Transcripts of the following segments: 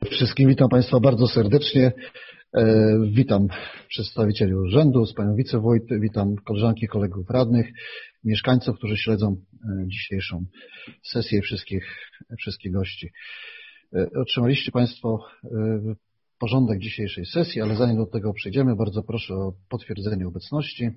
wszystkim, witam Państwa bardzo serdecznie. Witam przedstawicieli urzędu, z Panią Wicewójt, witam koleżanki, kolegów radnych, mieszkańców, którzy śledzą dzisiejszą sesję i wszystkich gości. Otrzymaliście Państwo porządek dzisiejszej sesji, ale zanim do tego przejdziemy, bardzo proszę o potwierdzenie obecności.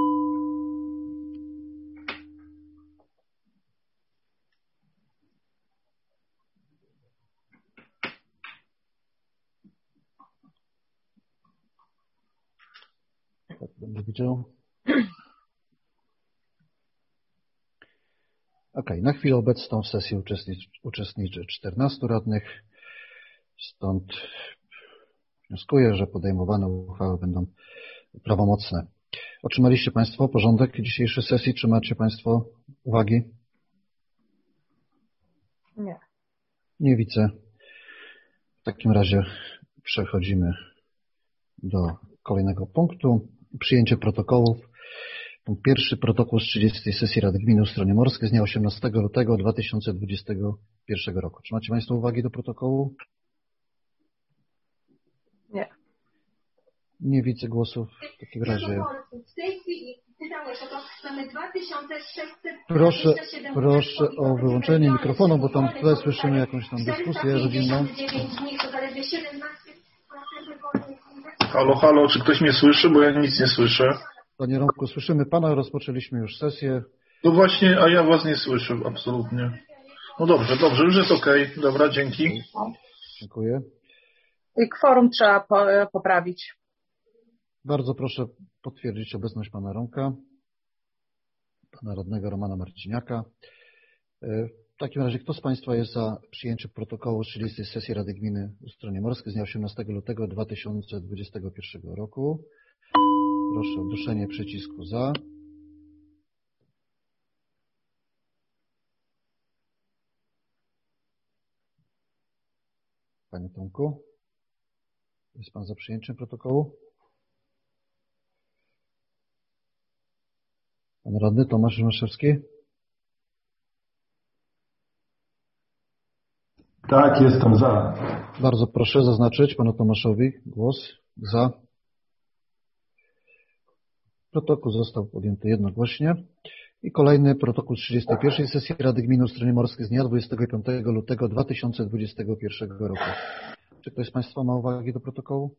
Tak będę widział. Na chwilę obecną w sesji uczestniczy 14 radnych, stąd wnioskuję, że podejmowane uchwały będą prawomocne. Otrzymaliście Państwo porządek dzisiejszej sesji? Czy macie Państwo uwagi? Nie. Nie widzę. W takim razie przechodzimy do kolejnego punktu. Przyjęcie protokołów. Punkt pierwszy. Protokół z 30. sesji Rady Gminy Ustronie Morskie z dnia 18 lutego 2021 roku. Czy macie Państwo uwagi do protokołu? Nie. Nie widzę głosów. W takim razie W tej chwili pytałeś o to, mamy 2600. Proszę o wyłączenie mikrofonu, bo tam tutaj słyszymy jakąś tam dyskusję rodzinną. Halo, czy ktoś mnie słyszy? Bo ja nic nie słyszę. Panie Rąbku, słyszymy Pana, rozpoczęliśmy już sesję. No właśnie, a ja Was nie słyszę, absolutnie. No dobrze, już jest okej. Dobra, dzięki. Dziękuję. I kworum trzeba poprawić. Bardzo proszę potwierdzić obecność Pana Rąka, Pana radnego Romana Marciniaka. W takim razie, kto z Państwa jest za przyjęciem protokołu z 30. sesji Rady Gminy Ustronie Morskie z dnia 18 lutego 2021 roku? Proszę o duszenie przycisku za. Panie Tomku, jest Pan za przyjęciem protokołu? Pan radny Tomasz Rzymaszewski? Tak, jestem za. Bardzo proszę zaznaczyć Panu Tomaszowi głos za. Protokół został podjęty jednogłośnie. I kolejny protokół z 31. sesji Rady Gminy Ustronie Morskie z dnia 25 lutego 2021 roku. Czy ktoś z Państwa ma uwagi do protokołu?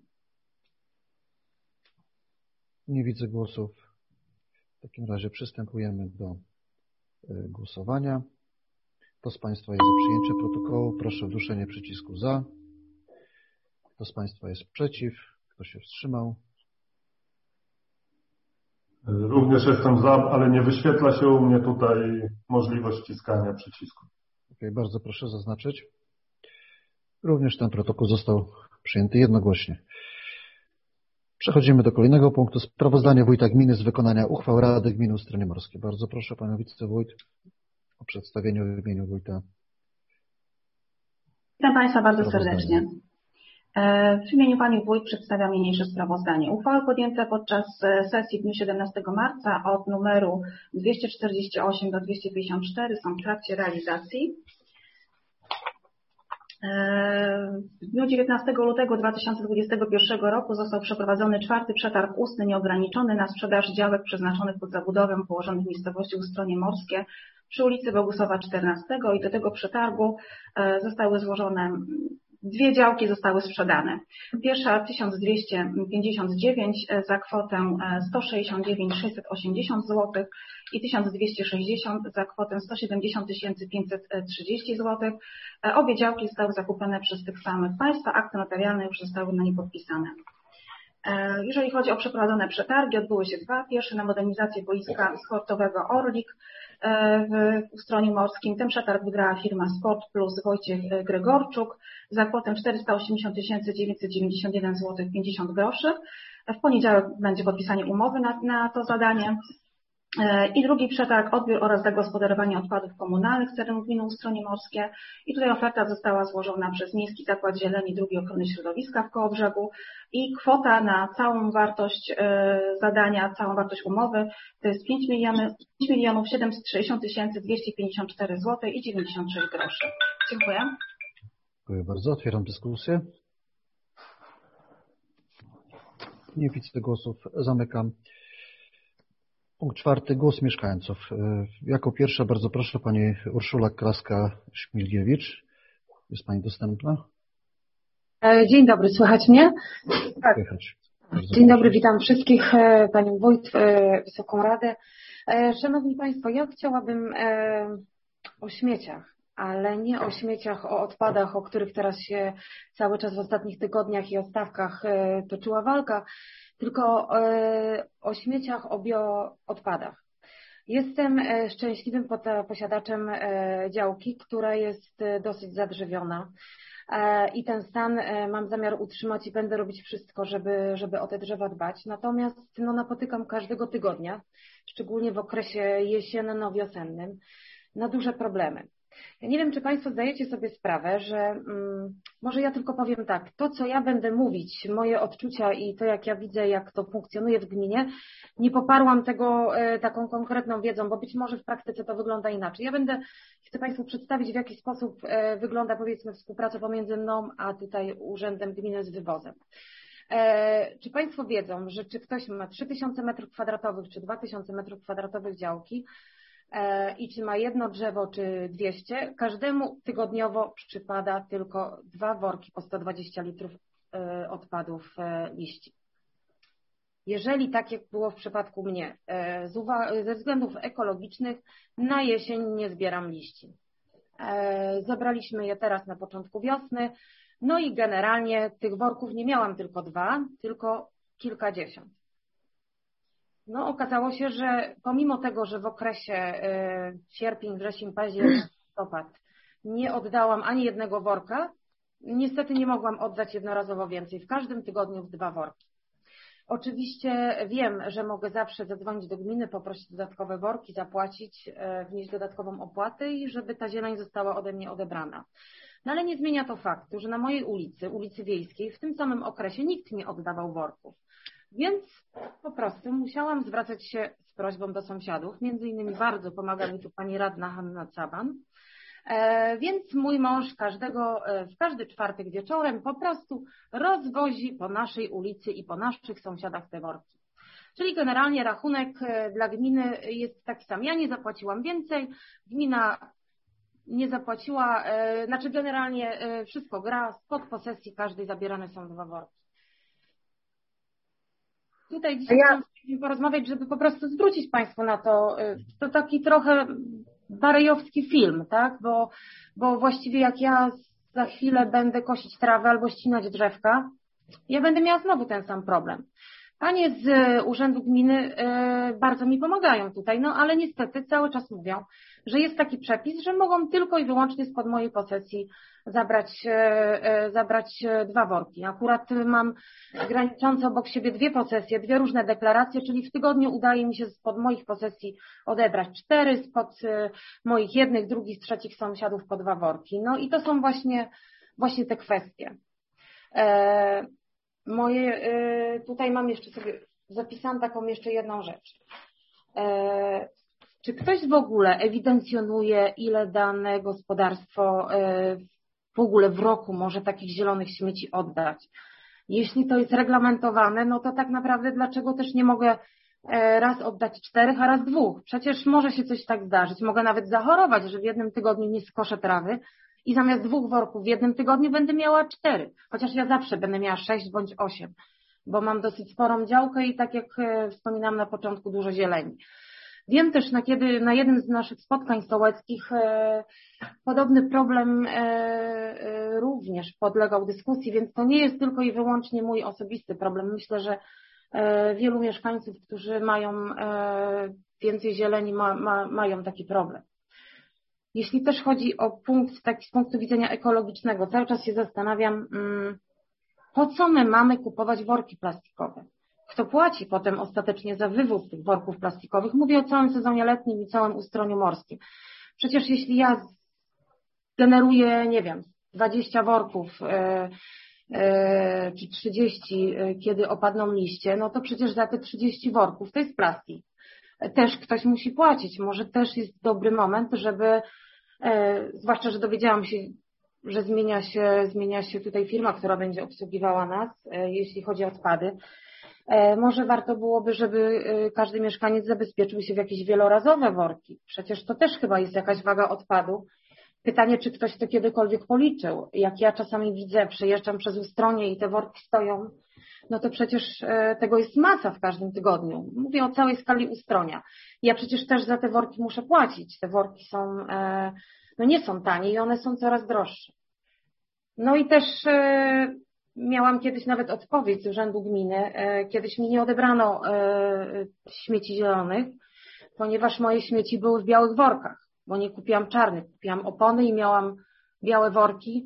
Nie widzę głosów. W takim razie przystępujemy do głosowania. Kto z Państwa jest za przyjęciem protokołu? Proszę o duszenie przycisku za. Kto z Państwa jest przeciw? Kto się wstrzymał? Również jestem za, ale nie wyświetla się u mnie tutaj możliwość wciskania przycisku. Bardzo proszę zaznaczyć. Również ten protokół został przyjęty jednogłośnie. Przechodzimy do kolejnego punktu. Sprawozdanie wójta gminy z wykonania uchwał Rady Gminy Ustronie Morskie. Bardzo proszę Panią Wicewójt o przedstawienie w imieniu wójta. Witam Państwa bardzo serdecznie. W imieniu Pani Wójt przedstawiam niniejsze sprawozdanie. Uchwały podjęte podczas sesji w dniu 17 marca od numeru 248 do 254 są w trakcie realizacji. W dniu 19 lutego 2021 roku został przeprowadzony 4. przetarg ustny nieograniczony na sprzedaż działek przeznaczonych pod zabudowę położonych w miejscowości Ustronie Morskie przy ulicy Bogusława 14 i do tego przetargu zostały złożone 2 działki zostały sprzedane. Pierwsza 1259 za kwotę 169 680 zł i 1260 za kwotę 170 530 zł. Obie działki zostały zakupione przez tych samych państwa, akty notarialne już zostały na nie podpisane. Jeżeli chodzi o przeprowadzone przetargi, odbyły się 2. Pierwszy na modernizację boiska sportowego Orlik w Ustronie Morskim. Ten przetarg wygrała firma Sport Plus Wojciech Gregorczuk za kwotę 480 991 zł 50 groszy. W poniedziałek będzie podpisanie umowy na to zadanie. I drugi przetarg, odbiór oraz zagospodarowanie odpadów komunalnych z terenu gminy Ustronie Morskie. I tutaj oferta została złożona przez Miejski Zakład Zieleni Drugi Ochrony Środowiska w Kołobrzegu i kwota na całą wartość zadania, całą wartość umowy to jest 5 760 254 zł i 96 groszy. Dziękuję. Dziękuję bardzo. Otwieram dyskusję. Nie widzę głosów. Zamykam. Punkt 4. Głos mieszkańców. Jako pierwsza bardzo proszę pani Urszula Kraska-Śmilgiewicz. Jest pani dostępna? Dzień dobry, słychać mnie? Tak. Słychać. Dzień dobry, witam wszystkich, panią wójt, Wysoką Radę. Szanowni Państwo, ja chciałabym o śmieciach, ale nie o śmieciach, o odpadach, o których teraz się cały czas w ostatnich tygodniach i o stawkach toczyła walka, tylko o śmieciach, o bioodpadach. Jestem szczęśliwym posiadaczem działki, która jest dosyć zadrzewiona. I ten stan mam zamiar utrzymać i będę robić wszystko, żeby o te drzewa dbać. Natomiast napotykam każdego tygodnia, szczególnie w okresie jesienno-wiosennym, na duże problemy. Ja nie wiem, czy Państwo zdajecie sobie sprawę, że może ja tylko powiem tak, to co ja będę mówić, moje odczucia i to jak ja widzę, jak to funkcjonuje w gminie, nie poparłam tego taką konkretną wiedzą, bo być może w praktyce to wygląda inaczej. Chcę Państwu przedstawić, w jaki sposób wygląda, powiedzmy, współpraca pomiędzy mną a tutaj Urzędem Gminy z wywozem. Czy Państwo wiedzą, że czy ktoś ma 3000 m2 czy 2000 m2 działki, i czy ma jedno drzewo, czy 200, każdemu tygodniowo przypada tylko 2 worki po 120 litrów odpadów liści. Jeżeli tak jak było w przypadku mnie, ze względów ekologicznych na jesień nie zbieram liści. Zebraliśmy je teraz na początku wiosny, no i generalnie tych worków nie miałam tylko 2, tylko kilkadziesiąt. Okazało się, że pomimo tego, że w okresie sierpień, wrzesień, październik, listopad nie oddałam ani jednego worka, niestety nie mogłam oddać jednorazowo więcej. W każdym tygodniu w 2 worki. Oczywiście wiem, że mogę zawsze zadzwonić do gminy, poprosić dodatkowe worki, zapłacić, wnieść dodatkową opłatę i żeby ta zieleń została ode mnie odebrana. No ale nie zmienia to faktu, że na mojej ulicy Wiejskiej, w tym samym okresie nikt nie oddawał worków. Więc po prostu musiałam zwracać się z prośbą do sąsiadów. Między innymi bardzo pomaga mi tu pani radna Hanna Caban. Więc mój mąż w każdy czwartek wieczorem po prostu rozwozi po naszej ulicy i po naszych sąsiadach te worki. Czyli generalnie rachunek dla gminy jest taki sam. Ja nie zapłaciłam więcej, gmina nie zapłaciła, znaczy generalnie wszystko gra, spod posesji każdej zabierane są 2 worki. Tutaj dzisiaj chciałam porozmawiać, żeby po prostu zwrócić Państwu na to, to taki trochę barejowski film, tak? Bo właściwie jak ja za chwilę będę kosić trawę albo ścinać drzewka, ja będę miała znowu ten sam problem. Panie z Urzędu Gminy bardzo mi pomagają tutaj, ale niestety cały czas mówią, że jest taki przepis, że mogą tylko i wyłącznie spod mojej posesji zabrać 2 worki. Akurat mam graniczące obok siebie 2 posesje, 2 różne deklaracje, czyli w tygodniu udaje mi się spod moich posesji odebrać 4, spod moich 1, 2, 3 sąsiadów po 2 worki. No i to są właśnie te kwestie. Tutaj mam jeszcze sobie, zapisałam taką jeszcze jedną rzecz. Czy ktoś w ogóle ewidencjonuje, ile dane gospodarstwo w ogóle w roku może takich zielonych śmieci oddać? Jeśli to jest reglamentowane, to tak naprawdę dlaczego też nie mogę raz oddać 4, a raz 2? Przecież może się coś tak zdarzyć. Mogę nawet zachorować, że w jednym tygodniu nie skoszę trawy i zamiast 2 worków w jednym tygodniu będę miała 4. Chociaż ja zawsze będę miała 6 bądź 8, bo mam dosyć sporą działkę i tak jak wspominałam na początku, dużo zieleni. Wiem też, na jednym z naszych spotkań sołeckich podobny problem również podlegał dyskusji, więc to nie jest tylko i wyłącznie mój osobisty problem. Myślę, że wielu mieszkańców, którzy mają więcej zieleni, mają taki problem. Jeśli też chodzi o z punktu widzenia ekologicznego, cały czas się zastanawiam, po co my mamy kupować worki plastikowe? Kto płaci potem ostatecznie za wywóz tych worków plastikowych? Mówię o całym sezonie letnim i całym ustroniu morskim. Przecież jeśli ja generuję, 20 worków czy 30, kiedy opadną liście, to przecież za te 30 worków to jest plastik. Też ktoś musi płacić. Może też jest dobry moment, żeby, zwłaszcza, że dowiedziałam się że zmienia się tutaj firma, która będzie obsługiwała nas, jeśli chodzi o odpady. Może warto byłoby, żeby każdy mieszkaniec zabezpieczył się w jakieś wielorazowe worki. Przecież to też chyba jest jakaś waga odpadu. Pytanie, czy ktoś to kiedykolwiek policzył. Jak ja czasami widzę, przejeżdżam przez Ustronie i te worki stoją, no to przecież tego jest masa w każdym tygodniu. Mówię o całej skali Ustronia. Ja przecież też za te worki muszę płacić. Te worki są, no nie są tanie i one są coraz droższe. No i też miałam kiedyś nawet odpowiedź z Urzędu Gminy. Kiedyś mi nie odebrano śmieci zielonych, ponieważ moje śmieci były w białych workach, bo nie kupiłam czarnych. Kupiłam opony i miałam białe worki.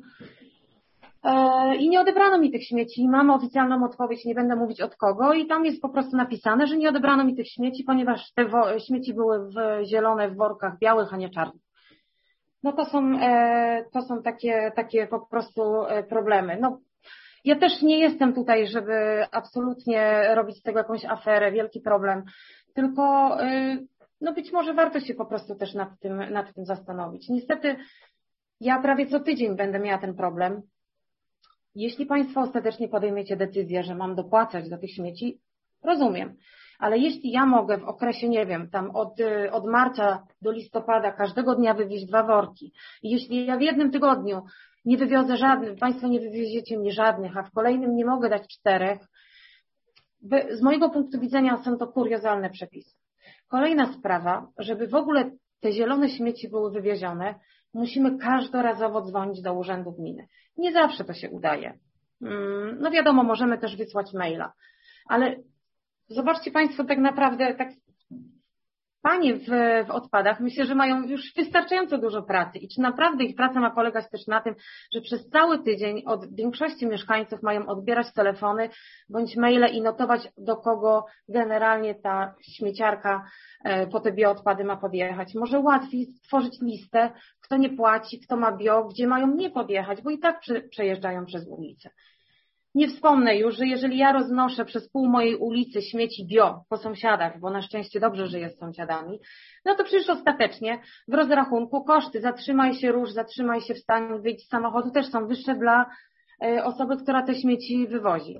I nie odebrano mi tych śmieci. Mam oficjalną odpowiedź, nie będę mówić od kogo, i tam jest po prostu napisane, że nie odebrano mi tych śmieci, ponieważ te śmieci były zielone w workach białych, a nie czarnych. No to są takie po prostu problemy. No, ja też nie jestem tutaj, żeby absolutnie robić z tego jakąś aferę, wielki problem, tylko no być może warto się po prostu też nad tym zastanowić. Niestety ja prawie co tydzień będę miała ten problem. Jeśli Państwo ostatecznie podejmiecie decyzję, że mam dopłacać do tych śmieci, rozumiem. Ale jeśli ja mogę w okresie, nie wiem, tam od marca do listopada każdego dnia wywieźć 2 worki, i jeśli ja w jednym tygodniu nie wywiozę żadnych, Państwo nie wywieziecie mi żadnych, a w kolejnym nie mogę dać 4, z mojego punktu widzenia są to kuriozalne przepisy. Kolejna sprawa, żeby w ogóle te zielone śmieci były wywiezione, musimy każdorazowo dzwonić do Urzędu Gminy. Nie zawsze to się udaje. No wiadomo, możemy też wysłać maila, ale zobaczcie Państwo, tak naprawdę panie w odpadach, myślę, że mają już wystarczająco dużo pracy i czy naprawdę ich praca ma polegać też na tym, że przez cały tydzień od większości mieszkańców mają odbierać telefony bądź maile i notować, do kogo generalnie ta śmieciarka po te bioodpady ma podjechać. Może łatwiej stworzyć listę, kto nie płaci, kto ma bio, gdzie mają nie podjechać, bo i tak przejeżdżają przez ulicę. Nie wspomnę już, że jeżeli ja roznoszę przez pół mojej ulicy śmieci bio po sąsiadach, bo na szczęście dobrze żyję z sąsiadami, no to przecież ostatecznie w rozrachunku koszty zatrzymaj się, rusz, zatrzymaj się, wstań, wyjdź z samochodu też są wyższe dla osoby, która te śmieci wywozi.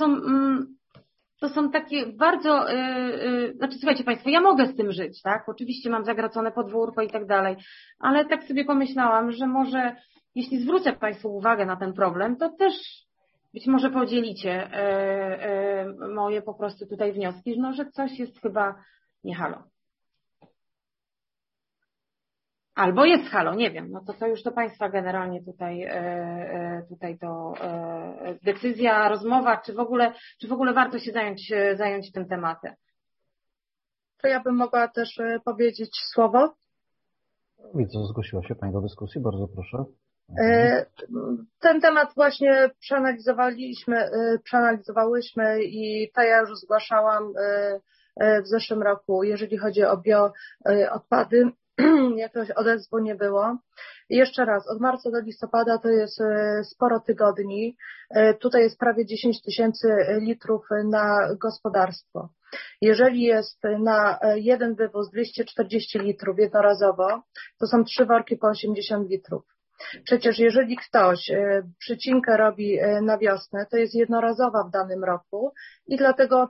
To są takie bardzo, znaczy słuchajcie Państwo, ja mogę z tym żyć, tak? Oczywiście mam zagracone podwórko i tak dalej, ale tak sobie pomyślałam, że może jeśli zwrócę Państwu uwagę na ten problem, to też być może podzielicie moje po prostu tutaj wnioski, no, że coś jest chyba nie halo. Albo jest halo, nie wiem. No to już do Państwa generalnie tutaj to decyzja, rozmowa, czy w ogóle warto się zająć tym tematem. To ja bym mogła też powiedzieć słowo. Widzę, zgłosiła się Pani do dyskusji, bardzo proszę. Ten temat właśnie przeanalizowałyśmy i to ja już zgłaszałam w zeszłym roku, jeżeli chodzi o bioodpady, jakiegoś odezwu nie było. I jeszcze raz, od marca do listopada to jest sporo tygodni, tutaj jest prawie 10 000 litrów na gospodarstwo. Jeżeli jest na jeden wywóz 240 litrów jednorazowo, to są 3 worki po 80 litrów. Przecież jeżeli ktoś przycinkę robi na wiosnę, to jest jednorazowa w danym roku i dlatego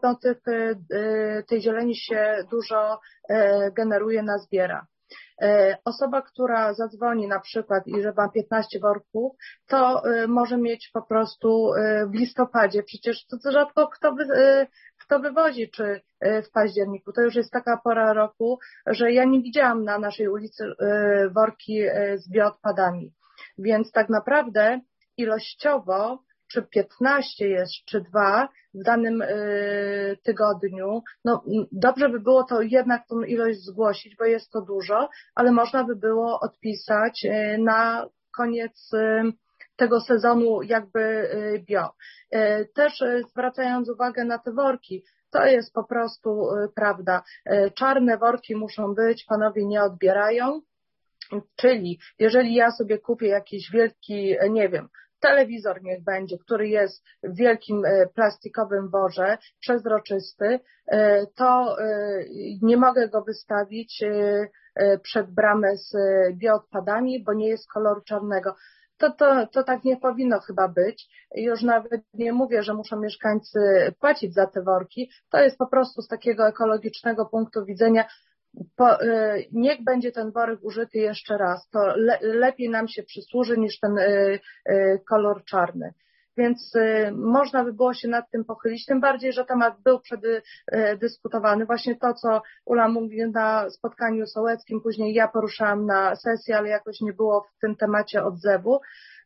tej zieleni się dużo generuje, nazbiera. Osoba, która zadzwoni na przykład i że ma 15 worków, to może mieć po prostu w listopadzie, przecież to rzadko kto wywozi, czy w październiku. To już jest taka pora roku, że ja nie widziałam na naszej ulicy worki z bioodpadami. Więc tak naprawdę ilościowo, czy 15 jest, czy 2 w danym tygodniu, no dobrze by było to jednak tą ilość zgłosić, bo jest to dużo, ale można by było odpisać na koniec tego sezonu jakby bio. Też zwracając uwagę na te worki, to jest po prostu prawda. Czarne worki muszą być, panowie nie odbierają. Czyli jeżeli ja sobie kupię jakiś wielki, nie wiem, telewizor niech będzie, który jest w wielkim plastikowym worze, przezroczysty, to nie mogę go wystawić przed bramę z bioodpadami, bo nie jest koloru czarnego. to tak nie powinno chyba być. Już nawet nie mówię, że muszą mieszkańcy płacić za te worki. To jest po prostu z takiego ekologicznego punktu widzenia. Niech będzie ten worek użyty jeszcze raz. To lepiej nam się przysłuży niż ten kolor czarny. Więc można by było się nad tym pochylić, tym bardziej, że temat był przedyskutowany. Właśnie to, co Ula mówi na spotkaniu sołeckim, później ja poruszałam na sesji, ale jakoś nie było w tym temacie odzewu.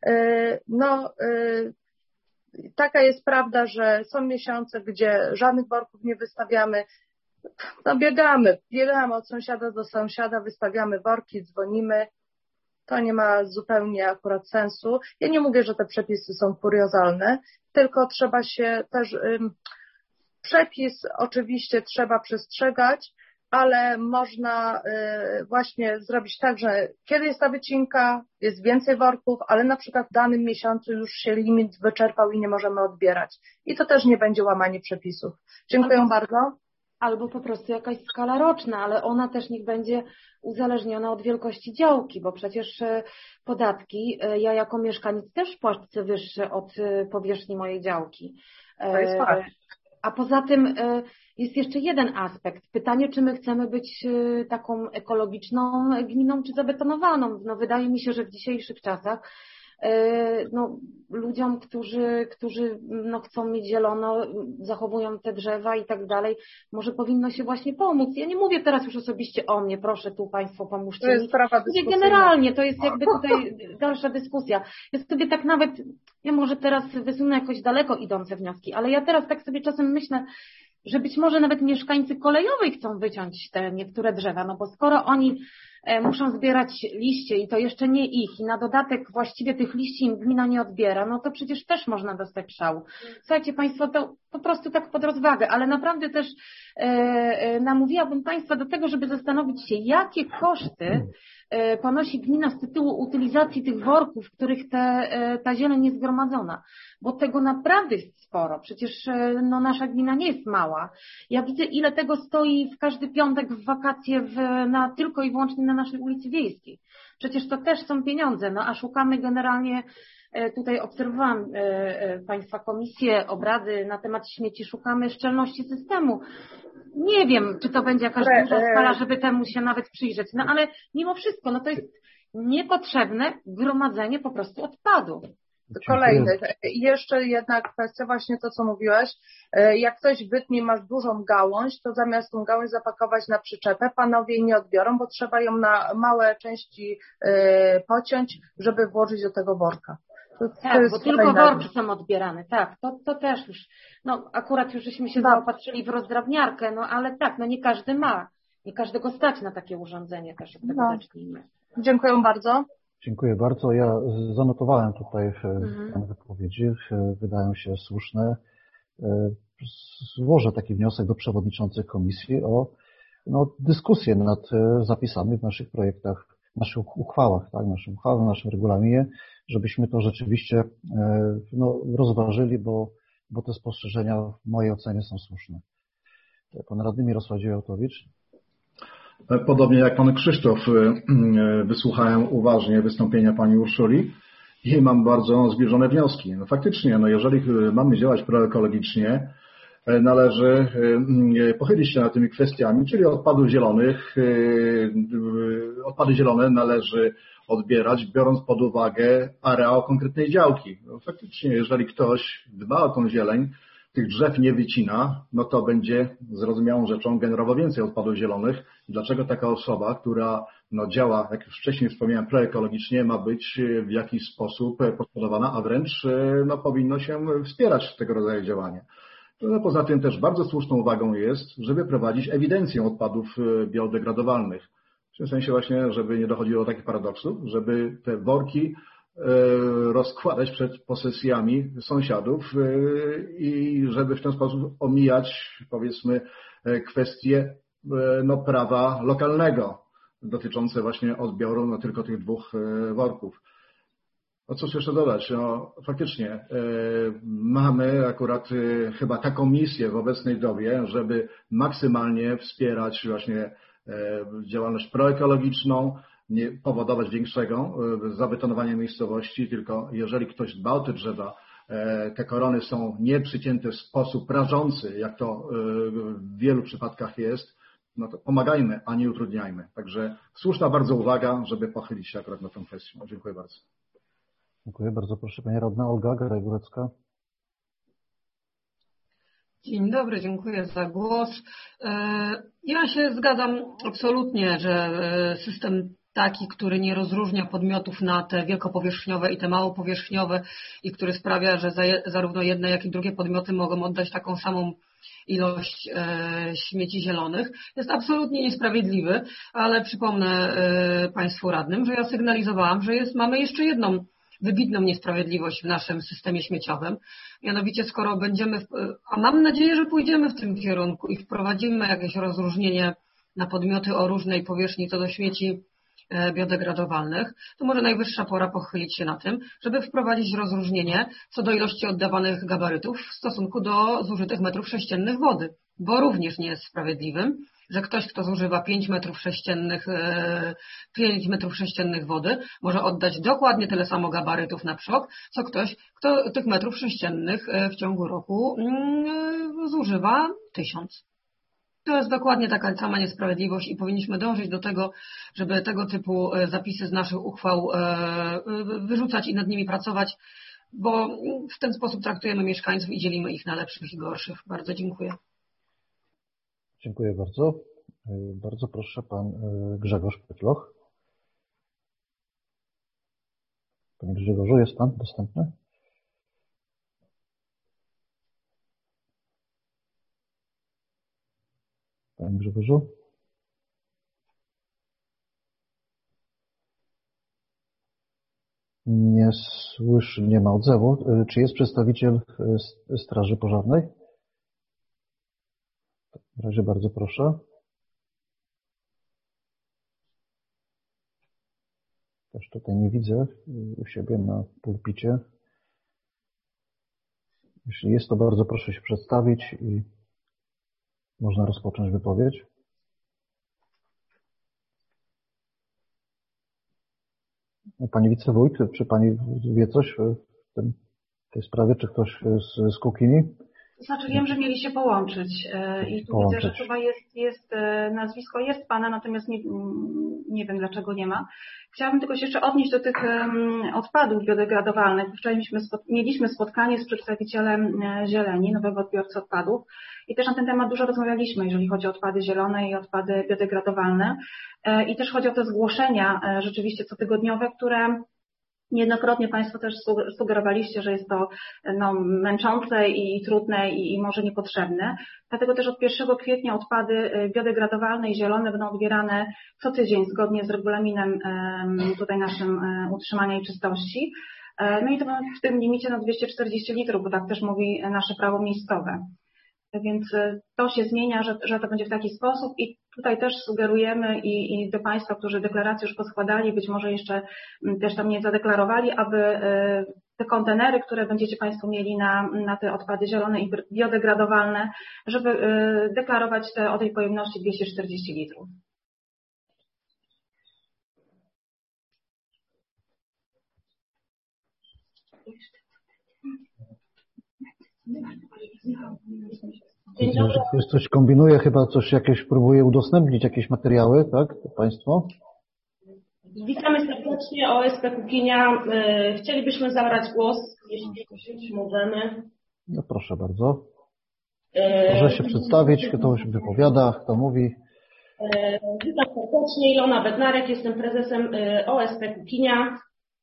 Taka jest prawda, że są miesiące, gdzie żadnych worków nie wystawiamy. No biegamy od sąsiada do sąsiada, wystawiamy worki, dzwonimy. To nie ma zupełnie akurat sensu. Ja nie mówię, że te przepisy są kuriozalne, tylko trzeba się też... Przepis oczywiście trzeba przestrzegać, ale można właśnie zrobić tak, że kiedy jest ta wycinka, jest więcej worków, ale na przykład w danym miesiącu już się limit wyczerpał i nie możemy odbierać. I to też nie będzie łamanie przepisów. Dziękuję bardzo. Albo po prostu jakaś skala roczna, ale ona też niech będzie uzależniona od wielkości działki, bo przecież podatki ja jako mieszkaniec też płacę wyższe od powierzchni mojej działki. To jest fakt. A poza tym jest jeszcze jeden aspekt. Pytanie, czy my chcemy być taką ekologiczną gminą, czy zabetonowaną. No, wydaje mi się, że w dzisiejszych czasach ludziom, którzy chcą mieć zielono, zachowują te drzewa i tak dalej, może powinno się właśnie pomóc. Ja nie mówię teraz już osobiście o mnie, proszę tu Państwo pomóżcie mi. To jest sprawa dyskusyjna. Generalnie to jest jakby tutaj dalsza dyskusja. Ja sobie tak nawet, ja może teraz wysunę jakoś daleko idące wnioski, ale ja teraz tak sobie czasem myślę, że być może nawet mieszkańcy Kolejowej chcą wyciąć te niektóre drzewa, no bo skoro oni muszą zbierać liście i to jeszcze nie ich i na dodatek właściwie tych liści im gmina nie odbiera, no to przecież też można dostać szału. Słuchajcie Państwo, to po prostu tak pod rozwagę, ale naprawdę też namówiłabym Państwa do tego, żeby zastanowić się, jakie koszty ponosi gmina z tytułu utylizacji tych worków, w których ta zieleń jest zgromadzona, bo tego naprawdę jest sporo. Przecież nasza gmina nie jest mała. Ja widzę, ile tego stoi w każdy piątek w wakacje tylko i wyłącznie na naszej ulicy Wiejskiej. Przecież to też są pieniądze, a szukamy generalnie, tutaj obserwowałam Państwa komisję, obrady na temat śmieci, szukamy szczelności systemu. Nie wiem, czy to będzie jakaś duża skala, żeby temu się nawet przyjrzeć, ale mimo wszystko, to jest niepotrzebne gromadzenie po prostu odpadów. Kolejny. Jeszcze jedna kwestia, właśnie to, co mówiłeś. Jak ktoś wytnie, masz dużą gałąź, to zamiast tą gałąź zapakować na przyczepę, panowie jej nie odbiorą, bo trzeba ją na małe części pociąć, żeby włożyć do tego worka. Tak, bo tylko worki są odbierane, tak, to też już, akurat już żeśmy się zaopatrzyli w rozdrabniarkę, ale tak, nie każdy ma, nie każdego stać na takie urządzenie też, od tego zacznijmy. Dziękuję bardzo. Dziękuję bardzo. Ja zanotowałem tutaj Pana wypowiedzi, wydają się słuszne. Złożę taki wniosek do przewodniczących komisji o dyskusję nad zapisami w naszych projektach, w naszych uchwałach, tak, w naszym regulaminie, żebyśmy to rzeczywiście rozważyli, bo te spostrzeżenia w mojej ocenie są słuszne. Pan radny Mirosław Dziejołtowicz. Podobnie jak pan Krzysztof, wysłuchałem uważnie wystąpienia pani Urszuli i mam bardzo zbliżone wnioski. Faktycznie, jeżeli mamy działać proekologicznie, należy pochylić się nad tymi kwestiami, czyli odpadów zielonych. Odpady zielone należy odbierać, biorąc pod uwagę areał konkretnej działki. Faktycznie, jeżeli ktoś dba o tą zieleń, tych drzew nie wycina, to będzie zrozumiałą rzeczą generował więcej odpadów zielonych. Dlaczego taka osoba, która działa, jak już wcześniej wspomniałem, proekologicznie, ma być w jakiś sposób poszkodowana, a wręcz powinno się wspierać tego rodzaju działanie. Poza tym też bardzo słuszną uwagą jest, żeby prowadzić ewidencję odpadów biodegradowalnych. W tym sensie właśnie, żeby nie dochodziło do takich paradoksów, żeby te worki rozkładać przed posesjami sąsiadów i żeby w ten sposób omijać, powiedzmy, kwestie prawa lokalnego dotyczące właśnie odbioru tylko tych 2 worków. Cóż jeszcze dodać? Faktycznie mamy akurat chyba taką misję w obecnej dobie, żeby maksymalnie wspierać właśnie działalność proekologiczną, nie powodować większego zabetonowania miejscowości, tylko jeżeli ktoś dba o te drzewa, te korony są nieprzycięte w sposób rażący, jak to w wielu przypadkach jest, no to pomagajmy, a nie utrudniajmy. Także słuszna bardzo uwaga, żeby pochylić się akurat na tą kwestię. Dziękuję bardzo. Dziękuję bardzo. Proszę Pani Radna Olga Garaj-Górecka. Dzień dobry, dziękuję za głos. Ja się zgadzam absolutnie, że system taki, który nie rozróżnia podmiotów na te wielkopowierzchniowe i te małopowierzchniowe i który sprawia, że zarówno jedne, jak i drugie podmioty mogą oddać taką samą ilość śmieci zielonych, jest absolutnie niesprawiedliwy, ale przypomnę Państwu radnym, że ja sygnalizowałam, że mamy jeszcze jedną wybitną niesprawiedliwość w naszym systemie śmieciowym. Mianowicie skoro będziemy, a mam nadzieję, że pójdziemy w tym kierunku i wprowadzimy jakieś rozróżnienie na podmioty o różnej powierzchni co do śmieci biodegradowalnych, to może najwyższa pora pochylić się na tym, żeby wprowadzić rozróżnienie co do ilości oddawanych gabarytów w stosunku do zużytych metrów sześciennych wody, bo również nie jest sprawiedliwym, że ktoś, kto zużywa 5 metrów sześciennych wody, może oddać dokładnie tyle samo gabarytów na przok, co ktoś, kto tych metrów sześciennych w ciągu roku zużywa 1000. To jest dokładnie taka sama niesprawiedliwość i powinniśmy dążyć do tego, żeby tego typu zapisy z naszych uchwał wyrzucać i nad nimi pracować, bo w ten sposób traktujemy mieszkańców i dzielimy ich na lepszych i gorszych. Bardzo dziękuję. Dziękuję bardzo. Bardzo proszę Pan Grzegorz Pytloch. Panie Grzegorzu, jest Pan dostępny? Panie Grzegorzu? Nie słyszy, nie ma odzewu. Czy jest przedstawiciel Straży Pożarnej? W razie bardzo proszę. Też tutaj nie widzę u siebie na pulpicie. Jeśli jest, to bardzo proszę się przedstawić i można rozpocząć wypowiedź. Pani wicewójt, czy Pani wie coś w tej sprawie, czy ktoś z Kukini? To znaczy wiem, że mieli się połączyć i tu widzę, że chyba jest nazwisko jest Pana, natomiast nie wiem dlaczego nie ma. Chciałabym tylko się jeszcze odnieść do tych odpadów biodegradowalnych. Wczoraj mieliśmy spotkanie z przedstawicielem Zieleni, nowego odbiorcy odpadów i też na ten temat dużo rozmawialiśmy, jeżeli chodzi o odpady zielone i odpady biodegradowalne i też chodzi o te zgłoszenia rzeczywiście cotygodniowe, które niejednokrotnie Państwo też sugerowaliście, że jest to męczące i trudne i może niepotrzebne. Dlatego też od 1 kwietnia odpady biodegradowalne i zielone będą odbierane co tydzień zgodnie z regulaminem tutaj naszym utrzymania i czystości. No i to w tym limicie 240 litrów, bo tak też mówi nasze prawo miejscowe. Więc to się zmienia, że to będzie w taki sposób i tutaj też sugerujemy i do Państwa, którzy deklaracje już poskładali, być może jeszcze też tam nie zadeklarowali, aby te kontenery, które będziecie Państwo mieli na te odpady zielone i biodegradowalne, żeby deklarować o tej pojemności 240 litrów. Widzę, że ktoś coś kombinuje, chyba jakieś próbuje udostępnić jakieś materiały, tak, Państwo? Witamy serdecznie, OSP Kukinia. Chcielibyśmy zabrać głos, jeśli możemy. No proszę bardzo. Proszę się przedstawić, kto się wypowiada, kto mówi. Witam serdecznie, Ilona Bednarek, jestem prezesem OSP Kukinia.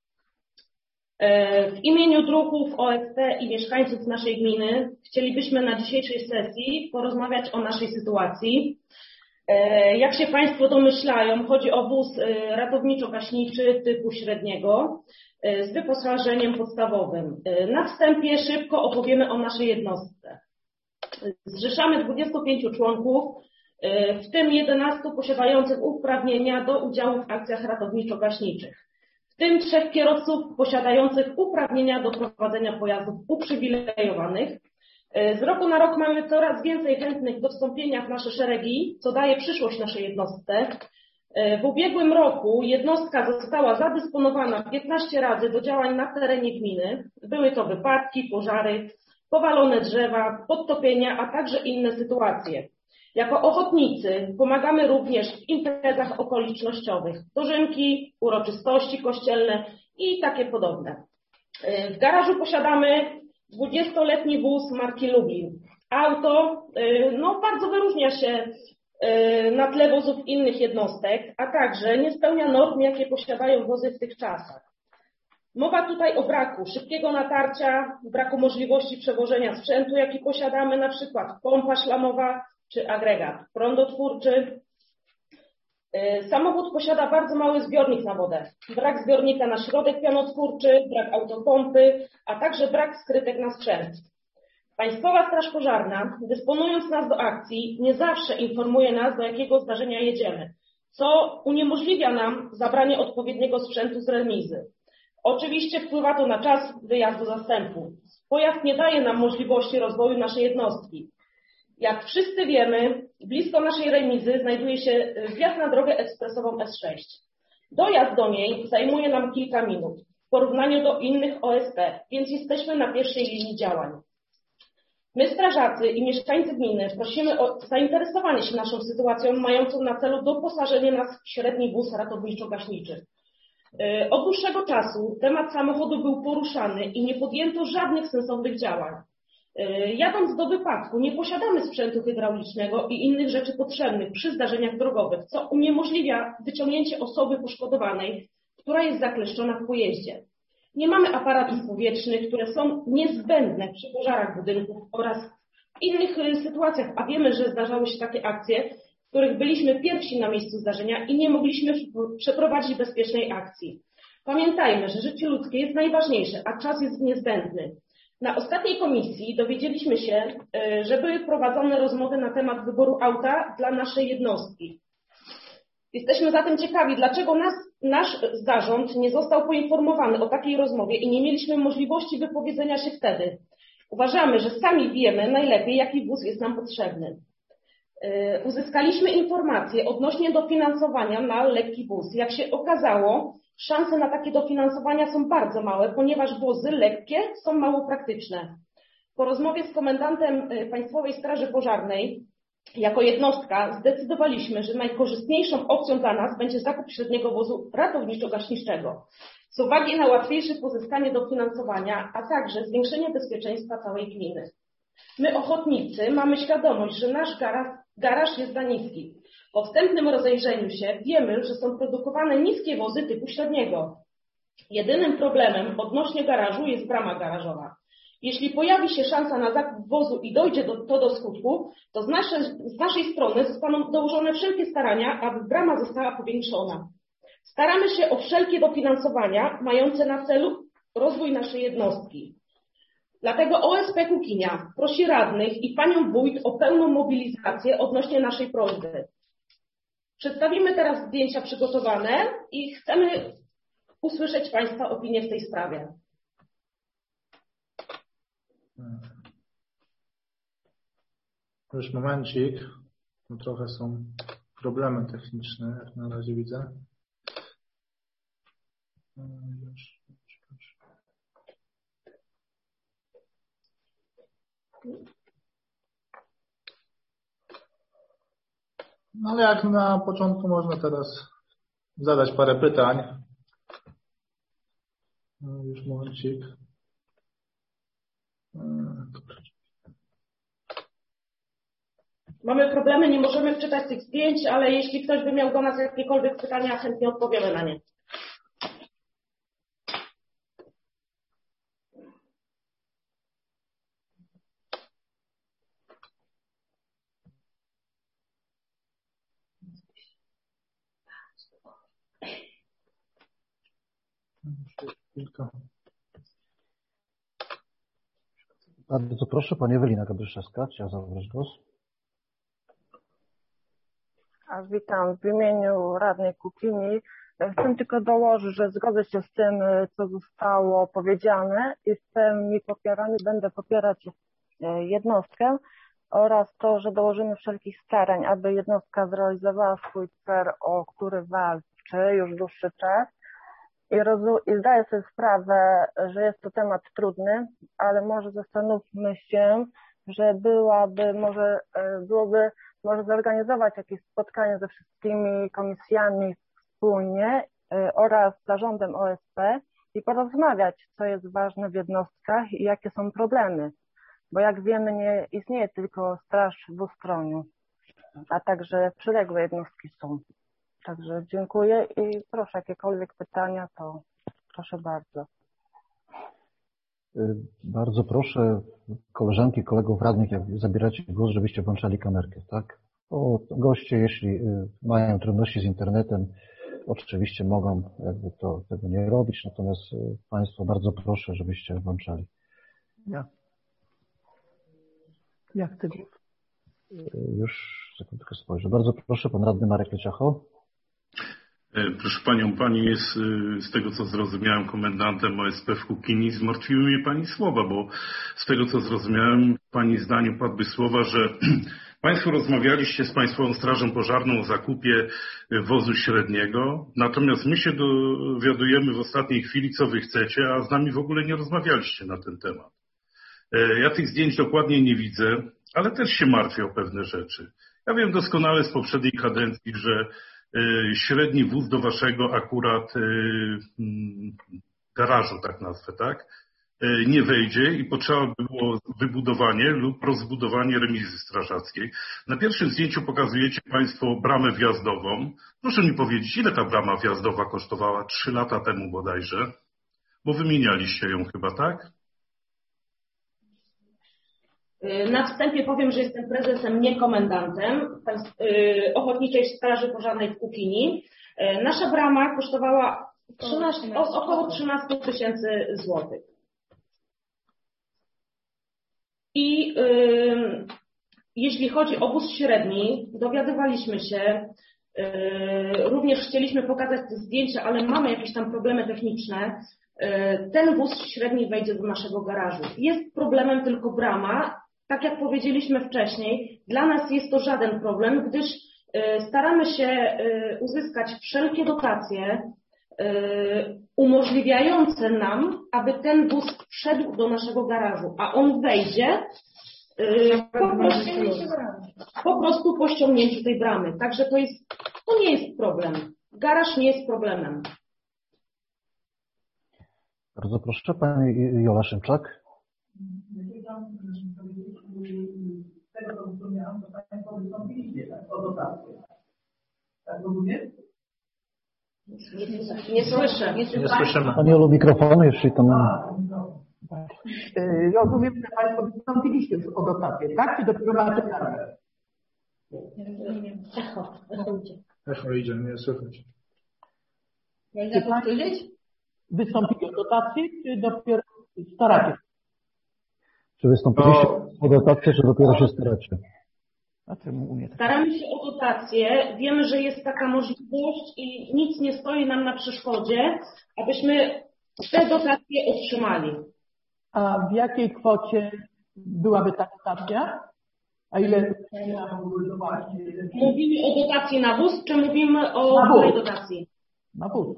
W imieniu druhów OSP i mieszkańców naszej gminy chcielibyśmy na dzisiejszej sesji porozmawiać o naszej sytuacji. Jak się Państwo domyślają, chodzi o wóz ratowniczo-gaśniczy typu średniego z wyposażeniem podstawowym. Na wstępie szybko opowiemy o naszej jednostce. Zrzeszamy 25 członków, w tym 11 posiadających uprawnienia do udziału w akcjach ratowniczo-gaśniczych. W tym 3 kierowców posiadających uprawnienia do prowadzenia pojazdów uprzywilejowanych. Z roku na rok mamy coraz więcej chętnych do wstąpienia w nasze szeregi, co daje przyszłość naszej jednostce. W ubiegłym roku jednostka została zadysponowana 15 razy do działań na terenie gminy. Były to wypadki, pożary, powalone drzewa, podtopienia, a także inne sytuacje. Jako ochotnicy pomagamy również w imprezach okolicznościowych, dożynki, uroczystości kościelne i takie podobne. W garażu posiadamy 20-letni wóz marki Lublin. Auto bardzo wyróżnia się na tle wozów innych jednostek, a także nie spełnia norm, jakie posiadają wozy w tych czasach. Mowa tutaj o braku szybkiego natarcia, braku możliwości przewożenia sprzętu, jaki posiadamy, na przykład pompa szlamowa czy agregat prądotwórczy. Samochód posiada bardzo mały zbiornik na wodę, brak zbiornika na środek pianotwórczy, brak autopompy, a także brak skrytek na sprzęt. Państwowa Straż Pożarna, dysponując nas do akcji, nie zawsze informuje nas, do jakiego zdarzenia jedziemy, co uniemożliwia nam zabranie odpowiedniego sprzętu z remizy. Oczywiście wpływa to na czas wyjazdu zastępu. Pojazd nie daje nam możliwości rozwoju naszej jednostki. Jak wszyscy wiemy, blisko naszej remizy znajduje się wjazd na drogę ekspresową S6. Dojazd do niej zajmuje nam kilka minut w porównaniu do innych OSP, więc jesteśmy na pierwszej linii działań. My, strażacy i mieszkańcy gminy, prosimy o zainteresowanie się naszą sytuacją, mającą na celu doposażenie nas w średni wóz ratowniczo-gaśniczy. Od dłuższego czasu temat samochodu był poruszany i nie podjęto żadnych sensownych działań. Jadąc do wypadku, nie posiadamy sprzętu hydraulicznego i innych rzeczy potrzebnych przy zdarzeniach drogowych, co uniemożliwia wyciągnięcie osoby poszkodowanej, która jest zakleszczona w pojeździe. Nie mamy aparatów powietrznych, które są niezbędne przy pożarach budynków oraz w innych sytuacjach, a wiemy, że zdarzały się takie akcje, w których byliśmy pierwsi na miejscu zdarzenia i nie mogliśmy przeprowadzić bezpiecznej akcji. Pamiętajmy, że życie ludzkie jest najważniejsze, a czas jest niezbędny. Na ostatniej komisji dowiedzieliśmy się, że były prowadzone rozmowy na temat wyboru auta dla naszej jednostki. Jesteśmy zatem ciekawi, dlaczego nasz zarząd nie został poinformowany o takiej rozmowie i nie mieliśmy możliwości wypowiedzenia się wtedy. Uważamy, że sami wiemy najlepiej, jaki wóz jest nam potrzebny. Uzyskaliśmy informacje odnośnie dofinansowania na lekki wóz. Jak się okazało, szanse na takie dofinansowania są bardzo małe, ponieważ wozy lekkie są mało praktyczne. Po rozmowie z komendantem Państwowej Straży Pożarnej jako jednostka zdecydowaliśmy, że najkorzystniejszą opcją dla nas będzie zakup średniego wozu ratowniczo-gaśniczego z uwagi na łatwiejsze pozyskanie dofinansowania, a także zwiększenie bezpieczeństwa całej gminy. My, ochotnicy, mamy świadomość, że nasz garaż jest za niski. Po wstępnym rozejrzeniu się wiemy, że są produkowane niskie wozy typu średniego. Jedynym problemem odnośnie garażu jest brama garażowa. Jeśli pojawi się szansa na zakup wozu i dojdzie to do skutku, to z naszej strony zostaną dołożone wszelkie starania, aby brama została powiększona. Staramy się o wszelkie dofinansowania mające na celu rozwój naszej jednostki. Dlatego OSP Kukinia prosi radnych i panią wójt o pełną mobilizację odnośnie naszej prośby. Przedstawimy teraz zdjęcia przygotowane i chcemy usłyszeć Państwa opinię w tej sprawie. Już momencik, bo trochę są problemy techniczne, jak na razie widzę. No ale jak na początku można teraz zadać parę pytań. Już momencik. Mamy problemy, nie możemy wczytać tych zdjęć, ale jeśli ktoś by miał do nas jakiekolwiek pytania, chętnie odpowiemy na nie. Bardzo proszę, pani Ewelina Gabryszewska, chciała zabrać głos. Witam w imieniu radnej Kukini. Chcę tylko dołożyć, że zgodzę się z tym, co zostało powiedziane. Jestem i popierany, będę popierać jednostkę, oraz to, że dołożymy wszelkich starań, aby jednostka zrealizowała swój cel, o który walczy już dłuższy czas. I zdaję sobie sprawę, że jest to temat trudny, ale może zastanówmy się, że byłoby może zorganizować jakieś spotkanie ze wszystkimi komisjami wspólnie oraz zarządem OSP i porozmawiać, co jest ważne w jednostkach i jakie są problemy. Bo jak wiemy, nie istnieje tylko straż w Ustroniu, a także przyległe jednostki są. Także dziękuję i proszę, jakiekolwiek pytania, to proszę bardzo. Bardzo proszę koleżanki, kolegów radnych, jak zabieracie głos, żebyście włączali kamerkę, tak? Bo goście, jeśli mają trudności z internetem, oczywiście mogą tego nie robić, natomiast Państwo bardzo proszę, żebyście włączali. Jak ty? Już sekundkę spojrzę. Bardzo proszę, pan radny Marek Leciacho. Proszę Panią, Pani jest, z tego co zrozumiałem, komendantem OSP w Kukini. Zmartwiły mnie Pani słowa, bo z tego co zrozumiałem, w Pani zdaniu padły słowa, że Państwo rozmawialiście z Państwową Strażą Pożarną o zakupie wozu średniego, natomiast my się dowiadujemy w ostatniej chwili, co Wy chcecie, a z nami w ogóle nie rozmawialiście na ten temat. Ja tych zdjęć dokładnie nie widzę, ale też się martwię o pewne rzeczy. Ja wiem doskonale z poprzedniej kadencji, że średni wóz do Waszego akurat garażu, tak nazwę, tak, nie wejdzie i potrzeba było wybudowanie lub rozbudowanie remizy strażackiej. Na pierwszym zdjęciu pokazujecie Państwo bramę wjazdową. Proszę mi powiedzieć, ile ta brama wjazdowa kosztowała 3 lata temu bodajże? Bo wymienialiście ją chyba, tak? Na wstępie powiem, że jestem prezesem, nie komendantem Ochotniczej Straży Pożarnej w Kukini. Nasza brama kosztowała około 13 000 złotych. I jeśli chodzi o wóz średni, dowiadywaliśmy się, również chcieliśmy pokazać te zdjęcia, ale mamy jakieś tam problemy techniczne. Ten wóz średni wejdzie do naszego garażu. Jest problemem tylko brama. Tak jak powiedzieliśmy wcześniej, dla nas jest to żaden problem, gdyż staramy się uzyskać wszelkie dotacje umożliwiające nam, aby ten wóz wszedł do naszego garażu, a on wejdzie po prostu po ściągnięciu tej bramy. Także to nie jest problem. Garaż nie jest problemem. Bardzo proszę, pani Jola Szymczak. Z tego co zrozumiałam, to Państwo wystąpiliście o dotację. Tak rozumiem? Nie słyszę. Nie słyszymy. Pani Olu, mikrofon, jeśli to ma. Rozumiem, że Państwo wystąpiliście już o dotację, tak? Czy dopiero macie kartę? Echo idzie, nie słychać. Czy powtórzyć? Wystąpili o dotację, czy dopiero staracie? Czy wystąpiliście o dotację, czy dopiero się staracie? Staramy się o dotację. Wiemy, że jest taka możliwość i nic nie stoi nam na przeszkodzie, abyśmy te dotacje otrzymali. A w jakiej kwocie byłaby ta dotacja? A ile? Mówimy o dotacji na wóz, czy mówimy o której dotacji? Na wóz.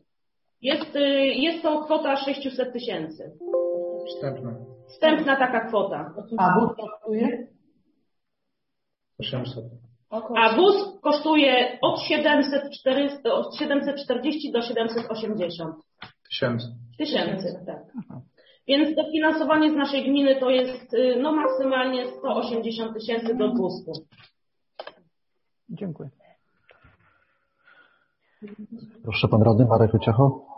Jest to kwota 600 000. Wstępna taka kwota. A wóz kosztuje? 800. A wóz kosztuje od 740 do 780 tysięcy. Tak. Więc dofinansowanie z naszej gminy to jest maksymalnie 180 000 do 200. Dziękuję. Proszę, pan radny Marek Leciacho.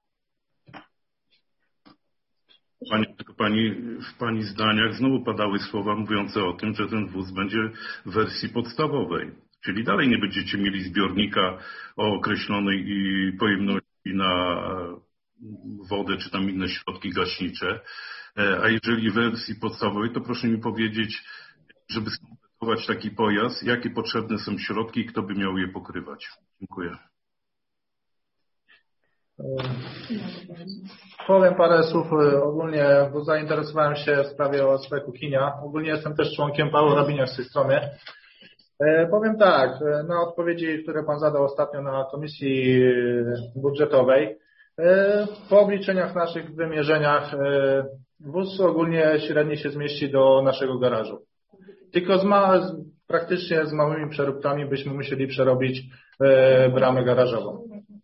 W Pani zdaniach znowu padały słowa mówiące o tym, że ten wóz będzie w wersji podstawowej. Czyli dalej nie będziecie mieli zbiornika o określonej pojemności na wodę czy tam inne środki gaśnicze. A jeżeli w wersji podstawowej, to proszę mi powiedzieć, żeby skompletować taki pojazd, jakie potrzebne są środki i kto by miał je pokrywać. Dziękuję. Powiem parę słów ogólnie, bo zainteresowałem się w sprawie OSP Kukinia. Ogólnie jestem też członkiem Paweł Rabiniak z tej strony. Powiem tak, na odpowiedzi, które Pan zadał ostatnio na komisji budżetowej, po obliczeniach naszych, wymierzeniach wóz ogólnie średnio się zmieści do naszego garażu. Tylko praktycznie z małymi przeróbkami byśmy musieli przerobić bramę garażową.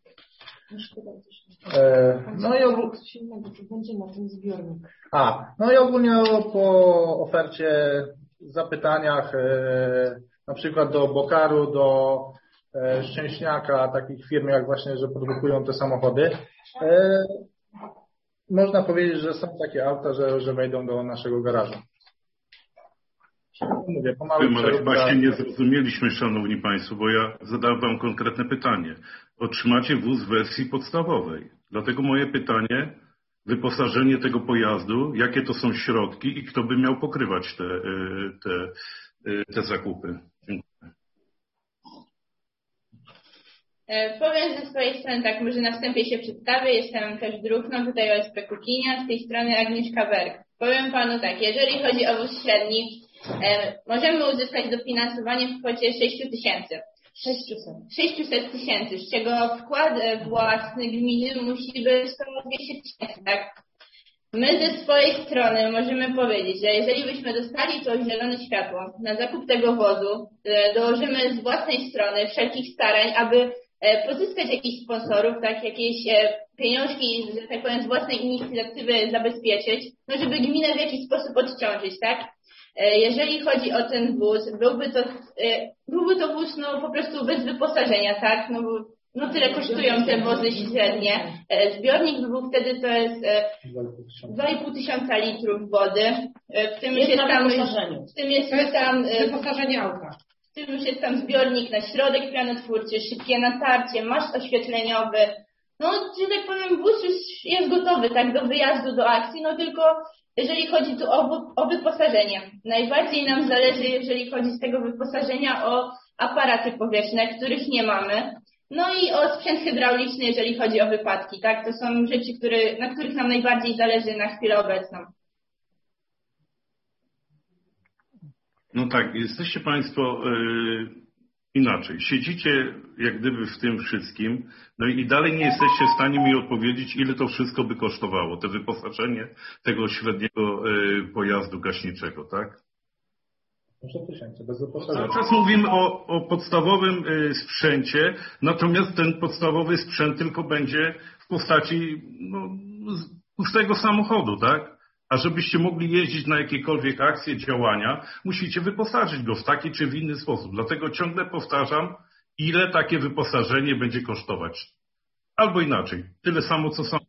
No i ogólnie po ofercie, zapytaniach, na przykład do Bokaru, do Szczęśniaka, takich firm jak właśnie, że produkują te samochody, można powiedzieć, że są takie auta, że wejdą do naszego garażu. Mówię, Ale właśnie nie zrozumieliśmy, szanowni państwo, bo ja zadałem wam konkretne pytanie. Otrzymacie wóz w wersji podstawowej. Dlatego moje pytanie, wyposażenie tego pojazdu, jakie to są środki i kto by miał pokrywać te zakupy. Dziękuję. Powiem ze swojej strony tak, może na wstępie się przedstawię, jestem też druhną tutaj OSP Kukinia, z tej strony Agnieszka Berg. Powiem panu tak, jeżeli chodzi o wóz średni, możemy uzyskać dofinansowanie w kwocie 600 tysięcy, z czego wkład własny gminy musi być 200 tysięcy, tak? My ze swojej strony możemy powiedzieć, że jeżeli byśmy dostali to zielone światło na zakup tego wozu, dołożymy z własnej strony wszelkich starań, aby pozyskać jakichś sponsorów, tak, jakieś pieniążki, że tak powiem, z własnej inicjatywy zabezpieczyć, no żeby gminę w jakiś sposób odciążyć, tak? Jeżeli chodzi o ten wóz, byłby to wóz no po prostu bez wyposażenia, tak? No tyle kosztują te wozy średnie. Zbiornik by był wtedy to jest 2,5 tysiąca litrów wody. W tym już jest tam zbiornik na środek pianotwórczy, szybkie natarcie, maszt oświetleniowy. No, że tak powiem, wóz już jest gotowy, tak, do wyjazdu, do akcji, no tylko jeżeli chodzi tu o wyposażenie. Najbardziej nam zależy, jeżeli chodzi z tego wyposażenia, o aparaty powietrzne, których nie mamy. No i o sprzęt hydrauliczny, jeżeli chodzi o wypadki, tak? To są rzeczy, na których nam najbardziej zależy na chwilę obecną. No tak, jesteście państwo inaczej. Siedzicie jak gdyby w tym wszystkim, no i dalej nie jesteście w stanie mi odpowiedzieć, ile to wszystko by kosztowało, te wyposażenie tego średniego pojazdu gaśniczego, tak? 100 tysięcy, bez wyposażenia. Cały czas mówimy o podstawowym sprzęcie, natomiast ten podstawowy sprzęt tylko będzie w postaci pustego samochodu, tak? A żebyście mogli jeździć na jakiekolwiek akcje, działania, musicie wyposażyć go w taki czy w inny sposób. Dlatego ciągle powtarzam, ile takie wyposażenie będzie kosztować. Albo inaczej, tyle samo co samochód.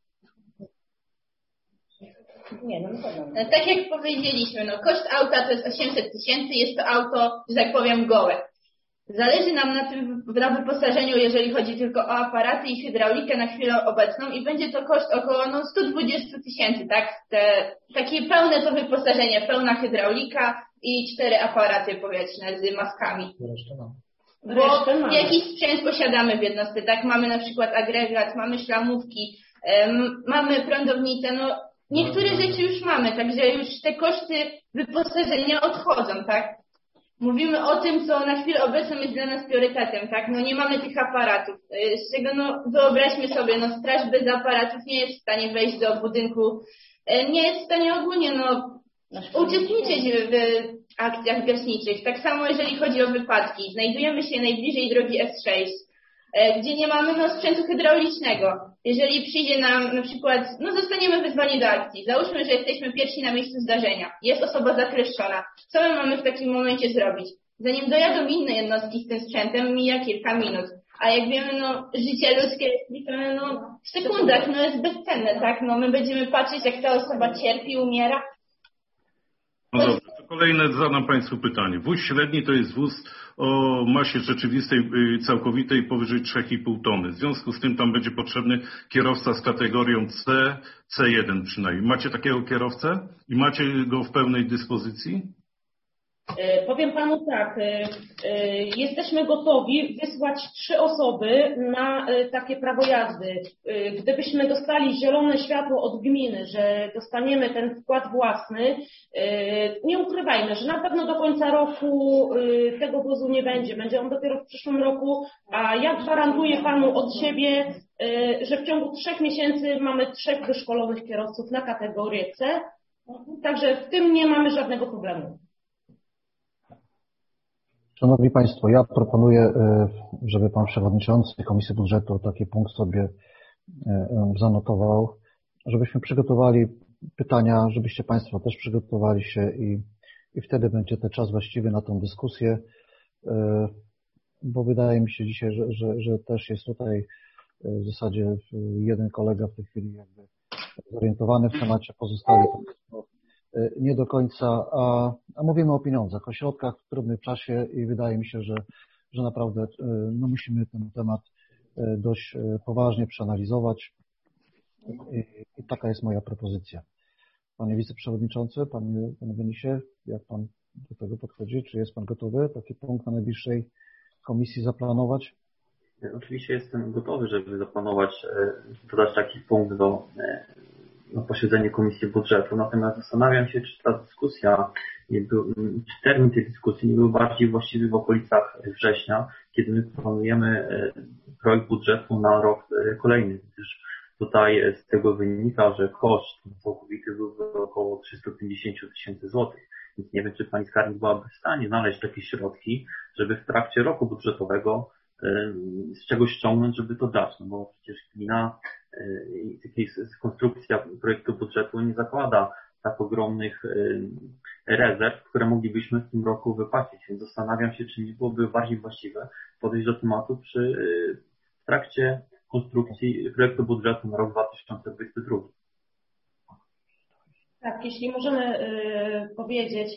Tak jak powiedzieliśmy, koszt auta to jest 800 tysięcy, jest to auto, że tak powiem, gołe. Zależy nam na wyposażeniu, jeżeli chodzi tylko o aparaty i hydraulikę na chwilę obecną i będzie to koszt około 120 tysięcy, tak? Takie pełne to wyposażenie, pełna hydraulika i 4 aparaty powietrzne z maskami. Bo jakiś sprzęt posiadamy w jednostce, tak? Mamy na przykład agregat, mamy szlamówki, mamy prądownicę, niektóre rzeczy już mamy, także już te koszty wyposażenia odchodzą, tak? Mówimy o tym, co na chwilę obecną jest dla nas priorytetem, tak? Nie mamy tych aparatów, z czego wyobraźmy sobie, straż bez aparatów nie jest w stanie wejść do budynku, nie jest w stanie ogólnie, uczestniczyć w akcjach gaśniczych. Tak samo jeżeli chodzi o wypadki. Znajdujemy się najbliżej drogi S6, gdzie nie mamy sprzętu hydraulicznego. Jeżeli przyjdzie nam na przykład, zostaniemy wezwani do akcji. Załóżmy, że jesteśmy pierwsi na miejscu zdarzenia. Jest osoba zakleszczona. Co my mamy w takim momencie zrobić? Zanim dojadą inne jednostki z tym sprzętem, mija kilka minut. A jak wiemy, życie ludzkie liczymy w sekundach, jest bezcenne, tak? My będziemy patrzeć, jak ta osoba cierpi, umiera. No dobrze, to kolejne zadam Państwu pytanie. Wóz średni to jest wóz o masie rzeczywistej, całkowitej powyżej 3,5 tony. W związku z tym tam będzie potrzebny kierowca z kategorią C, C1 przynajmniej. Macie takiego kierowcę i macie go w pełnej dyspozycji? Powiem Panu tak, jesteśmy gotowi wysłać 3 osoby na takie prawo jazdy. Gdybyśmy dostali zielone światło od gminy, że dostaniemy ten wkład własny, nie ukrywajmy, że na pewno do końca roku tego wozu nie będzie. Będzie on dopiero w przyszłym roku, a ja gwarantuję Panu od siebie, że w ciągu 3 miesięcy mamy 3 wyszkolonych kierowców na kategorię C, także w tym nie mamy żadnego problemu. Szanowni Państwo, ja proponuję, żeby Pan Przewodniczący Komisji Budżetu taki punkt sobie zanotował, żebyśmy przygotowali pytania, żebyście Państwo też przygotowali się i wtedy będzie ten czas właściwy na tą dyskusję, bo wydaje mi się dzisiaj, że też jest tutaj w zasadzie jeden kolega w tej chwili jakby zorientowany w temacie, pozostali nie do końca, a mówimy o pieniądzach, o środkach w trudnym czasie i wydaje mi się, że naprawdę musimy ten temat dość poważnie przeanalizować i taka jest moja propozycja. Panie Wiceprzewodniczący, Panie Denisie, jak Pan do tego podchodzi? Czy jest Pan gotowy taki punkt na najbliższej komisji zaplanować? Oczywiście jestem gotowy, żeby zaplanować, dodać taki punkt na posiedzenie Komisji Budżetu, natomiast zastanawiam się, czy ta dyskusja, czy termin tej dyskusji nie był bardziej właściwy w okolicach września, kiedy my planujemy projekt budżetu na rok kolejny, gdyż tutaj z tego wynika, że koszt całkowity byłby około 350 000 złotych. Więc nie wiem, czy Pani Skarbnik byłaby w stanie znaleźć takie środki, żeby w trakcie roku budżetowego z czegoś ściągnąć, żeby to dać, no bo przecież gmina konstrukcja projektu budżetu nie zakłada tak ogromnych rezerw, które moglibyśmy w tym roku wypłacić, więc zastanawiam się, czy nie byłoby bardziej właściwe podejść do tematu w trakcie konstrukcji projektu budżetu na rok 2022. Tak, jeśli możemy powiedzieć,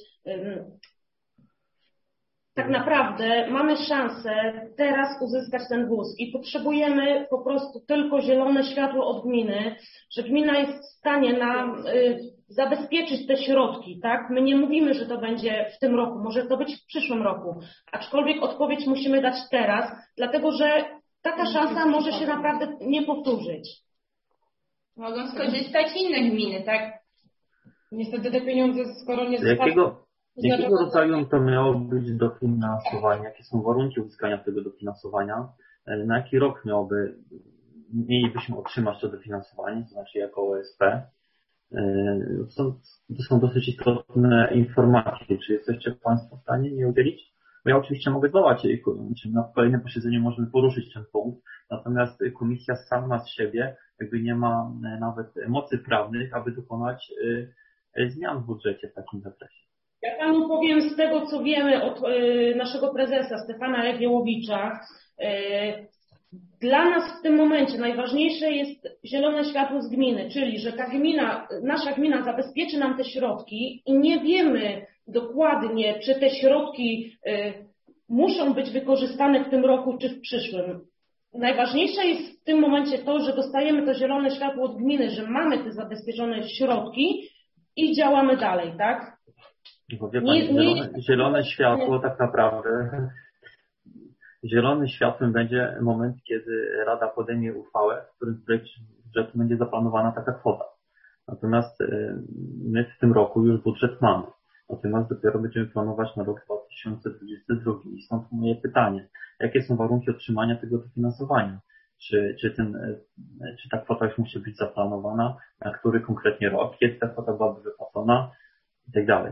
tak naprawdę mamy szansę teraz uzyskać ten wóz i potrzebujemy po prostu tylko zielone światło od gminy, że gmina jest w stanie nam zabezpieczyć te środki, tak? My nie mówimy, że to będzie w tym roku, może to być w przyszłym roku, aczkolwiek odpowiedź musimy dać teraz, dlatego że taka szansa może się naprawdę nie powtórzyć. Mogą skorzystać inne gminy, tak? Niestety te pieniądze, skoro nie zostaną... Jakiego rodzaju to miało być dofinansowanie? Jakie są warunki uzyskania tego dofinansowania? Na jaki rok mielibyśmy otrzymać to dofinansowanie, to znaczy jako OSP? To są dosyć istotne informacje. Czy jesteście Państwo w stanie je udzielić? Bo ja oczywiście mogę zwołać, czy na kolejnym posiedzeniu możemy poruszyć ten punkt, natomiast komisja sama z siebie jakby nie ma nawet mocy prawnych, aby dokonać zmian w budżecie w takim zakresie. Ja Panu powiem z tego, co wiemy od naszego prezesa Stefana Jagiełowicza. Dla nas w tym momencie najważniejsze jest zielone światło z gminy, czyli że nasza gmina zabezpieczy nam te środki i nie wiemy dokładnie, czy te środki muszą być wykorzystane w tym roku, czy w przyszłym. Najważniejsze jest w tym momencie to, że dostajemy to zielone światło od gminy, że mamy te zabezpieczone środki i działamy dalej, tak? Bo wie Pani, zielone światło tak naprawdę, zielonym światłem będzie moment, kiedy Rada podejmie uchwałę, w którym w projekcie budżetu będzie zaplanowana taka kwota. Natomiast my w tym roku już budżet mamy. Natomiast dopiero będziemy planować na rok 2022. I stąd moje pytanie, jakie są warunki otrzymania tego dofinansowania? Czy ta kwota już musi być zaplanowana, na który konkretnie rok, kiedy ta kwota byłaby wypłacona i tak dalej.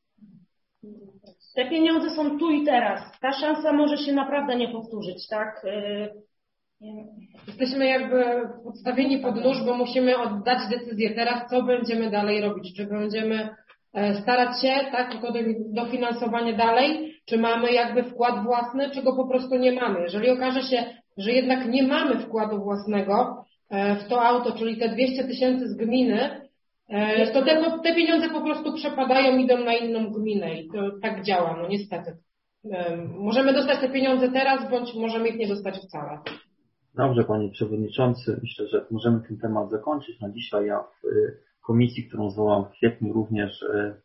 Te pieniądze są tu i teraz. Ta szansa może się naprawdę nie powtórzyć, tak? Jesteśmy jakby podstawieni pod nóż, bo musimy oddać decyzję teraz, co będziemy dalej robić. Czy będziemy starać się, tak, o to dofinansowanie dalej, czy mamy jakby wkład własny, czy go po prostu nie mamy. Jeżeli okaże się, że jednak nie mamy wkładu własnego w to auto, czyli te 200 000 z gminy, to te pieniądze po prostu przepadają, idą na inną gminę i to tak działa, no niestety. Możemy dostać te pieniądze teraz, bądź możemy ich nie dostać wcale. Dobrze, Panie Przewodniczący, myślę, że możemy ten temat zakończyć na dzisiaj. Ja w komisji, którą zwołam w kwietniu, również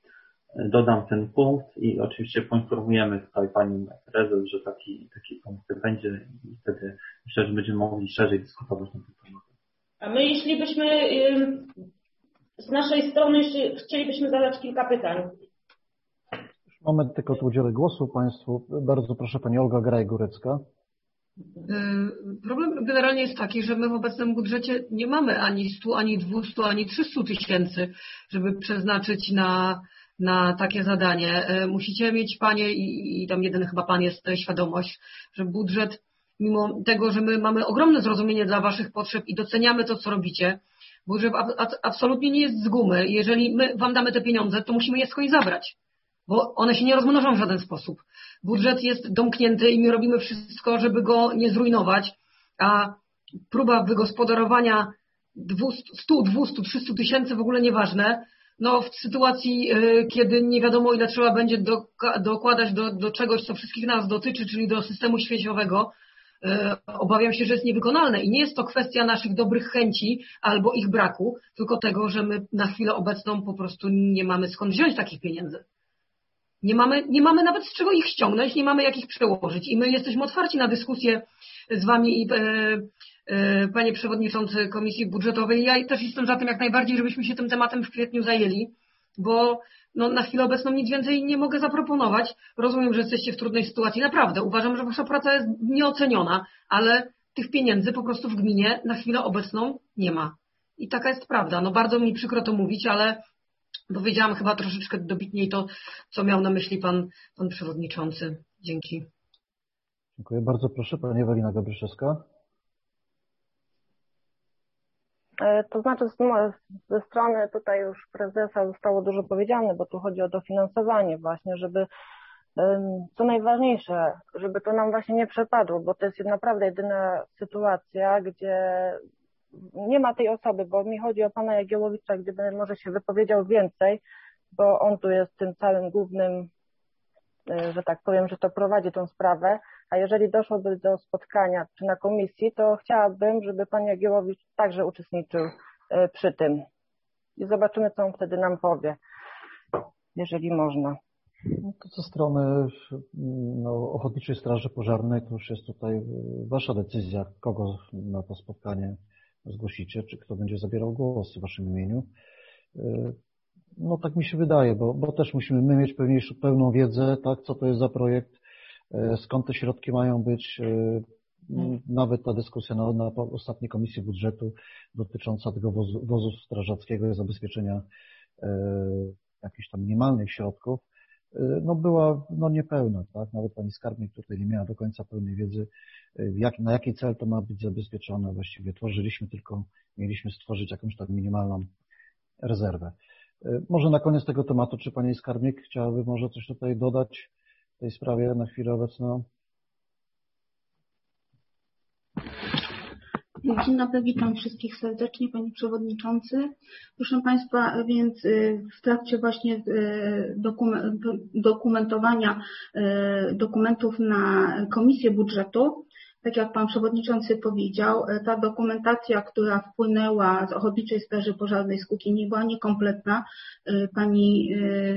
dodam ten punkt i oczywiście poinformujemy tutaj Panią Prezes, że taki punkt będzie i wtedy myślę, że będziemy mogli szerzej dyskutować na ten temat. A my, jeśli byśmy z naszej strony chcielibyśmy zadać kilka pytań. Moment, tylko tu udzielę głosu Państwu. Bardzo proszę Pani Olga Graj-Górecka. Problem generalnie jest taki, że my w obecnym budżecie nie mamy ani 100, ani 200, ani 300 tysięcy, żeby przeznaczyć na takie zadanie. Musicie mieć Panie i tam jeden chyba Pan jest świadomość, że budżet, mimo tego, że my mamy ogromne zrozumienie dla Waszych potrzeb i doceniamy to, co robicie, budżet absolutnie nie jest z gumy. Jeżeli my Wam damy te pieniądze, to musimy je skądś zabrać, bo one się nie rozmnożą w żaden sposób. Budżet jest domknięty i my robimy wszystko, żeby go nie zrujnować, a próba wygospodarowania 100, 200, 300 tysięcy w ogóle nieważne. No w sytuacji, kiedy nie wiadomo ile trzeba będzie dokładać do czegoś, co wszystkich nas dotyczy, czyli do systemu śmieciowego, obawiam się, że jest niewykonalne i nie jest to kwestia naszych dobrych chęci albo ich braku, tylko tego, że my na chwilę obecną po prostu nie mamy skąd wziąć takich pieniędzy. Nie mamy nawet z czego ich ściągnąć, nie mamy jak ich przełożyć i my jesteśmy otwarci na dyskusję z Wami i Panie Przewodniczący Komisji Budżetowej. Ja też jestem za tym jak najbardziej, żebyśmy się tym tematem w kwietniu zajęli, bo na chwilę obecną nic więcej nie mogę zaproponować. Rozumiem, że jesteście w trudnej sytuacji. Naprawdę uważam, że Wasza praca jest nieoceniona, ale tych pieniędzy po prostu w gminie na chwilę obecną nie ma. I taka jest prawda. Bardzo mi przykro to mówić, ale powiedziałam chyba troszeczkę dobitniej to, co miał na myśli pan Przewodniczący. Dzięki. Dziękuję bardzo. Proszę Pani Ewelina Gabryszewska. To znaczy ze strony tutaj już prezesa zostało dużo powiedziane, bo tu chodzi o dofinansowanie właśnie, żeby co najważniejsze, żeby to nam właśnie nie przepadło, bo to jest naprawdę jedyna sytuacja, gdzie nie ma tej osoby, bo mi chodzi o pana Jagiełowicza, gdyby może się wypowiedział więcej, bo on tu jest tym całym głównym, że tak powiem, że to prowadzi tą sprawę, a jeżeli doszłoby do spotkania czy na komisji, to chciałabym, żeby pan Jagiełowicz także uczestniczył przy tym i zobaczymy, co on wtedy nam powie, jeżeli można. To ze strony Ochotniczej Straży Pożarnej to już jest tutaj Wasza decyzja, kogo na to spotkanie zgłosicie, czy kto będzie zabierał głos w Waszym imieniu. Tak mi się wydaje, bo też musimy my mieć pełną wiedzę, tak, co to jest za projekt, skąd te środki mają być. Nawet ta dyskusja na ostatniej komisji budżetu dotycząca tego wozu strażackiego i zabezpieczenia jakichś tam minimalnych środków, była niepełna, tak? Nawet pani skarbnik tutaj nie miała do końca pełnej wiedzy, na jaki cel to ma być zabezpieczone. Właściwie mieliśmy stworzyć jakąś tam minimalną rezerwę. Może na koniec tego tematu, czy pani skarbnik chciałaby może coś tutaj dodać w tej sprawie na chwilę obecną? Dzień dobry, witam wszystkich serdecznie, Panie Przewodniczący. Proszę Państwa, więc w trakcie właśnie dokumentowania dokumentów na Komisję Budżetu, tak jak Pan Przewodniczący powiedział, ta dokumentacja, która wpłynęła z Ochotniczej Straży Pożarnej z Kukini, była niekompletna. Pani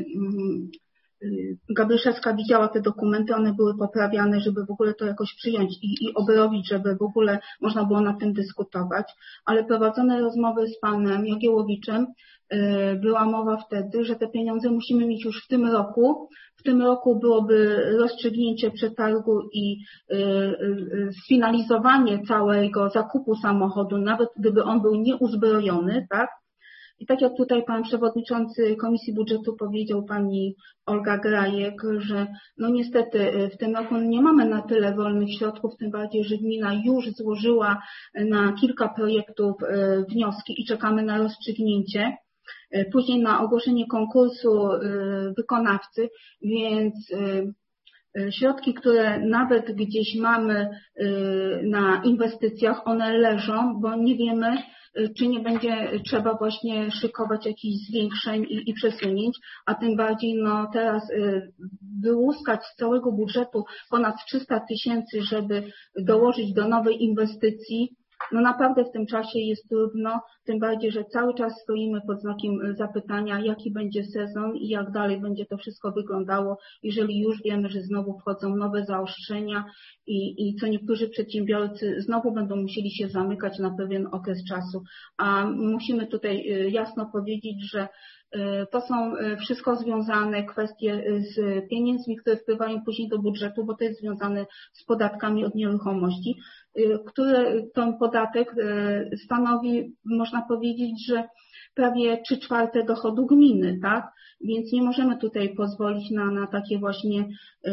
Gabryszewska widziała te dokumenty, one były poprawiane, żeby w ogóle to jakoś przyjąć i obrobić, żeby w ogóle można było nad tym dyskutować, ale prowadzone rozmowy z panem Jagiełowiczem była mowa wtedy, że te pieniądze musimy mieć już w tym roku. W tym roku byłoby rozstrzygnięcie przetargu i sfinalizowanie całego zakupu samochodu, nawet gdyby on był nieuzbrojony, tak? I tak jak tutaj pan przewodniczący Komisji Budżetu powiedział, pani Olga Grajek, że niestety w tym roku nie mamy na tyle wolnych środków, tym bardziej, że gmina już złożyła na kilka projektów wnioski i czekamy na rozstrzygnięcie. Później na ogłoszenie konkursu wykonawcy, więc środki, które nawet gdzieś mamy na inwestycjach, one leżą, bo nie wiemy, czy nie będzie trzeba właśnie szykować jakichś zwiększeń i przesunięć, a tym bardziej teraz wyłuskać z całego budżetu ponad 300 000, żeby dołożyć do nowej inwestycji, no naprawdę w tym czasie jest trudno, tym bardziej, że cały czas stoimy pod znakiem zapytania, jaki będzie sezon i jak dalej będzie to wszystko wyglądało, jeżeli już wiemy, że znowu wchodzą nowe zaostrzenia i co niektórzy przedsiębiorcy znowu będą musieli się zamykać na pewien okres czasu. A musimy tutaj jasno powiedzieć, że to są wszystko związane kwestie z pieniędzmi, które wpływają później do budżetu, bo to jest związane z podatkami od nieruchomości, ten podatek stanowi, można powiedzieć, że prawie 3/4 dochodu gminy, tak? Więc nie możemy tutaj pozwolić na takie właśnie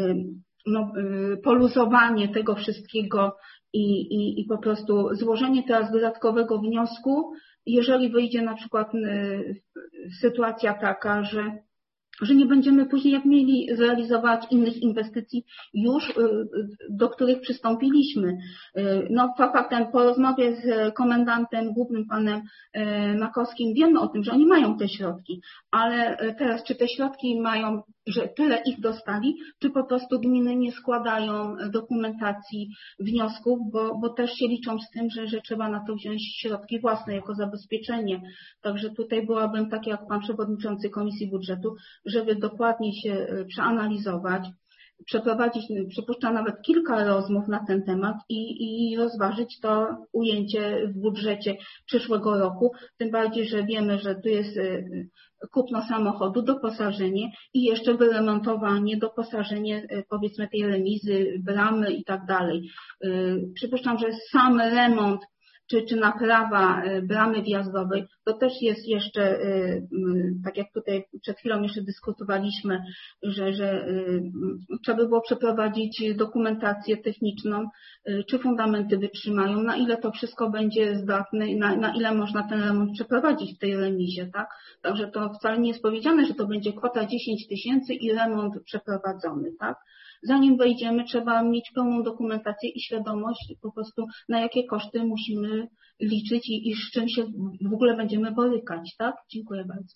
poluzowanie tego wszystkiego i po prostu złożenie teraz dodatkowego wniosku, jeżeli wyjdzie na przykład sytuacja taka, że nie będziemy później jak mieli zrealizować innych inwestycji już, do których przystąpiliśmy. No faktem po rozmowie z komendantem głównym panem Makowskim wiemy o tym, że oni mają te środki, ale teraz czy te środki mają, że tyle ich dostali, czy po prostu gminy nie składają dokumentacji wniosków, bo też się liczą z tym, że trzeba na to wziąć środki własne jako zabezpieczenie. Także tutaj byłabym tak jak pan przewodniczący Komisji Budżetu, żeby dokładnie się przeanalizować, przeprowadzić, przypuszczam nawet kilka rozmów na ten temat i rozważyć to ujęcie w budżecie przyszłego roku, tym bardziej, że wiemy, że tu jest kupno samochodu, doposażenie i jeszcze wyremontowanie, doposażenie powiedzmy tej remizy, bramy i tak dalej. Przypuszczam, że sam remont czy naprawa bramy wjazdowej, to też jest jeszcze, tak jak tutaj przed chwilą jeszcze dyskutowaliśmy, że trzeba by było przeprowadzić dokumentację techniczną, czy fundamenty wytrzymają, na ile to wszystko będzie zdatne, na ile można ten remont przeprowadzić w tej remizie, tak? Także to wcale nie jest powiedziane, że to będzie kwota 10 000 i remont przeprowadzony, tak? Zanim wejdziemy, trzeba mieć pełną dokumentację i świadomość po prostu, na jakie koszty musimy liczyć i z czym się w ogóle będziemy borykać, tak? Dziękuję bardzo.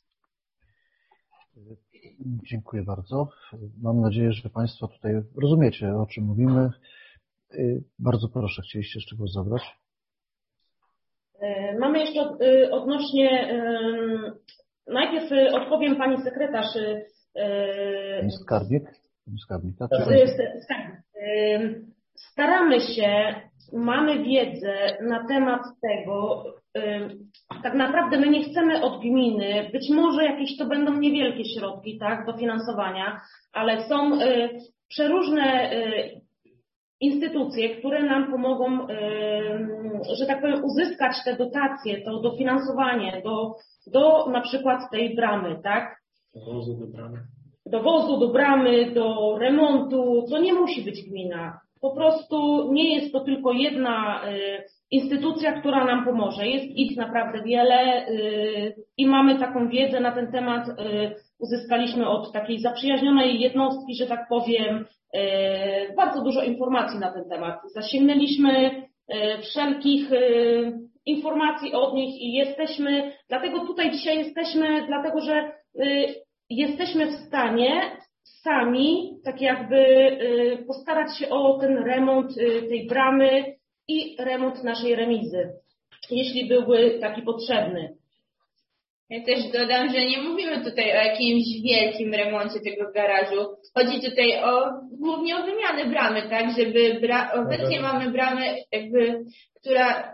Dziękuję bardzo. Mam nadzieję, że Państwo tutaj rozumiecie, o czym mówimy. Bardzo proszę, chcieliście jeszcze głos zabrać? Mamy jeszcze odnośnie, najpierw odpowiem pani sekretarz. Pani skarbnik? Tak? Staramy się, mamy wiedzę na temat tego, tak naprawdę my nie chcemy od gminy, być może jakieś to będą niewielkie środki, tak, dofinansowania, ale są przeróżne instytucje, które nam pomogą, że tak powiem, uzyskać te dotacje, to dofinansowanie do na przykład tej bramy, tak? Dowozu do bramy, do remontu, to nie musi być gmina. Po prostu nie jest to tylko jedna instytucja, która nam pomoże. Jest ich naprawdę wiele i mamy taką wiedzę na ten temat. Uzyskaliśmy od takiej zaprzyjaźnionej jednostki, że tak powiem, bardzo dużo informacji na ten temat. Zasięgnęliśmy wszelkich informacji od nich i dlatego tutaj dzisiaj jesteśmy, dlatego że jesteśmy w stanie sami tak jakby postarać się o ten remont tej bramy i remont naszej remizy, jeśli byłby taki potrzebny. Ja też dodam, że nie mówimy tutaj o jakimś wielkim remoncie tego garażu. Chodzi tutaj głównie o wymianę bramy, tak, żeby obecnie mamy bramę jakby, która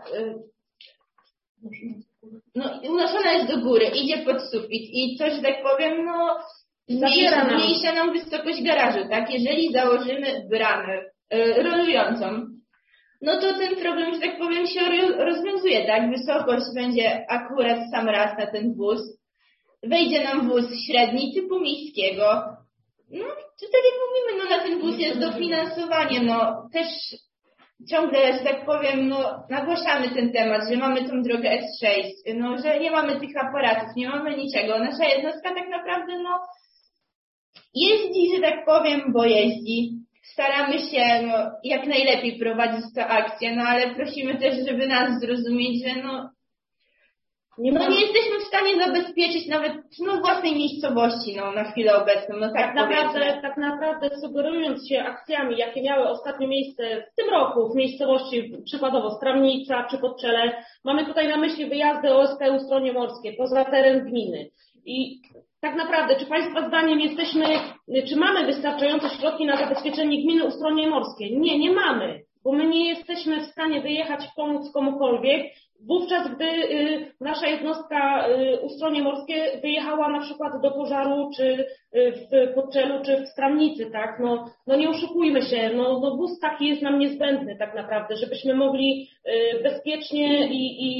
unoszona jest do góry, idzie pod sufit i coś, że tak powiem, zmniejsza nam wysokość garażu, tak? Jeżeli założymy bramę rolującą, no to ten problem, że tak powiem, się rozwiązuje, tak? Wysokość będzie akurat sam raz na ten wóz. Wejdzie nam wóz średni typu miejskiego. No, to tak jak mówimy, na ten wóz jest dofinansowanie, też ciągle, że tak powiem, nagłaszamy ten temat, że mamy tą drogę S6, że nie mamy tych aparatów, nie mamy niczego. Nasza jednostka tak naprawdę, jeździ, że tak powiem, bo jeździ. Staramy się jak najlepiej prowadzić tę akcję, ale prosimy też, żeby nas zrozumieć, że No nie jesteśmy w stanie zabezpieczyć nawet własnej miejscowości na chwilę obecną. No tak naprawdę sugerując się akcjami, jakie miały ostatnio miejsce w tym roku w miejscowości przykładowo Stramnica czy Podczele, mamy tutaj na myśli wyjazdy OSP Ustronie Morskie poza teren gminy. I tak naprawdę, czy Państwa zdaniem czy mamy wystarczające środki na zabezpieczenie gminy Ustronie Morskie? Nie mamy, bo my nie jesteśmy w stanie wyjechać pomóc komukolwiek. Wówczas, gdy nasza jednostka Ustronie Morskie wyjechała na przykład do pożaru, czy w Podczelu, czy w Stramnicy, tak? No nie oszukujmy się, wóz taki jest nam niezbędny tak naprawdę, żebyśmy mogli bezpiecznie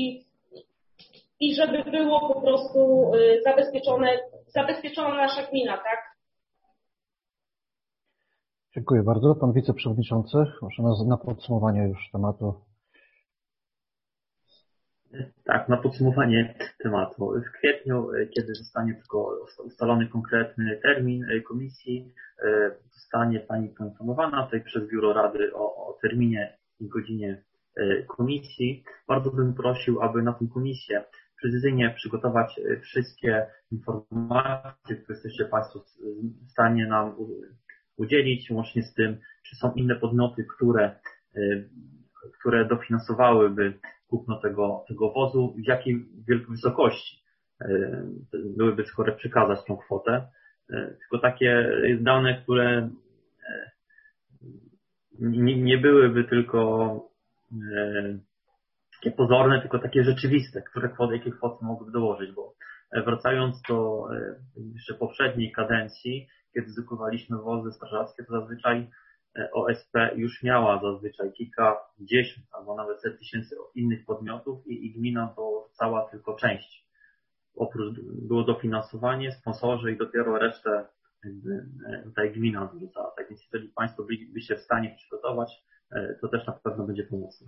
i żeby było po prostu zabezpieczona nasza gmina, tak? Dziękuję bardzo. Pan wiceprzewodniczący, proszę na podsumowanie już tematu. Tak, na podsumowanie tematu. W kwietniu, kiedy zostanie tylko ustalony konkretny termin komisji, zostanie Pani poinformowana tutaj przez Biuro Rady o terminie i godzinie komisji. Bardzo bym prosił, aby na tę komisję precyzyjnie przygotować wszystkie informacje, które jesteście Państwo w stanie nam udzielić, łącznie z tym, czy są inne podmioty, które dofinansowałyby kupno tego wozu, w jakiej wysokości byłyby skoro przekazać tą kwotę. Tylko takie dane, które nie byłyby takie pozorne, tylko takie rzeczywiste, jakie kwoty mogłyby dołożyć, bo wracając do jeszcze poprzedniej kadencji, kiedy zakupowaliśmy wozy strażackie, to zazwyczaj OSP już miała kilkadziesiąt albo nawet set tysięcy innych podmiotów i gmina dorzucała tylko część. Oprócz było dofinansowanie, sponsorzy i dopiero resztę tutaj gmina dorzucała. Tak więc jeżeli Państwo bylibyście w stanie przygotować, to też na pewno będzie pomocne.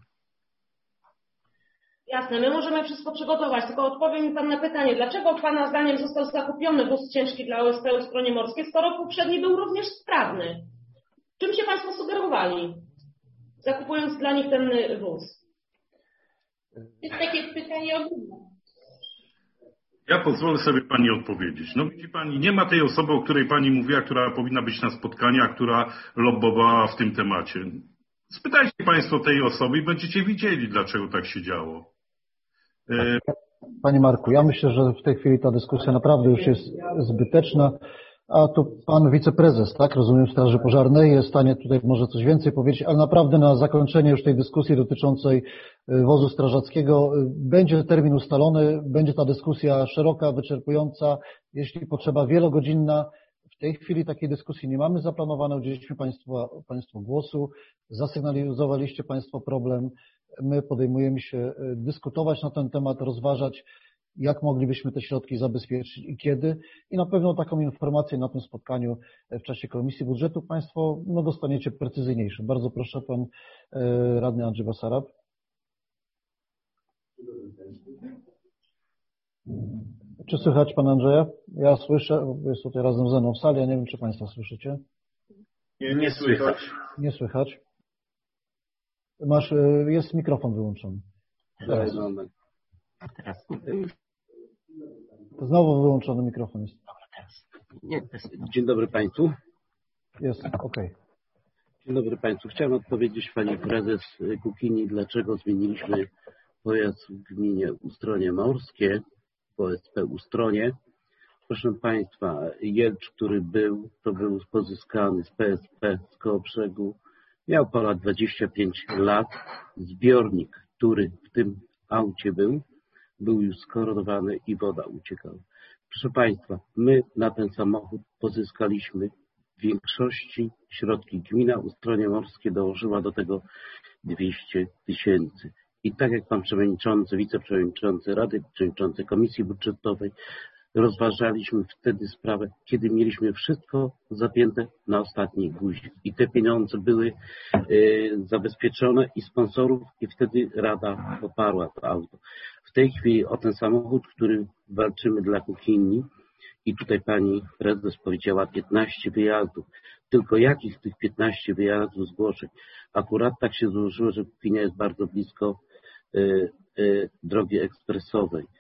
Jasne, my możemy wszystko przygotować, tylko odpowie mi Pan na pytanie, dlaczego Pana zdaniem został zakupiony wóz ciężki dla OSP Ustronie Morskie, skoro poprzedni był również sprawny? Czym się Państwo sugerowali, zakupując dla nich ten wóz? To jest takie pytanie ogólne. Ja pozwolę sobie Pani odpowiedzieć. No widzi Pani, nie ma tej osoby, o której Pani mówiła, która powinna być na spotkaniach, która lobbowała w tym temacie. Spytajcie Państwo tej osoby i będziecie widzieli, dlaczego tak się działo. Panie Marku, ja myślę, że w tej chwili ta dyskusja naprawdę już jest zbyteczna. A tu pan wiceprezes, tak, rozumiem, Straży Pożarnej jest w stanie tutaj może coś więcej powiedzieć, ale naprawdę na zakończenie już tej dyskusji dotyczącej wozu strażackiego będzie termin ustalony, będzie ta dyskusja szeroka, wyczerpująca, jeśli potrzeba wielogodzinna. W tej chwili takiej dyskusji nie mamy zaplanowane, udzieliliśmy Państwu głosu, zasygnalizowaliście Państwo problem, my podejmujemy się dyskutować na ten temat, rozważać, jak moglibyśmy te środki zabezpieczyć i kiedy. I na pewno taką informację na tym spotkaniu w czasie Komisji Budżetu Państwo dostaniecie precyzyjniejszą. Bardzo proszę, Pan Radny Andrzej Basarab. Czy słychać Pana Andrzeja? Ja słyszę, jest tutaj razem ze mną w sali, ja nie wiem, czy Państwo słyszycie. Nie słychać. Nie słychać. Jest mikrofon wyłączony. Teraz. To znowu wyłączony mikrofon jest. Dzień dobry Państwu. Jest, okej. Dzień dobry Państwu. Chciałem odpowiedzieć Pani Prezes Kukini, dlaczego zmieniliśmy pojazd w gminie Ustronie Morskie, w OSP Ustronie. Proszę Państwa, Jelcz, który to był pozyskany z PSP z Kołobrzegu, miał ponad 25 lat. Zbiornik, który w tym aucie był już skorodowany i woda uciekała. Proszę Państwa, my na ten samochód pozyskaliśmy w większości środki. Gmina Ustronie Morskie dołożyła do tego 200 000. I tak jak Pan Przewodniczący, Wiceprzewodniczący Rady, Przewodniczący Komisji Budżetowej, rozważaliśmy wtedy sprawę, kiedy mieliśmy wszystko zapięte na ostatni guzik. I te pieniądze były zabezpieczone i sponsorów i wtedy Rada poparła to auto. W tej chwili o ten samochód, który walczymy dla Kukini i tutaj Pani Prezes powiedziała 15 wyjazdów. Tylko jakich tych 15 wyjazdów zgłoszeń? Akurat tak się złożyło, że Kukinia jest bardzo blisko drogi ekspresowej.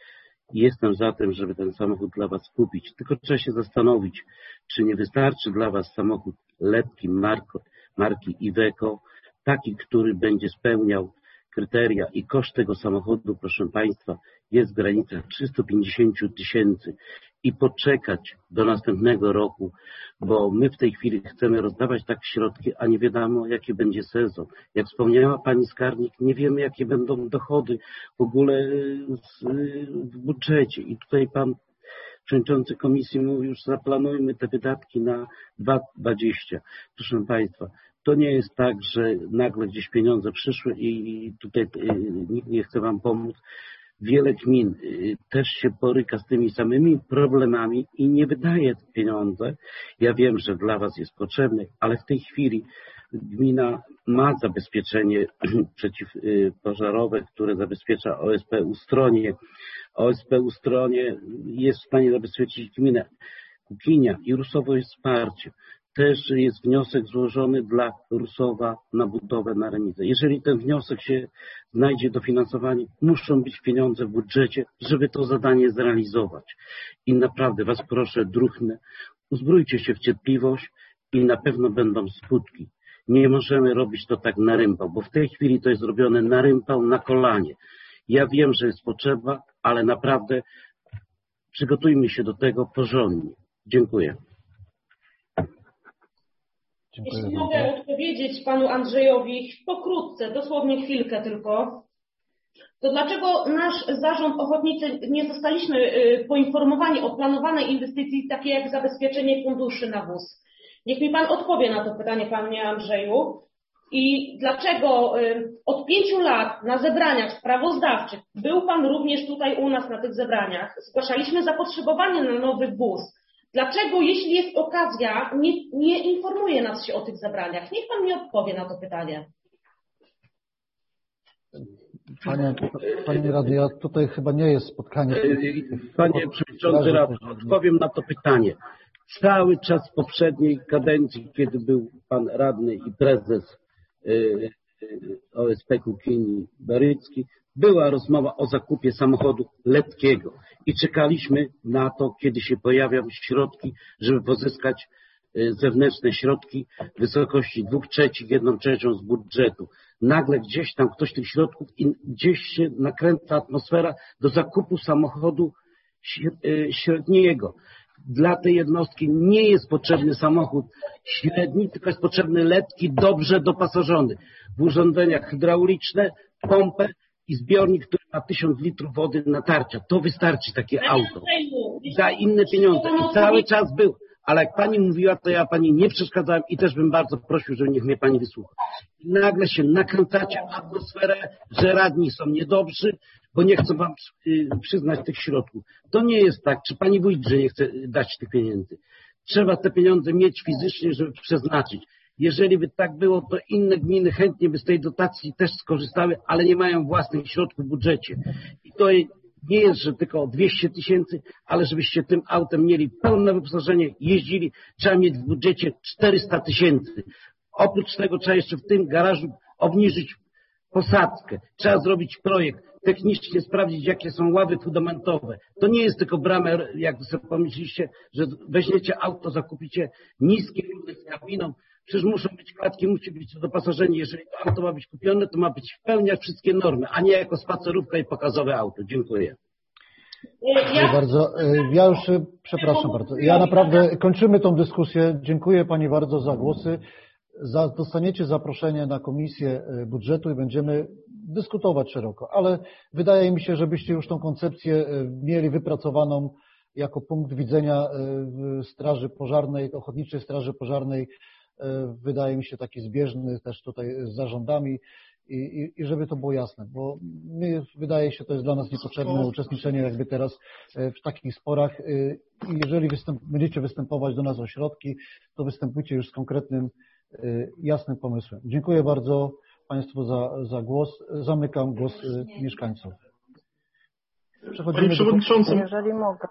Jestem za tym, żeby ten samochód dla Was kupić. Tylko trzeba się zastanowić, czy nie wystarczy dla Was samochód letki marki Iveco, taki, który będzie spełniał kryteria i koszt tego samochodu, proszę Państwa, jest w granicach 350 000 i poczekać do następnego roku, bo my w tej chwili chcemy rozdawać tak środki, a nie wiadomo, jaki będzie sezon. Jak wspomniała Pani Skarbnik, nie wiemy, jakie będą dochody w ogóle w budżecie. I tutaj Pan Przewodniczący Komisji mówił, już zaplanujmy te wydatki na 2020. Proszę Państwa, to nie jest tak, że nagle gdzieś pieniądze przyszły i tutaj nikt nie chce Wam pomóc. Wiele gmin też się boryka z tymi samymi problemami i nie wydaje pieniądze. Ja wiem, że dla Was jest potrzebne, ale w tej chwili gmina ma zabezpieczenie przeciwpożarowe, które zabezpiecza OSP Ustronie. OSP Ustronie jest w stanie zabezpieczyć gminę Kukinia i Rusowo jest wsparcie. Też jest wniosek złożony dla Rusowa na budowę na remizę. Jeżeli ten wniosek się znajdzie dofinansowanie, muszą być pieniądze w budżecie, żeby to zadanie zrealizować. I naprawdę Was proszę, druhny, uzbrójcie się w cierpliwość i na pewno będą skutki. Nie możemy robić to tak na rympał, bo w tej chwili to jest robione na rympał, na kolanie. Ja wiem, że jest potrzeba, ale naprawdę przygotujmy się do tego porządnie. Dziękuję. Jeśli mogę odpowiedzieć panu Andrzejowi pokrótce, dosłownie chwilkę tylko, to dlaczego nasz zarząd ochotnicy nie zostaliśmy poinformowani o planowanej inwestycji takiej jak zabezpieczenie funduszy na wóz? Niech mi pan odpowie na to pytanie, panie Andrzeju. I dlaczego od 5 lat na zebraniach sprawozdawczych był pan również tutaj u nas na tych zebraniach? Zgłaszaliśmy zapotrzebowanie na nowy wóz. Dlaczego, jeśli jest okazja, nie informuje nas się o tych zebraniach? Niech pan mi odpowie na to pytanie. Panie radny, tutaj chyba nie jest spotkanie. Panie przewodniczący rady, odpowiem na to pytanie. Cały czas poprzedniej kadencji, kiedy był pan radny i prezes OSP Kukini Barycki, była rozmowa o zakupie samochodu letkiego i czekaliśmy na to, kiedy się pojawią środki, żeby pozyskać zewnętrzne środki w wysokości 2/3, 1/3 z budżetu. Nagle gdzieś tam ktoś tych środków i gdzieś się nakręca atmosfera do zakupu samochodu średniego. Dla tej jednostki nie jest potrzebny samochód średni, tylko jest potrzebny letki, dobrze doposażony. W urządzeniach hydrauliczne, pompę i zbiornik, który ma 1000 litrów wody na tarcia. To wystarczy takie auto. Za inne pieniądze. I cały czas był. Ale jak pani mówiła, to ja pani nie przeszkadzałem i też bym bardzo prosił, żeby niech mnie pani wysłucha. I nagle się nakręcacie atmosferę, że radni są niedobrzy, bo nie chcą wam przyznać tych środków. To nie jest tak. Czy pani wójt, że nie chce dać tych pieniędzy? Trzeba te pieniądze mieć fizycznie, żeby przeznaczyć. Jeżeli by tak było, to inne gminy chętnie by z tej dotacji też skorzystały, ale nie mają własnych środków w budżecie. I to nie jest, że tylko 200 000, ale żebyście tym autem mieli pełne wyposażenie, jeździli, trzeba mieć w budżecie 400 000. Oprócz tego trzeba jeszcze w tym garażu obniżyć posadzkę. Trzeba zrobić projekt, technicznie sprawdzić, jakie są ławy fundamentowe. To nie jest tylko brama, jak sobie pomyślicie, że weźmiecie auto, zakupicie niskie rury z kabiną. Przecież muszą być klatki, musi być doposażenie. Jeżeli to auto ma być kupione, to ma być spełniać wszystkie normy, a nie jako spacerówka i pokazowe auto. Dziękuję. Bardzo. Ja już przepraszam bardzo. Ja naprawdę kończymy tą dyskusję. Dziękuję pani bardzo za głosy. Dostaniecie zaproszenie na komisję budżetu i będziemy dyskutować szeroko, ale wydaje mi się, żebyście już tą koncepcję mieli wypracowaną jako punkt widzenia Straży Pożarnej, Ochotniczej Straży Pożarnej. Wydaje mi się taki zbieżny też tutaj z zarządami i żeby to było jasne, bo wydaje się, to jest dla nas niepotrzebne uczestniczenie jakby teraz w takich sporach i jeżeli będziecie występować do nas o środki, to występujcie już z konkretnym, jasnym pomysłem. Dziękuję bardzo Państwu za głos. Zamykam głos mieszkańców. Panie Przewodniczący, jeżeli mogę.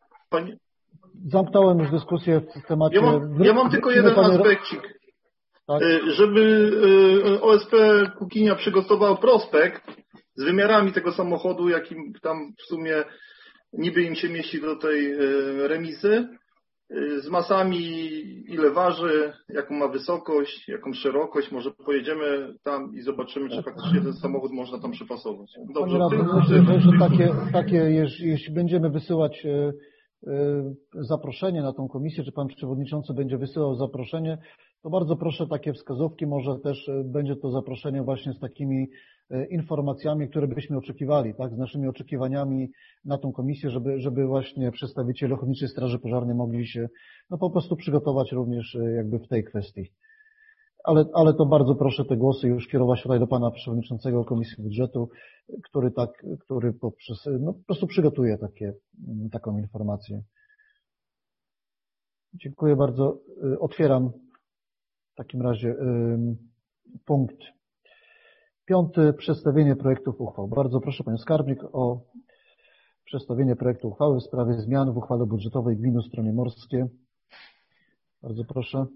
Zamknąłem już dyskusję w temacie... Ja mam tylko jeden aspekcik. Tak? Żeby OSP Kukinia przygotował prospekt z wymiarami tego samochodu, jakim tam w sumie niby im się mieści do tej remizy, z masami, ile waży, jaką ma wysokość, jaką szerokość. Może pojedziemy tam i zobaczymy, czy faktycznie ten samochód można tam przypasować. Dobrze, myślę, że takie, jeśli będziemy wysyłać zaproszenie na tą komisję, czy pan przewodniczący będzie wysyłał zaproszenie, to bardzo proszę takie wskazówki, może też będzie to zaproszenie właśnie z takimi informacjami, które byśmy oczekiwali, tak, z naszymi oczekiwaniami na tą komisję, żeby właśnie przedstawiciele Ochotniczej Straży Pożarnej mogli się po prostu przygotować również jakby w tej kwestii. Ale to bardzo proszę te głosy już kierować tutaj do pana przewodniczącego Komisji Budżetu, który po prostu przygotuje taką informację. Dziękuję bardzo. Otwieram w takim razie punkt 5. Przedstawienie projektów uchwał. Bardzo proszę panią skarbnik o przedstawienie projektu uchwały w sprawie zmian w uchwale budżetowej gminy Ustronie Morskie. Bardzo proszę.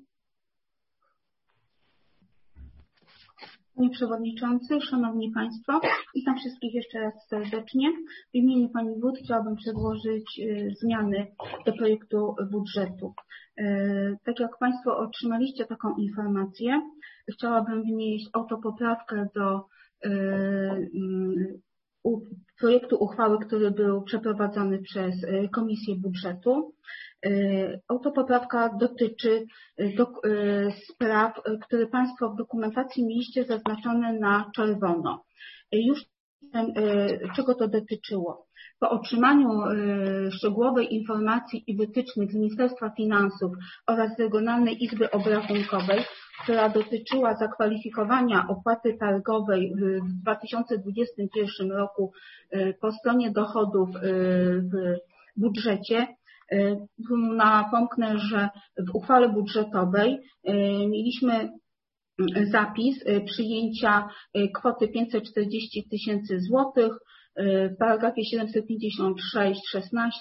Panie Przewodniczący, Szanowni Państwo, witam wszystkich jeszcze raz serdecznie. W imieniu Pani Wójt chciałabym przedłożyć zmiany do projektu budżetu. Tak jak Państwo otrzymaliście taką informację, chciałabym wnieść autopoprawkę do projektu uchwały, który był przeprowadzony przez Komisję Budżetu. Autopoprawka dotyczy spraw, które Państwo w dokumentacji mieliście zaznaczone na czerwono. Już czego to dotyczyło? Po otrzymaniu szczegółowej informacji i wytycznych z Ministerstwa Finansów oraz Regionalnej Izby Obrachunkowej, która dotyczyła zakwalifikowania opłaty targowej w 2021 roku po stronie dochodów w budżecie, napomknę, że w uchwale budżetowej mieliśmy zapis przyjęcia kwoty 540 000 złotych. W paragrafie 756.16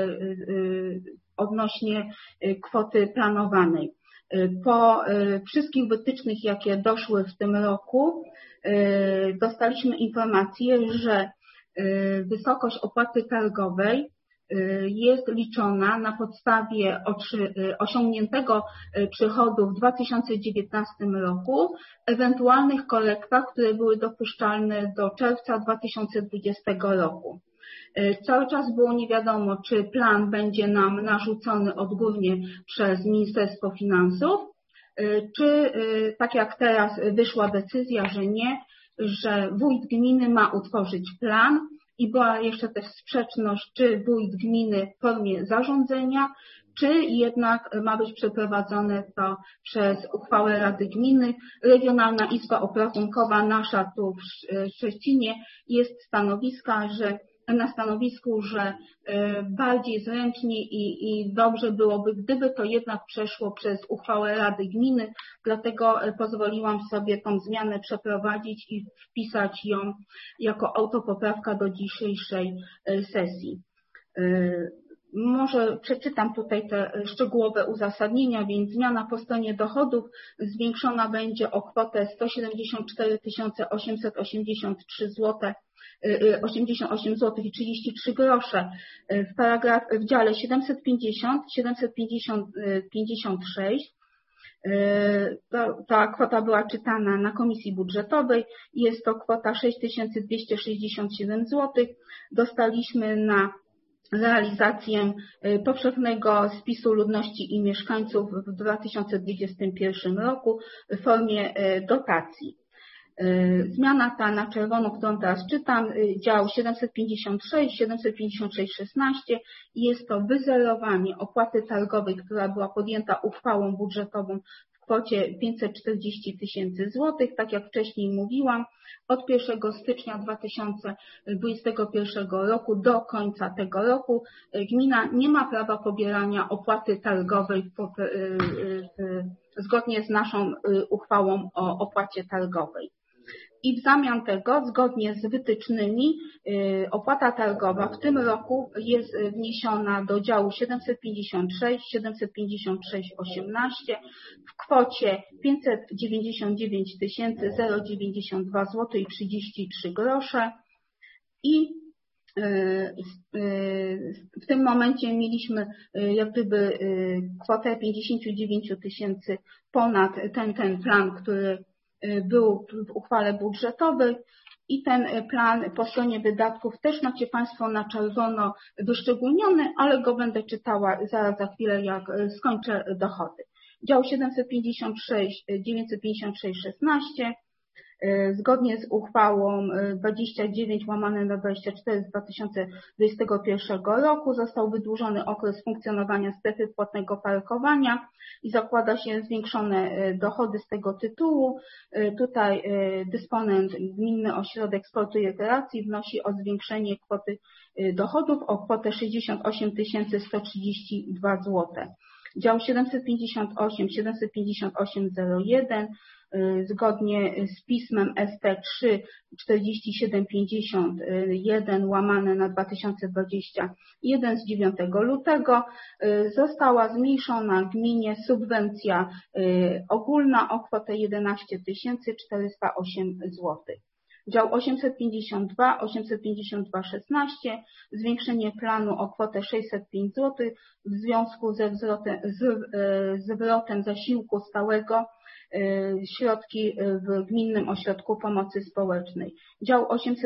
odnośnie kwoty planowanej. Po wszystkich wytycznych, jakie doszły w tym roku, dostaliśmy informację, że wysokość opłaty targowej jest liczona na podstawie osiągniętego przychodu w 2019 roku, ewentualnych korektach, które były dopuszczalne do czerwca 2020 roku. Cały czas było nie wiadomo, czy plan będzie nam narzucony odgórnie przez Ministerstwo Finansów, czy tak jak teraz wyszła decyzja, że nie, że wójt gminy ma utworzyć plan. I była jeszcze też sprzeczność, czy wójt gminy w formie zarządzenia, czy jednak ma być przeprowadzone to przez uchwałę Rady Gminy. Regionalna Izba Obrachunkowa nasza tu w Szczecinie jest na stanowisku, że bardziej zręcznie i dobrze byłoby, gdyby to jednak przeszło przez uchwałę Rady Gminy, dlatego pozwoliłam sobie tą zmianę przeprowadzić i wpisać ją jako autopoprawka do dzisiejszej sesji. Może przeczytam tutaj te szczegółowe uzasadnienia, więc zmiana po stronie dochodów zwiększona będzie o kwotę 174 883 zł. 88 zł i 33 grosze w dziale 750-756. Ta kwota była czytana na Komisji Budżetowej. Jest to kwota 6267 zł. Dostaliśmy na realizację powszechnego spisu ludności i mieszkańców w 2021 roku w formie dotacji. Zmiana ta na czerwono, którą teraz czytam, dział 756-16, jest to wyzerowanie opłaty targowej, która była podjęta uchwałą budżetową w kwocie 540 000 złotych. Tak jak wcześniej mówiłam, od 1 stycznia 2021 roku do końca tego roku gmina nie ma prawa pobierania opłaty targowej zgodnie z naszą uchwałą o opłacie targowej. I w zamian tego, zgodnie z wytycznymi, opłata targowa w tym roku jest wniesiona do działu 756-756-18 w kwocie 599 092 zł i 33 grosze i W tym momencie mieliśmy jak gdyby kwotę 59 000 ponad ten plan, który był w uchwale budżetowej i ten plan po stronie wydatków też macie Państwo na czerwono wyszczególniony, ale go będę czytała zaraz za chwilę, jak skończę dochody. Dział 756 956,16. Zgodnie z uchwałą 29/24 z 2021 roku został wydłużony okres funkcjonowania strefy płatnego parkowania i zakłada się zwiększone dochody z tego tytułu. Tutaj dysponent Gminny Ośrodek Sportu i Rekreacji wnosi o zwiększenie kwoty dochodów o kwotę 68 132 zł. Dział 758/01 zgodnie z pismem SP3 4751/2021 z 9 lutego została zmniejszona gminie subwencja ogólna o kwotę 11 408 zł. Dział 852/16 zwiększenie planu o kwotę 605 zł w związku ze zwrotem zasiłku stałego środki w Gminnym Ośrodku Pomocy Społecznej. Dział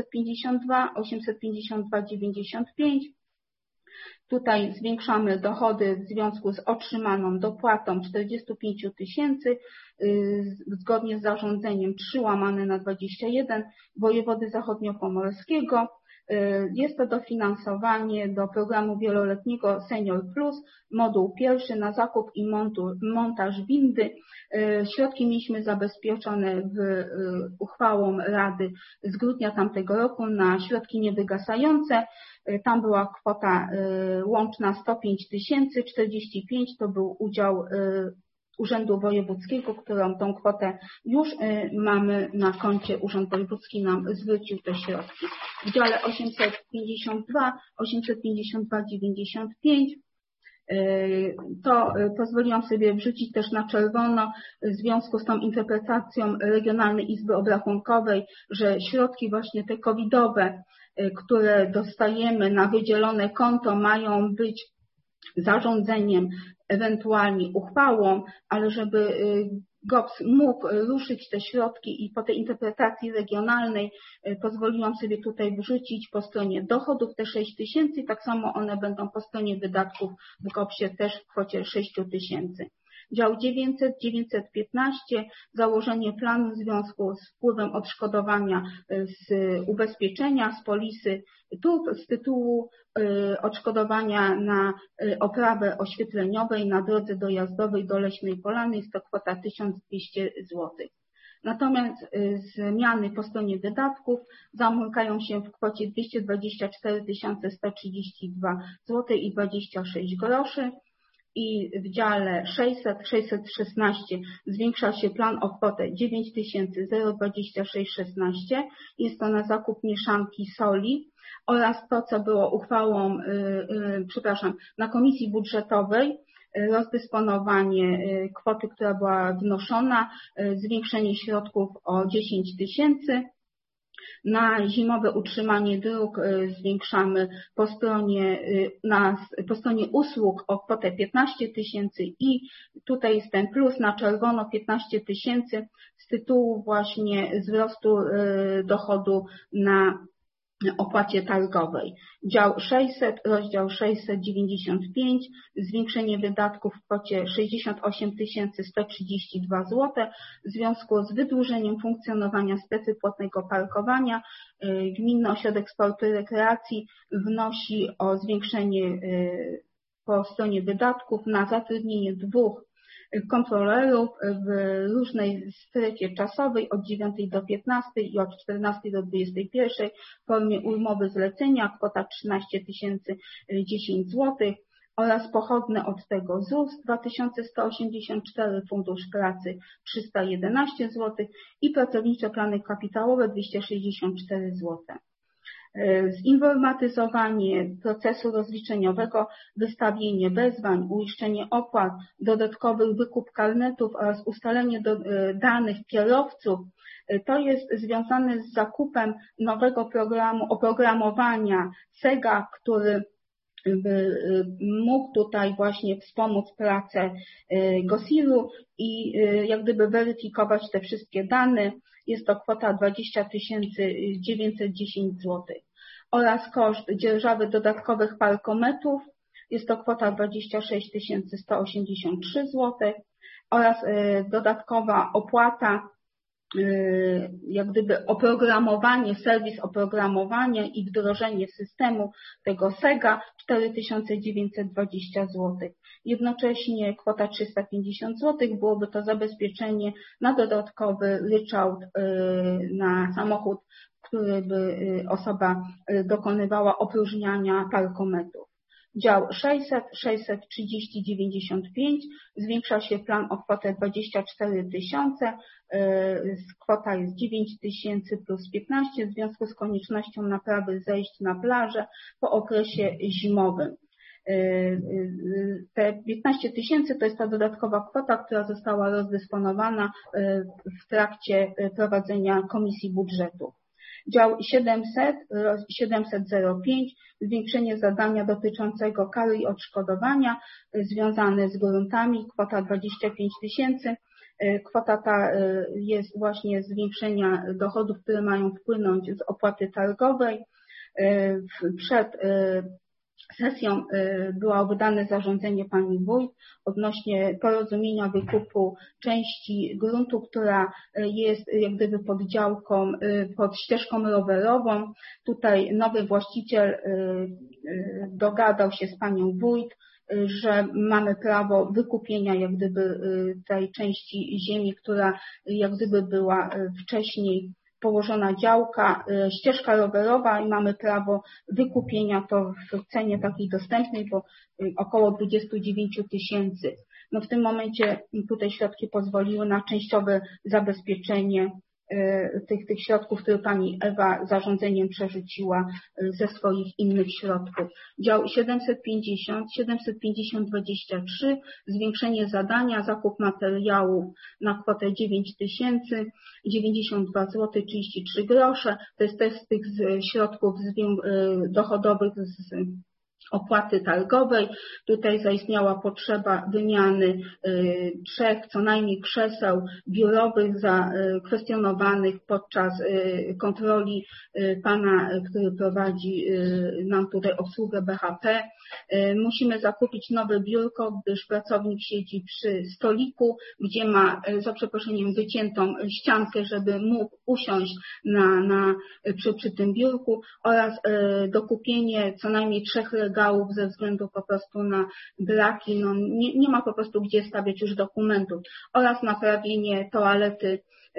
852/95. Tutaj zwiększamy dochody w związku z otrzymaną dopłatą 45 000 zgodnie z zarządzeniem 3/21 wojewody zachodniopomorskiego. Jest to dofinansowanie do programu wieloletniego Senior Plus, moduł pierwszy na zakup i montaż windy. Środki mieliśmy zabezpieczone uchwałą Rady z grudnia tamtego roku na środki niewygasające. Tam była kwota łączna 105 045, to był udział Urzędu Wojewódzkiego, którą tą kwotę już mamy na koncie. Urząd Wojewódzki nam zwrócił te środki. W dziale 852/95 to pozwoliłam sobie wrzucić też na czerwono w związku z tą interpretacją Regionalnej Izby Obrachunkowej, że środki właśnie te covidowe, które dostajemy na wydzielone konto, mają być zarządzeniem, ewentualnie uchwałą, ale żeby GOPS mógł ruszyć te środki i po tej interpretacji regionalnej pozwoliłam sobie tutaj wrzucić po stronie dochodów te 6 000 i tak samo one będą po stronie wydatków w GOPS-ie też w kwocie 6 000. Dział 915 założenie planu w związku z wpływem odszkodowania z ubezpieczenia, z polisy, tu z tytułu odszkodowania na oprawę oświetleniowej na drodze dojazdowej do Leśnej Polany jest to kwota 1200 zł. Natomiast zmiany po stronie wydatków zamykają się w kwocie 224 132 zł i 26 groszy. I w dziale 616 zwiększa się plan o kwotę 9026,16. Jest to na zakup mieszanki soli oraz to, co było uchwałą, na Komisji Budżetowej, rozdysponowanie kwoty, która była wnoszona, zwiększenie środków o 10 000. Na zimowe utrzymanie dróg zwiększamy po stronie usług o kwotę 15 000 i tutaj jest ten plus na czerwono 15 000 z tytułu właśnie wzrostu dochodu na opłacie targowej. Dział 600, rozdział 695, zwiększenie wydatków w kwocie 68 132 zł w związku z wydłużeniem funkcjonowania strefy płatnego parkowania. Gminny Ośrodek Sportu i Rekreacji wnosi o zwiększenie po stronie wydatków na zatrudnienie 2 kontrolerów w różnej strefie czasowej od 9 do 15 i od 14 do 21 w formie umowy zlecenia, kwota 13 010 zł oraz pochodne od tego ZUS 2184, Fundusz Pracy 311 zł i pracownicze plany kapitałowe 264 zł. zinformatyzowanie procesu rozliczeniowego, wystawienie wezwań, uiszczenie opłat, dodatkowy wykup karnetów oraz ustalenie danych kierowców. To jest związane z zakupem nowego programu oprogramowania SEGA, który mógł tutaj właśnie wspomóc pracę GOSIR-u i jak gdyby weryfikować te wszystkie dane. Jest to kwota 20 910 zł. Oraz koszt dzierżawy dodatkowych parkometrów. Jest to kwota 26 183 zł. Oraz dodatkowa opłata, jak gdyby oprogramowanie, serwis oprogramowania i wdrożenie systemu tego SEGA 4920 zł. Jednocześnie kwota 350 zł byłoby to zabezpieczenie na dodatkowy ryczałt na samochód, który by osoba dokonywała opróżniania parkometrów. Dział 600, 630, 95, zwiększa się plan o kwotę 24 000, kwota jest 9 000 plus 15 w związku z koniecznością naprawy zejść na plażę po okresie zimowym. Te 15 000 to jest ta dodatkowa kwota, która została rozdysponowana w trakcie prowadzenia Komisji Budżetu. Dział 705, zwiększenie zadania dotyczącego kary i odszkodowania związane z gruntami, kwota 25 000. Kwota ta jest właśnie zwiększenia dochodów, które mają wpłynąć z opłaty targowej. Przed sesją było wydane zarządzenie pani wójt odnośnie porozumienia wykupu części gruntu, która jest jak gdyby pod działką, pod ścieżką rowerową. Tutaj nowy właściciel dogadał się z panią wójt, że mamy prawo wykupienia jak gdyby tej części ziemi, która jak gdyby była wcześniej położona działka, ścieżka rowerowa i mamy prawo wykupienia to w cenie takiej dostępnej, bo około 29 000. No w tym momencie tutaj środki pozwoliły na częściowe zabezpieczenie tych środków, które pani Ewa zarządzeniem przerzuciła ze swoich innych środków. Dział 750, 23, zwiększenie zadania, zakup materiałów na kwotę 9 000, 92 zł 33 grosze. To jest też z tych środków dochodowych z opłaty targowej. Tutaj zaistniała potrzeba wymiany 3 co najmniej krzeseł biurowych zakwestionowanych podczas kontroli pana, który prowadzi nam tutaj obsługę BHP. Musimy zakupić nowe biurko, gdyż pracownik siedzi przy stoliku, gdzie ma za przeproszeniem wyciętą ściankę, żeby mógł usiąść przy tym biurku, oraz dokupienie co najmniej 3 regałów ze względu po prostu na braki, no nie ma po prostu gdzie stawiać już dokumentów, oraz naprawienie toalety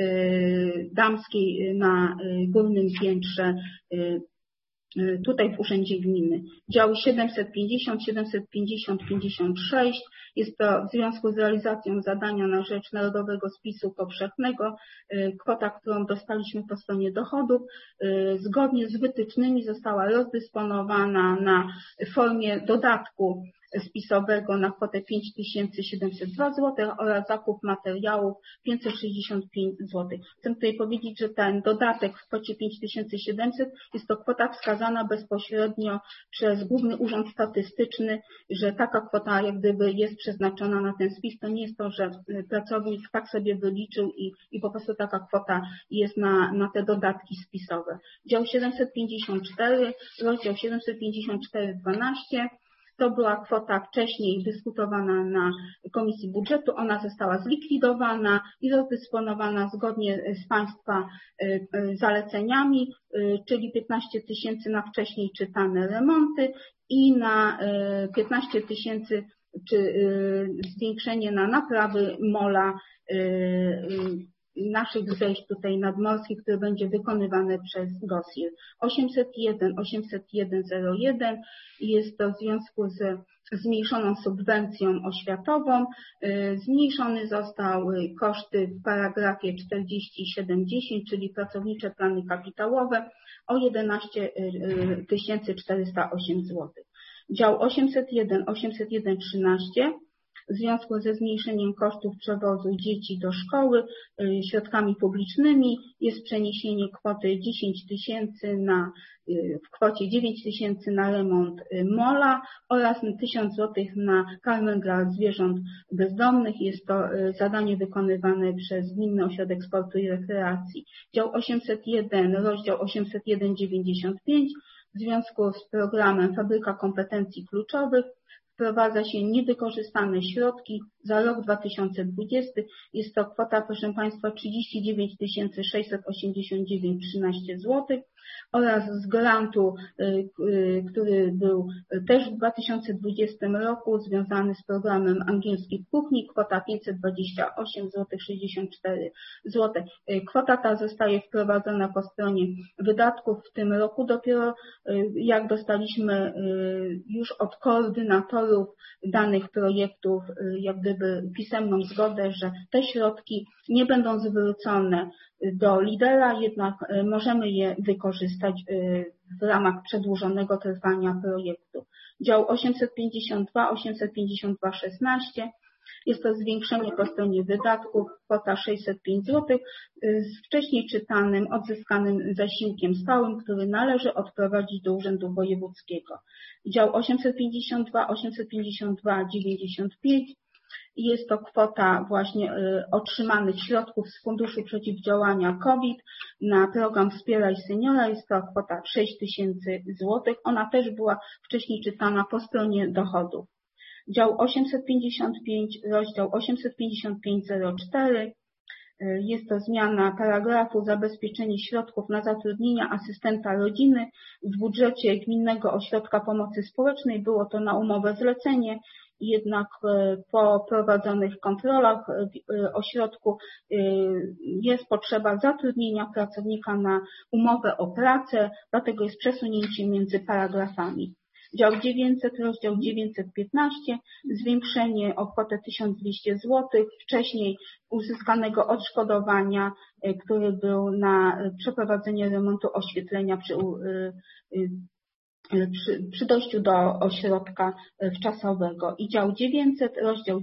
damskiej na górnym piętrze tutaj w Urzędzie Gminy. Dział 750, 750, 56 jest to w związku z realizacją zadania na rzecz Narodowego Spisu Powszechnego. Kwota, którą dostaliśmy po stronie dochodów, zgodnie z wytycznymi została rozdysponowana na formie dodatku spisowego na kwotę 5702 zł oraz zakup materiałów 565 zł. Chcę tutaj powiedzieć, że ten dodatek w kwocie 5700 jest to kwota wskazana bezpośrednio przez Główny Urząd Statystyczny, że taka kwota jak gdyby jest przeznaczona na ten spis. To nie jest to, że pracownik tak sobie wyliczył i po prostu taka kwota jest na te dodatki spisowe. Dział 754, rozdział 754.12. To była kwota wcześniej dyskutowana na Komisji Budżetu. Ona została zlikwidowana i rozdysponowana zgodnie z Państwa zaleceniami, czyli 15 000 na wcześniej czytane remonty i na 15 000 czy zwiększenie na naprawy mola naszych zejść tutaj nadmorskich, które będzie wykonywane przez GOSIR. 801 jest to w związku z zmniejszoną subwencją oświatową. Zmniejszony został koszty w paragrafie 4710, czyli pracownicze plany kapitałowe o 11 408 zł. Dział 801-13 w związku ze zmniejszeniem kosztów przewozu dzieci do szkoły środkami publicznymi jest przeniesienie kwoty 10 000 w kwocie 9 000 na remont mola oraz 1000 zł na karmę dla zwierząt bezdomnych. Jest to zadanie wykonywane przez Gminny Ośrodek Sportu i Rekreacji. Dział 801, rozdział 801-95 w związku z programem Fabryka Kompetencji Kluczowych wprowadza się niewykorzystane środki za rok 2020. Jest to kwota, proszę Państwa, 39 689,13 zł oraz z grantu, który był też w 2020 roku związany z programem Angielski w Kuchni, kwota 528,64 zł. Kwota ta zostaje wprowadzona po stronie wydatków w tym roku. Dopiero jak dostaliśmy już od koordynatorów danych projektów jak gdyby pisemną zgodę, że te środki nie będą zwrócone do lidera, jednak możemy je wykorzystać w ramach przedłużonego trwania projektu. Dział 852-16 jest to zwiększenie po stronie wydatków, kwota 605 zł z wcześniej czytanym, odzyskanym zasiłkiem stałym, który należy odprowadzić do Urzędu Wojewódzkiego. Dział 852-95 jest to kwota właśnie otrzymanych środków z Funduszu Przeciwdziałania COVID na program Wspieraj Seniora. Jest to kwota 6 000 zł. Ona też była wcześniej czytana po stronie dochodów. Dział 855, rozdział 855.04. Jest to zmiana paragrafu zabezpieczenie środków na zatrudnienie asystenta rodziny. W budżecie Gminnego Ośrodka Pomocy Społecznej było to na umowę zlecenie, jednak po prowadzonych kontrolach w ośrodku jest potrzeba zatrudnienia pracownika na umowę o pracę, dlatego jest przesunięcie między paragrafami. Dział 900, rozdział 915, zwiększenie o kwotę 1200 zł, wcześniej uzyskanego odszkodowania, który był na przeprowadzenie remontu oświetlenia przy dojściu do ośrodka wczasowego. I dział 900, rozdział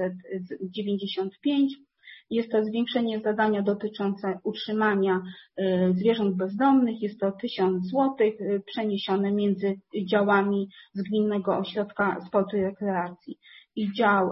995, jest to zwiększenie zadania dotyczące utrzymania zwierząt bezdomnych. Jest to 1000 zł przeniesione między działami z Gminnego Ośrodka Sportu i Rekreacji. I dział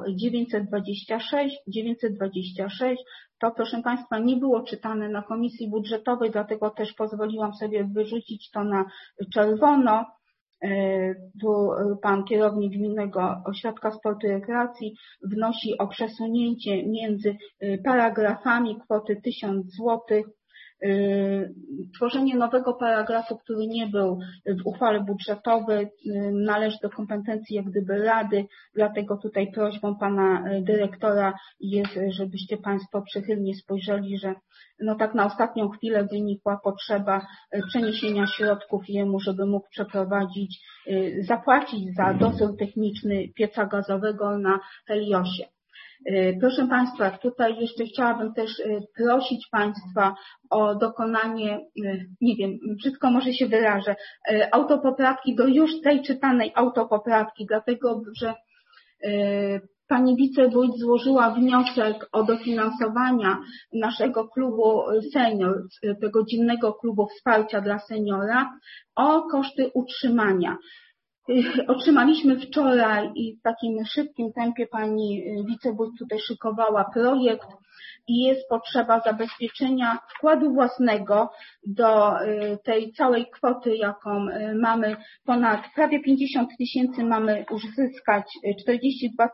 926 to, proszę Państwa, nie było czytane na Komisji Budżetowej, dlatego też pozwoliłam sobie wyrzucić to na czerwono. Tu pan kierownik Gminnego Ośrodka Sportu i Rekreacji wnosi o przesunięcie między paragrafami kwoty 1000 zł. Tworzenie nowego paragrafu, który nie był w uchwale budżetowej, należy do kompetencji jak gdyby Rady, dlatego tutaj prośbą pana dyrektora jest, żebyście Państwo przychylnie spojrzeli, że no tak na ostatnią chwilę wynikła potrzeba przeniesienia środków jemu, żeby mógł przeprowadzić, zapłacić za dozór techniczny pieca gazowego na Heliosie. Proszę Państwa, tutaj jeszcze chciałabym też prosić Państwa o dokonanie, nie wiem, brzydko może się wyrażę, autopoprawki do już tej czytanej autopoprawki, dlatego że Pani wicewójt złożyła wniosek o dofinansowania naszego klubu senior, tego dziennego klubu wsparcia dla seniora, o koszty utrzymania. Otrzymaliśmy wczoraj i w takim szybkim tempie pani wicewójt tutaj szykowała projekt i jest potrzeba zabezpieczenia wkładu własnego do tej całej kwoty, jaką mamy, ponad prawie 50 000 mamy uzyskać, 42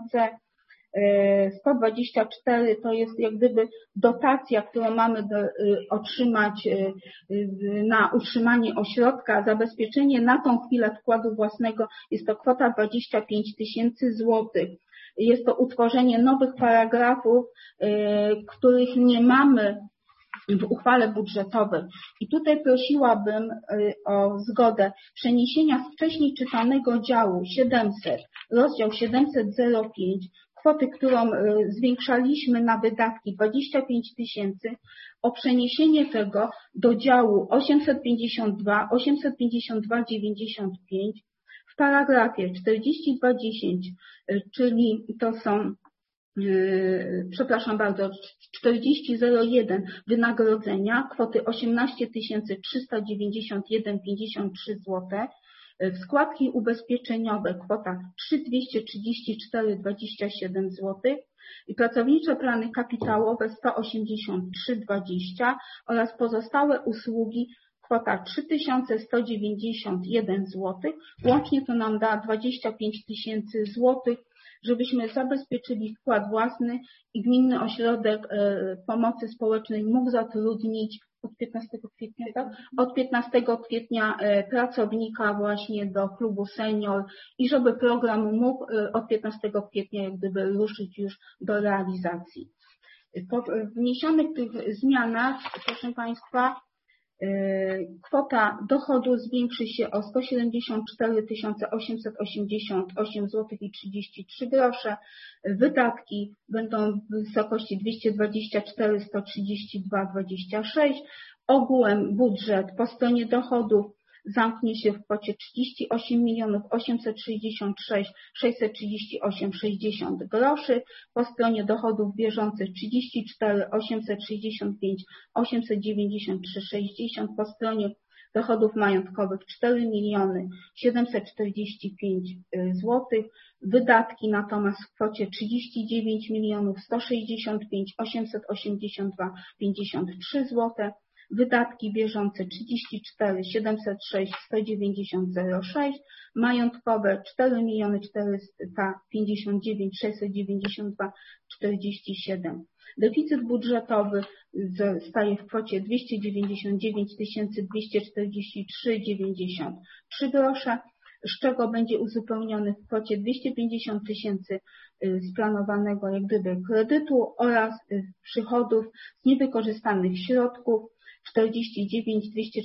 124 to jest jak gdyby dotacja, którą mamy otrzymać na utrzymanie ośrodka. Zabezpieczenie na tą chwilę wkładu własnego jest to kwota 25 000 złotych. jest to utworzenie nowych paragrafów, których nie mamy w uchwale budżetowej. I tutaj prosiłabym o zgodę przeniesienia z wcześniej czytanego działu 700, rozdział 700.05, kwoty, którą zwiększaliśmy na wydatki 25 000, o przeniesienie tego do działu 852, 852,95 w paragrafie 4210, czyli to są, przepraszam bardzo, 4001 wynagrodzenia, kwoty 18 391,53 zł, w składki ubezpieczeniowe kwota 3234,27 zł i pracownicze plany kapitałowe 183,20 oraz pozostałe usługi kwota 3191 zł. Łącznie to nam da 25 000 zł, żebyśmy zabezpieczyli wkład własny i Gminny Ośrodek Pomocy Społecznej mógł zatrudnić od 15 kwietnia, tak? Od 15 kwietnia pracownika właśnie do klubu senior i żeby program mógł od 15 kwietnia jak gdyby ruszyć już do realizacji. Po wniesionych tych zmianach, proszę Państwa, kwota dochodu zwiększy się o 174 888 zł i 33 grosze. Wydatki będą w wysokości 224 132,26. Ogółem budżet po stronie dochodów zamknie się w kwocie 38 866 638,60 groszy. Po stronie dochodów bieżących 34 865 893,60. Po stronie dochodów majątkowych 4 745 zł. Wydatki natomiast w kwocie 39 165 882,53 zł. Wydatki bieżące 34 706 190,06, majątkowe 4 459 692,47. Deficyt budżetowy staje w kwocie 299 243,93 grosze, z czego będzie uzupełniony w kwocie 250 000 z planowanego jak gdyby kredytu oraz przychodów z niewykorzystanych środków 49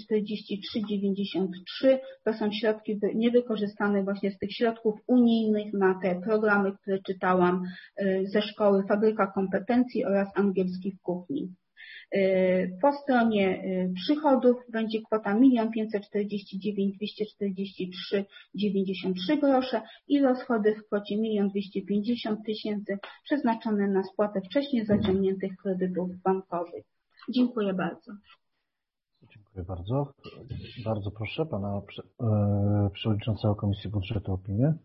243,93. To są środki niewykorzystane właśnie z tych środków unijnych na te programy, które czytałam ze szkoły Fabryka Kompetencji oraz Angielski w Kuchni. Po stronie przychodów będzie kwota 1 549 243,93 grosze i rozchody w kwocie 1 250 000 przeznaczone na spłatę wcześniej zaciągniętych kredytów bankowych. Dziękuję bardzo. Dziękuję bardzo. Bardzo proszę pana przewodniczącego Komisji Budżetu o opinię.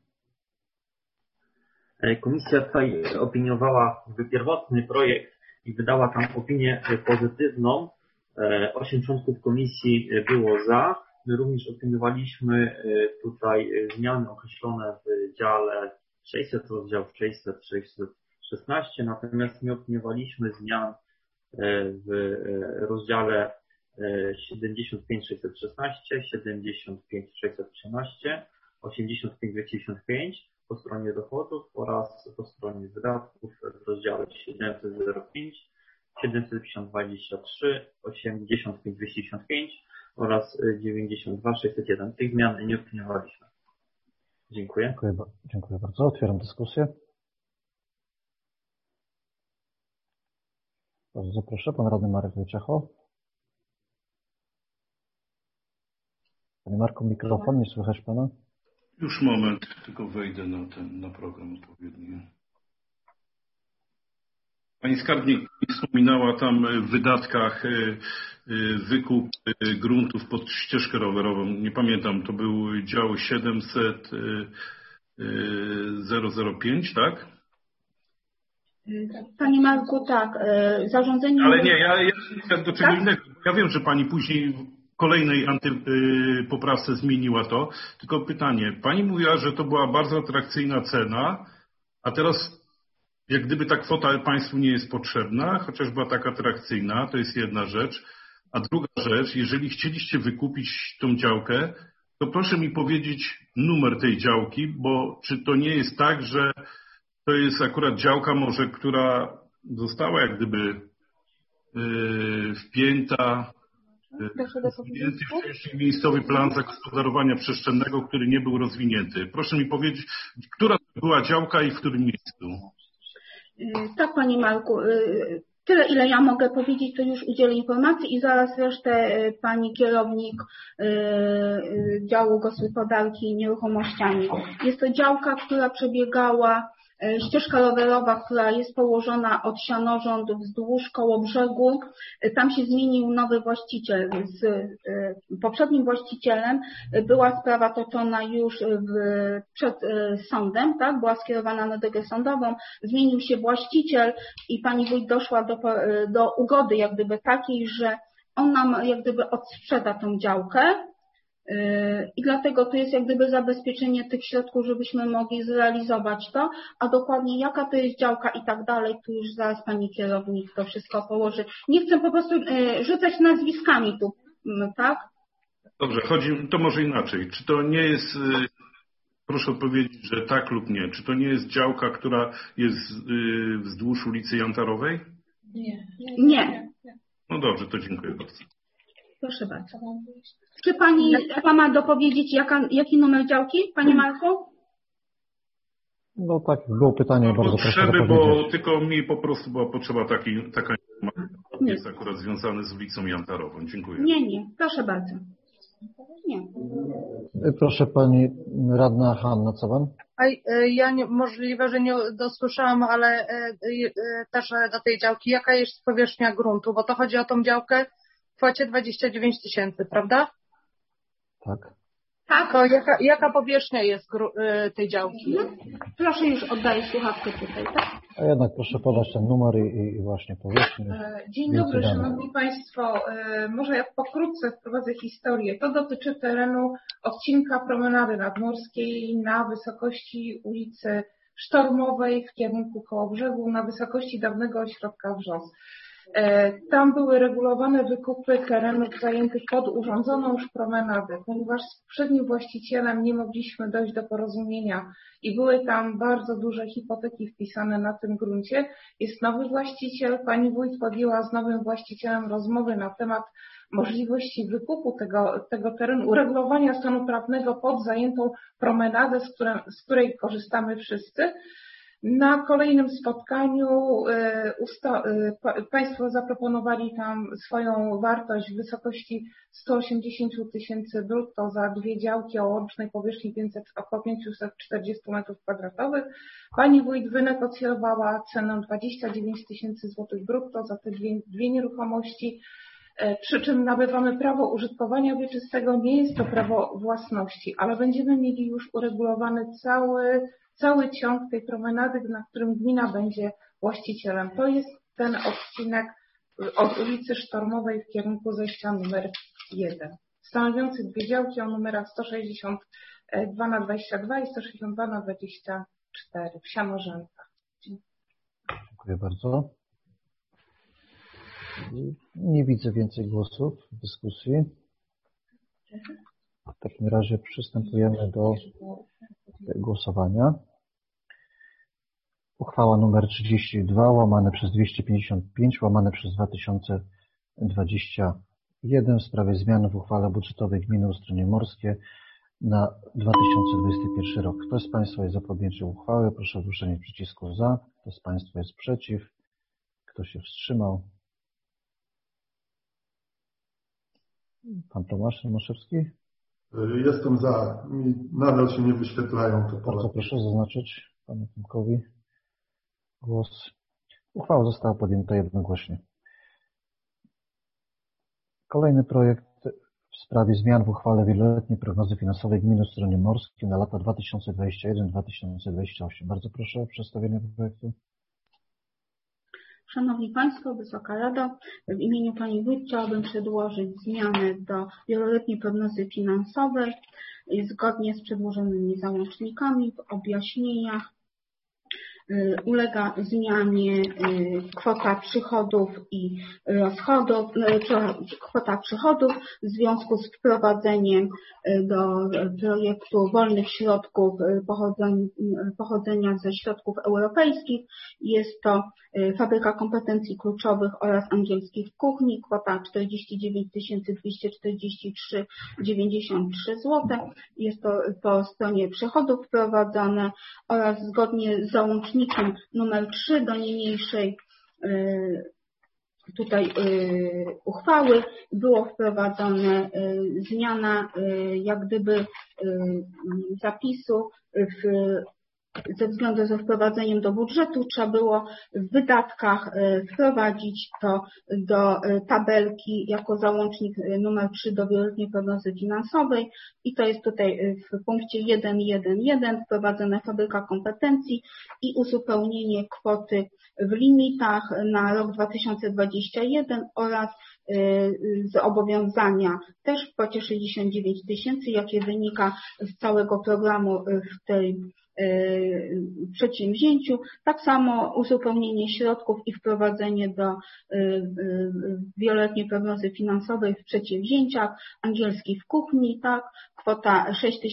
Komisja tutaj opiniowała pierwotny projekt i wydała tam opinię pozytywną. 8 członków komisji było za. My również opiniowaliśmy tutaj zmiany określone w dziale 600, rozdział 600, 616, natomiast nie opiniowaliśmy zmian w rozdziale 75 616, 75 613, 85 295 po stronie dochodów oraz po stronie wydatków w rozdziale 705, 723, 85 265 oraz 92 601. Tych zmian nie opiniowaliśmy. Dziękuję. Dziękuję bardzo. Otwieram dyskusję. Bardzo proszę, pan radny Marek Wojciecho. Panie Marku, mikrofon, nie słychać pana? Już moment, tylko wejdę na program odpowiedni. Pani skarbnik wspominała tam w wydatkach wykup gruntów pod ścieżkę rowerową. Nie pamiętam, to był dział 700,005, tak? Panie Marku, tak. Zarządzenie... Ale nie, ja do czego innego. Ja wiem, że pani później w kolejnej poprawce zmieniła to. Tylko pytanie. Pani mówiła, że to była bardzo atrakcyjna cena, a teraz jak gdyby ta kwota państwu nie jest potrzebna, chociaż była tak atrakcyjna, to jest jedna rzecz. A druga rzecz, jeżeli chcieliście wykupić tą działkę, to proszę mi powiedzieć numer tej działki, bo czy to nie jest tak, że to jest akurat działka może, która została jak gdyby wpięta w wcześniej miejscowy plan zagospodarowania przestrzennego, który nie był rozwinięty. Proszę mi powiedzieć, która to była działka i w którym miejscu? Tak, Panie Marku. Tyle, ile ja mogę powiedzieć, to już udzielę informacji i zaraz resztę Pani kierownik działu gospodarki nieruchomościami. Jest to działka, która przebiegała, ścieżka rowerowa, która jest położona od Sianorząd wzdłuż Kołobrzegu. Tam się zmienił nowy właściciel. Z poprzednim właścicielem była sprawa toczona już przed sądem, tak? Była skierowana na drogę sądową. Zmienił się właściciel i pani wójt doszła do ugody jak gdyby takiej, że on nam jak gdyby odsprzeda tą działkę. I dlatego to jest jak gdyby zabezpieczenie tych środków, żebyśmy mogli zrealizować to, a dokładnie jaka to jest działka i tak dalej, tu już zaraz pani kierownik to wszystko położy. Nie chcę po prostu rzucać nazwiskami tu, tak? Dobrze, to może inaczej. Czy to nie jest, proszę odpowiedzieć, że tak lub nie, czy to nie jest działka, która jest wzdłuż ulicy Jantarowej? Nie. No dobrze, to dziękuję bardzo. Proszę bardzo. Czy pani Ewa ma dopowiedzieć, jaki numer działki, panie Marku? No tak, było pytanie, bardzo proszę potrzeby, dopowiedzieć. bo tylko mi po prostu była potrzeba taka informacja, jest akurat związany z ulicą Jantarową. Dziękuję. Nie, proszę bardzo. Nie. Proszę pani radna Hanna Caban. Ja możliwe, że nie dosłyszałam, ale też do tej działki. Jaka jest powierzchnia gruntu? Bo to chodzi o tą działkę w kwocie 29 000, prawda? Tak. Tak. To jaka powierzchnia jest tej działki? Proszę, już oddaję słuchawkę tutaj, tak? A jednak proszę podać ten numer i właśnie powierzchnię. Dzień dobry, Szanowni Państwo. Może ja pokrótce wprowadzę historię. To dotyczy terenu odcinka Promenady Nadmorskiej na wysokości ulicy Sztormowej w kierunku Kołobrzegu, na wysokości dawnego ośrodka Wrzos. Tam były regulowane wykupy terenów zajętych pod urządzoną już promenadę, ponieważ z poprzednim właścicielem nie mogliśmy dojść do porozumienia i były tam bardzo duże hipoteki wpisane na tym gruncie. Jest nowy właściciel, pani wójt podjęła z nowym właścicielem rozmowy na temat możliwości wykupu tego terenu, uregulowania stanu prawnego pod zajętą promenadę, z której korzystamy wszyscy. Na kolejnym spotkaniu Państwo zaproponowali tam swoją wartość w wysokości 180 000 brutto za dwie działki o łącznej powierzchni około 540 m2. Pani wójt wynegocjowała cenę 29 000 złotych brutto za te dwie nieruchomości, przy czym nabywamy prawo użytkowania wieczystego, nie jest to prawo własności, ale będziemy mieli już uregulowany cały ciąg tej promenady, na którym gmina będzie właścicielem. To jest ten odcinek od ulicy Sztormowej w kierunku zejścia numer 1, stanowiący dwie działki o numerach 162/22 i 162/24 w Sianorzętach. Dziękuję bardzo. Nie widzę więcej głosów w dyskusji. W takim razie przystępujemy do głosowania. Uchwała nr 32 łamane przez 255 łamane przez 2021 w sprawie zmian w uchwale budżetowej gminy Ustronie Morskie na 2021 rok. Kto z Państwa jest za podjęciem uchwały? Proszę o ruszenie przycisku za. Kto z Państwa jest przeciw? Kto się wstrzymał? Pan Tomasz Maszewski? Jestem za. Nadal się nie wyświetlają te pola. Bardzo proszę zaznaczyć panu Tomkowi głos. Uchwała została podjęta jednogłośnie. Kolejny projekt w sprawie zmian w uchwale wieloletniej prognozy finansowej gminy Ustronie Morskie na lata 2021-2028. Bardzo proszę o przedstawienie projektu. Szanowni Państwo, Wysoka Rado, w imieniu Pani Wójt chciałabym przedłożyć zmiany do wieloletniej prognozy finansowej zgodnie z przedłożonymi załącznikami w objaśnieniach. ulega zmianie kwota przychodów i rozchodów, kwota przychodów w związku z wprowadzeniem do projektu wolnych środków pochodzenia ze środków europejskich. Jest to Fabryka Kompetencji Kluczowych oraz Angielskich w Kuchni, kwota 49 243,93 zł. Jest to po stronie przychodów wprowadzone oraz zgodnie z załącznikiem numer 3 do niniejszej tutaj uchwały było wprowadzone zmiana jak gdyby zapisu ze względu ze wprowadzeniem do budżetu trzeba było w wydatkach wprowadzić to do tabelki jako załącznik numer 3 do wieloletniej prognozy finansowej i to jest tutaj w punkcie 1.1.1 wprowadzona Fabryka Kompetencji i uzupełnienie kwoty w limitach na rok 2021 oraz zobowiązania też w kwocie 69 000, jakie wynika z całego programu w tej przedsięwzięciu. Tak samo uzupełnienie środków i wprowadzenie do wieloletniej prognozy finansowej w przedsięwzięciach. Angielski w Kuchni, tak, kwota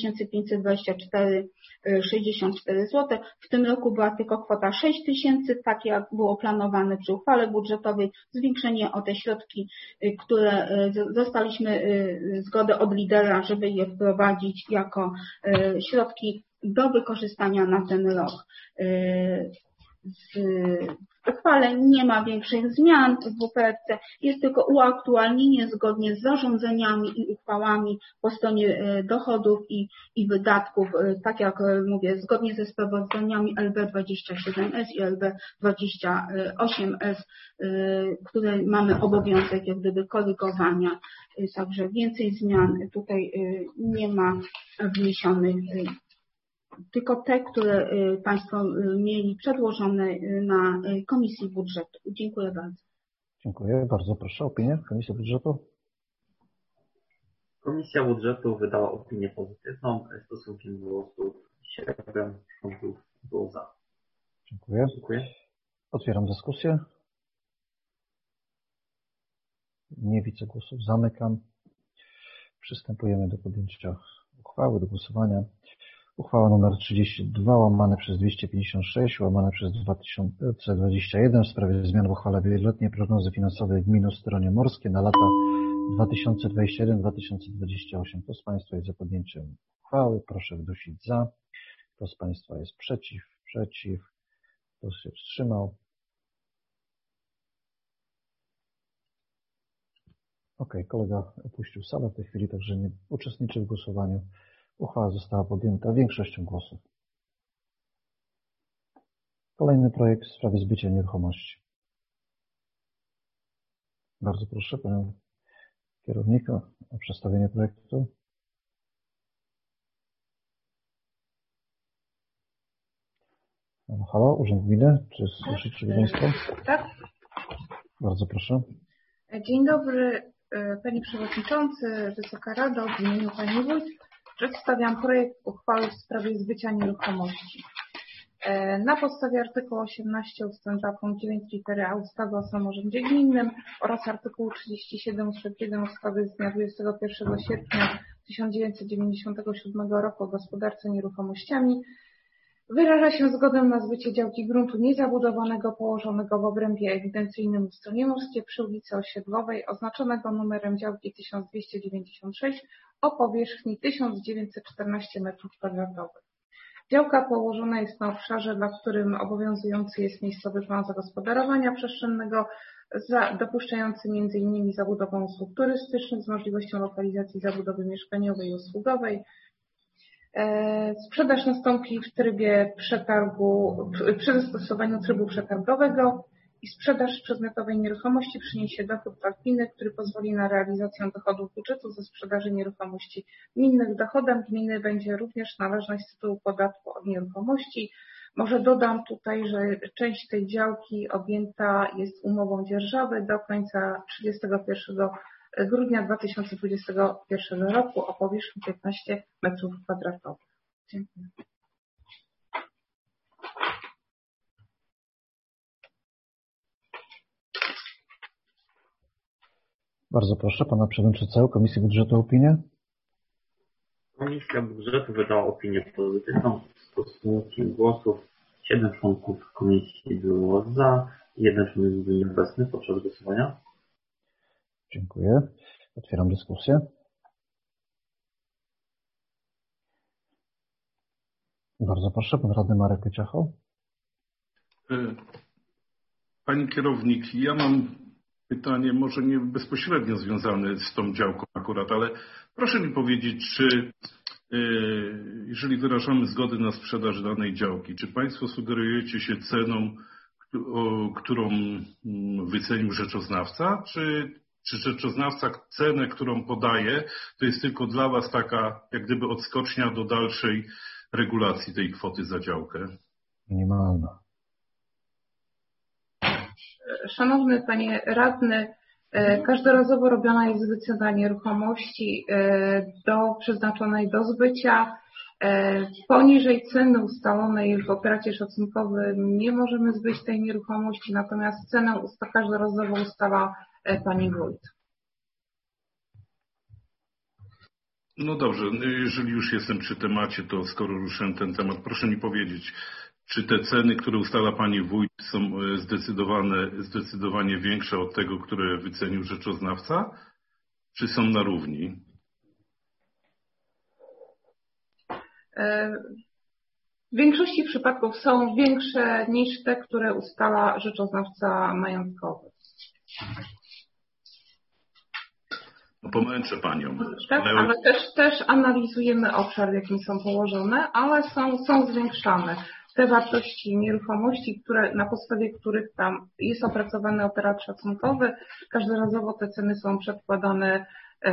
6524,64 zł. W tym roku była tylko kwota 6 000, tak jak było planowane przy uchwale budżetowej. Zwiększenie o te środki, które dostaliśmy zgodę od lidera, żeby je wprowadzić jako środki do wykorzystania na ten rok. W uchwale nie ma większych zmian w WPRC, jest tylko uaktualnienie zgodnie z zarządzeniami i uchwałami po stronie dochodów i wydatków, tak jak mówię, zgodnie ze sprawozdaniami LB27S i LB28S, które mamy obowiązek jak gdyby korygowania. Także więcej zmian tutaj nie ma wniesionych. Tylko te, które Państwo mieli przedłożone na Komisji Budżetu. Dziękuję bardzo. Dziękuję bardzo. Proszę o opinię Komisji Budżetu. Komisja Budżetu wydała opinię pozytywną. Stosunkiem głosów 7 członków było za. Dziękuję. Dziękuję. Otwieram dyskusję. Nie widzę głosów. Zamykam. Przystępujemy do podjęcia uchwały, do głosowania. Uchwała nr 32 łamane przez 256 łamane przez 2021 w sprawie zmian w uchwale wieloletniej prognozy finansowej gmin Ustronie Morskie na lata 2021-2028. Kto z Państwa jest za podjęciem uchwały? Proszę wdusić za. Kto z Państwa jest przeciw? Przeciw. Kto się wstrzymał? Kolega opuścił salę w tej chwili, także nie uczestniczy w głosowaniu. Uchwała została podjęta większością głosów. Kolejny projekt w sprawie zbycia nieruchomości. Bardzo proszę Panią Kierownika o przedstawienie projektu. Halo, Urząd Gminy, czy słyszycie Państwo? Tak. Bardzo proszę. Dzień dobry Panie Przewodniczący, Wysoka Rado, w imieniu Pani Wójt. Przedstawiam projekt uchwały w sprawie zbycia nieruchomości. Na podstawie artykułu 18 ust. 2 punkt 9 litery A ustawy o samorządzie gminnym oraz artykułu 37 ust. 1 ustawy z dnia 21 sierpnia 1997 roku o gospodarce nieruchomościami wyraża się zgodę na zbycie działki gruntu niezabudowanego położonego w obrębie ewidencyjnym w Ustronie Morskie przy ulicy Osiedlowej oznaczonego numerem działki 1296 o powierzchni 1914 m². Działka położona jest na obszarze, dla którym obowiązujący jest miejscowy plan zagospodarowania przestrzennego, dopuszczający m.in. zabudowę usług turystycznych z możliwością lokalizacji zabudowy mieszkaniowej i usługowej. Sprzedaż nastąpi w trybie przetargu, przy zastosowaniu trybu przetargowego i sprzedaż przedmiotowej nieruchomości przyniesie dochód dla gminy, który pozwoli na realizację dochodów budżetu ze sprzedaży nieruchomości gminnych. Dochodem gminy będzie również należność z tytułu podatku od nieruchomości. Może dodam tutaj, że część tej działki objęta jest umową dzierżawy do końca 31 grudnia 2021 roku o powierzchni 15 m². Dziękuję. Bardzo proszę pana przewodniczącego Komisji Budżetu o opinię. Komisja Budżetu wydała opinię pozytywną. Stosunkiem głosów 7 członków komisji było za, 1 członek był nieobecny podczas głosowania. Dziękuję. Otwieram dyskusję. Bardzo proszę, pan radny Marek Ciacho. Pani kierownik, ja mam pytanie może nie bezpośrednio związane z tą działką akurat, ale proszę mi powiedzieć, czy jeżeli wyrażamy zgodę na sprzedaż danej działki, czy Państwo sugerujecie się ceną, którą wycenił rzeczoznawca, czy rzeczoznawca cenę, którą podaje, to jest tylko dla Was taka jak gdyby odskocznia do dalszej regulacji tej kwoty za działkę? Minimalna. Szanowny Panie Radny, każdorazowo robiona jest wycena nieruchomości przeznaczonej do zbycia. Poniżej ceny ustalonej w operacie szacunkowym nie możemy zbyć tej nieruchomości, natomiast cenę każdorazowo ustala Pani wójt. No dobrze, jeżeli już jestem przy temacie, to skoro ruszyłem ten temat, proszę mi powiedzieć, czy te ceny, które ustala Pani wójt, są zdecydowanie większe od tego, które wycenił rzeczoznawca, czy są na równi? W większości przypadków są większe niż te, które ustala rzeczoznawca majątkowy. No pomęczę Panią. Tak, ale też analizujemy obszar, w jakim są położone, ale są zwiększane. Te wartości nieruchomości, na podstawie których tam jest opracowany operat szacunkowy, każdorazowo te ceny są przedkładane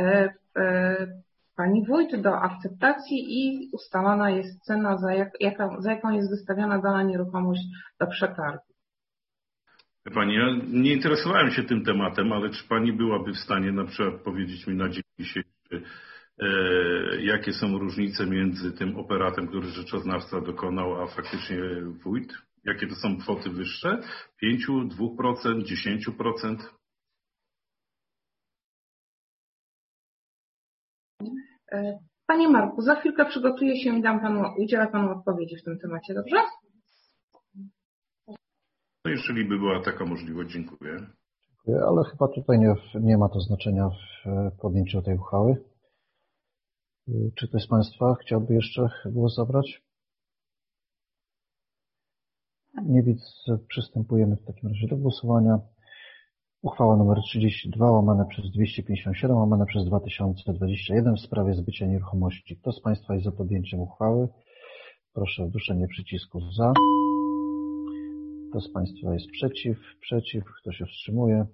Pani wójt do akceptacji i ustalana jest cena, za jaką jest wystawiana dana nieruchomość do przetargu. Pani, ja nie interesowałem się tym tematem, ale czy Pani byłaby w stanie na przykład powiedzieć mi na dzień dzisiejszy, jakie są różnice między tym operatem, który rzeczoznawca dokonał, a faktycznie wójt? Jakie to są kwoty wyższe? 5, 2%, 10%? Panie Marku, za chwilkę przygotuję się i udzielę Panu odpowiedzi w tym temacie, dobrze? No jeżeli by była taka możliwość, dziękuję. Ale chyba tutaj nie ma to znaczenia w podjęciu tej uchwały. Czy ktoś z Państwa chciałby jeszcze głos zabrać? Nie widzę. Przystępujemy w takim razie do głosowania. Uchwała nr 32 łamane przez 257 łamane przez 2021 w sprawie zbycia nieruchomości. Kto z Państwa jest za podjęciem uchwały? Proszę o wduszenie przycisku za. Kto z Państwa jest przeciw? Kto się wstrzymuje?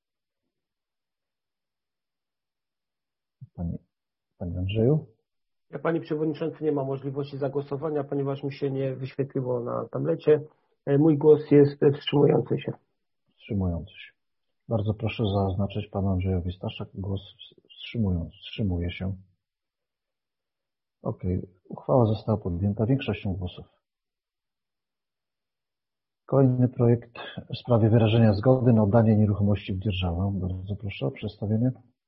Panie Andrzeju? Ja, Panie Przewodniczący, nie ma możliwości zagłosowania, ponieważ mi się nie wyświetliło na tablecie. Mój głos jest wstrzymujący się. Wstrzymujący się. Bardzo proszę zaznaczyć Panu Andrzejowi Staszak. Głos wstrzymuje się. OK. Uchwała została podjęta większością głosów. Kolejny projekt w sprawie wyrażenia zgody na oddanie nieruchomości w dzierżawę. Bardzo proszę o przedstawienie.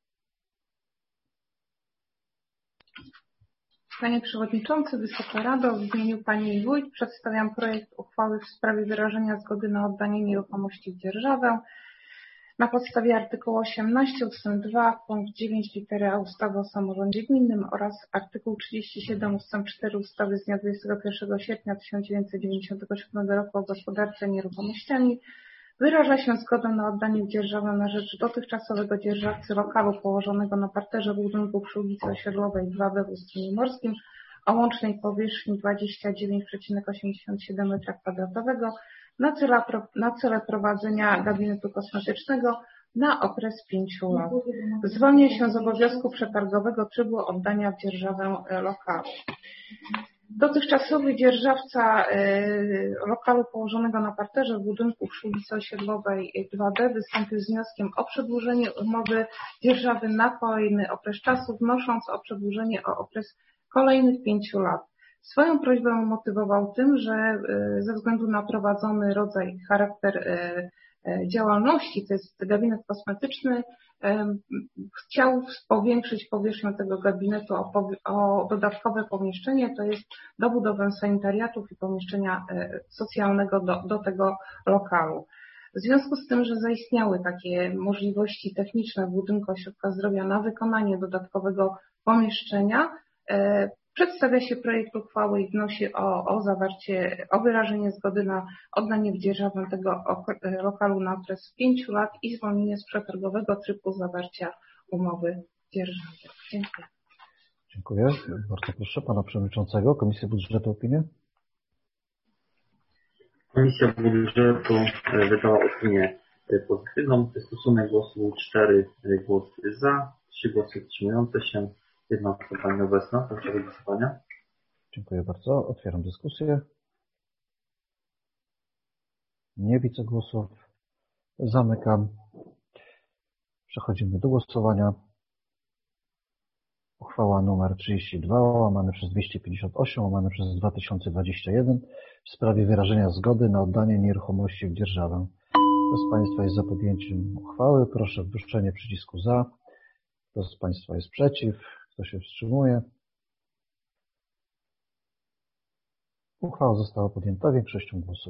Panie Przewodniczący, Wysoka Rado, w imieniu Pani Wójt przedstawiam projekt uchwały w sprawie wyrażenia zgody na oddanie nieruchomości w dzierżawę. Na podstawie artykułu 18 ust. 2 punkt 9 litery A ustawy o samorządzie gminnym oraz artykuł 37 ust. 4 ustawy z dnia 21 sierpnia 1997 roku o gospodarce nieruchomościami wyraża się zgodę na oddanie w dzierżawę na rzecz dotychczasowego dzierżawcy lokalu położonego na parterze budynku przy ulicy Osiedlowej 2B w Ustronie Morskim o łącznej powierzchni 29,87 m2 na cele prowadzenia gabinetu kosmetycznego na okres 5 lat. Zwalnia się z obowiązku przetargowego trybu oddania w dzierżawę lokalu. Dotychczasowy dzierżawca lokalu położonego na parterze budynku przy ulicy Osiedlowej 2D wystąpił z wnioskiem o przedłużenie umowy dzierżawy na kolejny okres czasu, wnosząc o przedłużenie o okres kolejnych 5 lat. Swoją prośbę motywował tym, że ze względu na prowadzony charakter działalności, to jest gabinet kosmetyczny, chciał powiększyć powierzchnię tego gabinetu o dodatkowe pomieszczenie, to jest dobudowę sanitariatów i pomieszczenia socjalnego do tego lokalu. W związku z tym, że zaistniały takie możliwości techniczne w budynku ośrodka zdrowia na wykonanie dodatkowego pomieszczenia, przedstawia się projekt uchwały i wnosi o wyrażenie zgody na oddanie w dzierżawę tego lokalu na okres 5 lat i zwolnienie z przetargowego trybu zawarcia umowy dzierżawy. Dziękuję. Dziękuję. Bardzo proszę pana przewodniczącego Komisji Budżetu opinię. Komisja Budżetu wydała opinię pozytywną. Stosunek głosów był 4 głosy za, 3 głosy wstrzymujące się, 1 osoba nieobecna w trakcie głosowania. Dziękuję bardzo. Otwieram dyskusję. Nie widzę głosów. Zamykam. Przechodzimy do głosowania. Uchwała nr 32 łamane przez 258 łamane przez 2021 w sprawie wyrażenia zgody na oddanie nieruchomości w dzierżawę. Kto z Państwa jest za podjęciem uchwały? Proszę o wpuszczenie przycisku za. Kto z Państwa jest przeciw? Kto się wstrzymuje? Uchwała została podjęta większością głosów.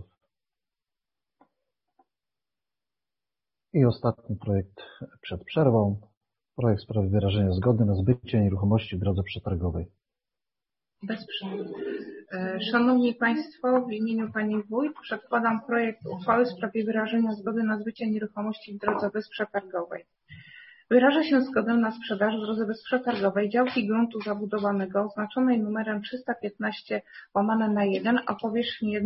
I ostatni projekt przed przerwą. Projekt w sprawie wyrażenia zgody na zbycie nieruchomości w drodze przetargowej. Bez przerwy. Szanowni Państwo, w imieniu Pani Wójt przedkładam projekt uchwały w sprawie wyrażenia zgody na zbycie nieruchomości w drodze bezprzetargowej. Wyraża się zgodę na sprzedaż w drodze bezprzetargowej działki gruntu zabudowanego oznaczonej numerem 315 /1 o powierzchni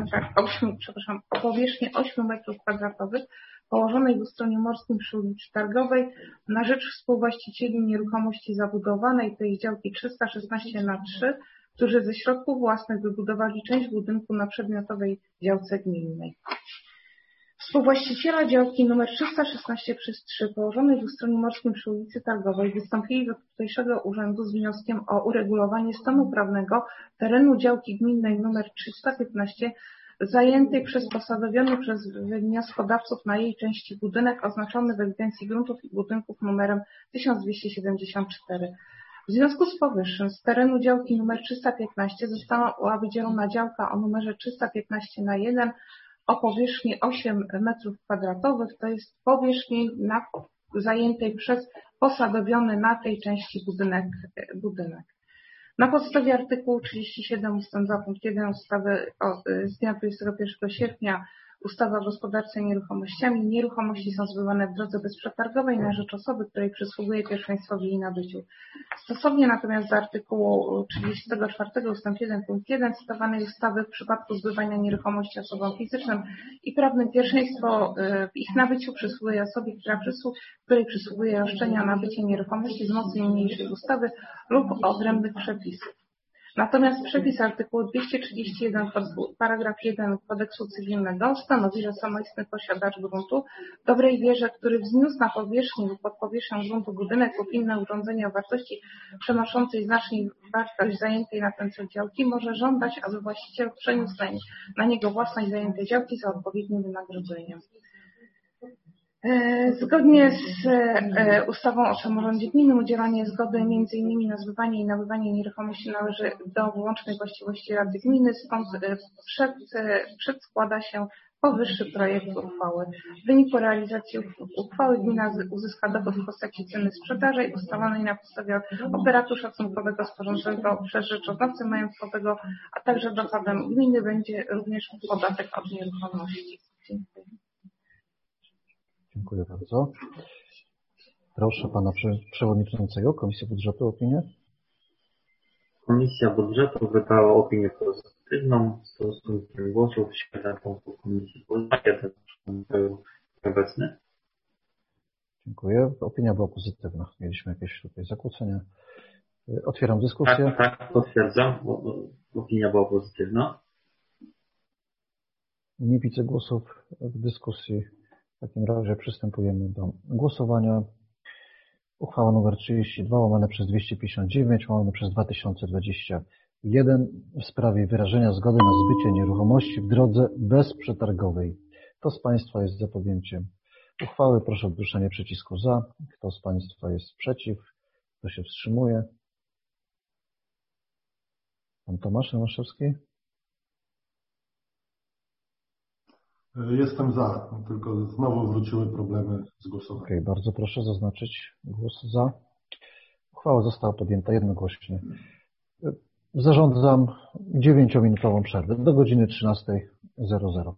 8 m2 położonej w Ustronie Morskim przy ulicy Targowej na rzecz współwłaścicieli nieruchomości zabudowanej, tej działki 316/3, którzy ze środków własnych wybudowali część budynku na przedmiotowej działce gminnej. Współwłaściciele działki nr 316/3 położonej w Ustronie Morskim przy ulicy Targowej wystąpili do tutejszego urzędu z wnioskiem o uregulowanie stanu prawnego terenu działki gminnej nr 315 zajętej przez posadowiony przez wnioskodawców na jej części budynek oznaczony w ewidencji gruntów i budynków numerem 1274. W związku z powyższym z terenu działki nr 315 została wydzielona działka o numerze 315/1 o powierzchni 8 m2, to jest powierzchni zajętej przez posadowiony na tej części budynek. Na podstawie artykułu 37 ust. 2 punkt 1 ustawy z dnia 21 sierpnia ustawy o gospodarce nieruchomościami nieruchomości są zbywane w drodze bezprzetargowej na rzecz osoby, której przysługuje pierwszeństwo w jej nabyciu. Stosownie natomiast do artykułu 34 ust. 1 punkt 1 cytowanej ustawy w przypadku zbywania nieruchomości osobom fizycznym i prawnym pierwszeństwo w ich nabyciu przysługuje osobie, której przysługuje roszczenia o nabycie nieruchomości z mocy niniejszej ustawy lub odrębnych przepisów. Natomiast przepis artykułu 231 paragraf 1 Kodeksu Cywilnego stanowi, że samoistny posiadacz gruntu w dobrej wierze, który wzniósł na powierzchni lub pod powierzchnią gruntu budynek lub inne urządzenie o wartości przenoszącej znacznie wartość zajętej na ten cel działki, może żądać, aby właściciel przeniósł na niego własność zajętej działki za odpowiednim wynagrodzeniem. Zgodnie z ustawą o samorządzie gminy udzielanie zgody m.in. na zbywanie i nabywanie nieruchomości należy do wyłącznej właściwości Rady Gminy, stąd przedskłada się powyższy projekt uchwały. W wyniku realizacji uchwały gmina uzyska dochód w postaci ceny sprzedaży ustalonej na podstawie operatu szacunkowego sporządzonego przez rzeczoznawcę majątkowego, a także dochodem gminy będzie również podatek od nieruchomości. Dziękuję. Dziękuję bardzo. Proszę pana przewodniczącego Komisji Budżetu o opinię. Komisja Budżetu wydała opinię pozytywną stosunkiem głosów 7 członków Komisji Budżetu, 1 członek był obecny. Dziękuję. Opinia była pozytywna. Mieliśmy jakieś tutaj zakłócenia. Otwieram dyskusję. Tak, potwierdzam. Opinia była pozytywna. Nie widzę głosów w dyskusji. W takim razie przystępujemy do głosowania. Uchwała nr 32 łamane przez 259 łamane przez 2021 w sprawie wyrażenia zgody na zbycie nieruchomości w drodze bezprzetargowej. Kto Kto z Państwa jest za podjęciem uchwały? Proszę o wzruszenie przycisku za. Kto z Państwa jest przeciw? Kto się wstrzymuje? Pan Tomasz Romaszewski? Jestem za, tylko znowu wróciły problemy z głosowaniem. Okej, bardzo proszę zaznaczyć głos za. Uchwała została podjęta jednogłośnie. Zarządzam 9-minutową przerwę do godziny 13:00.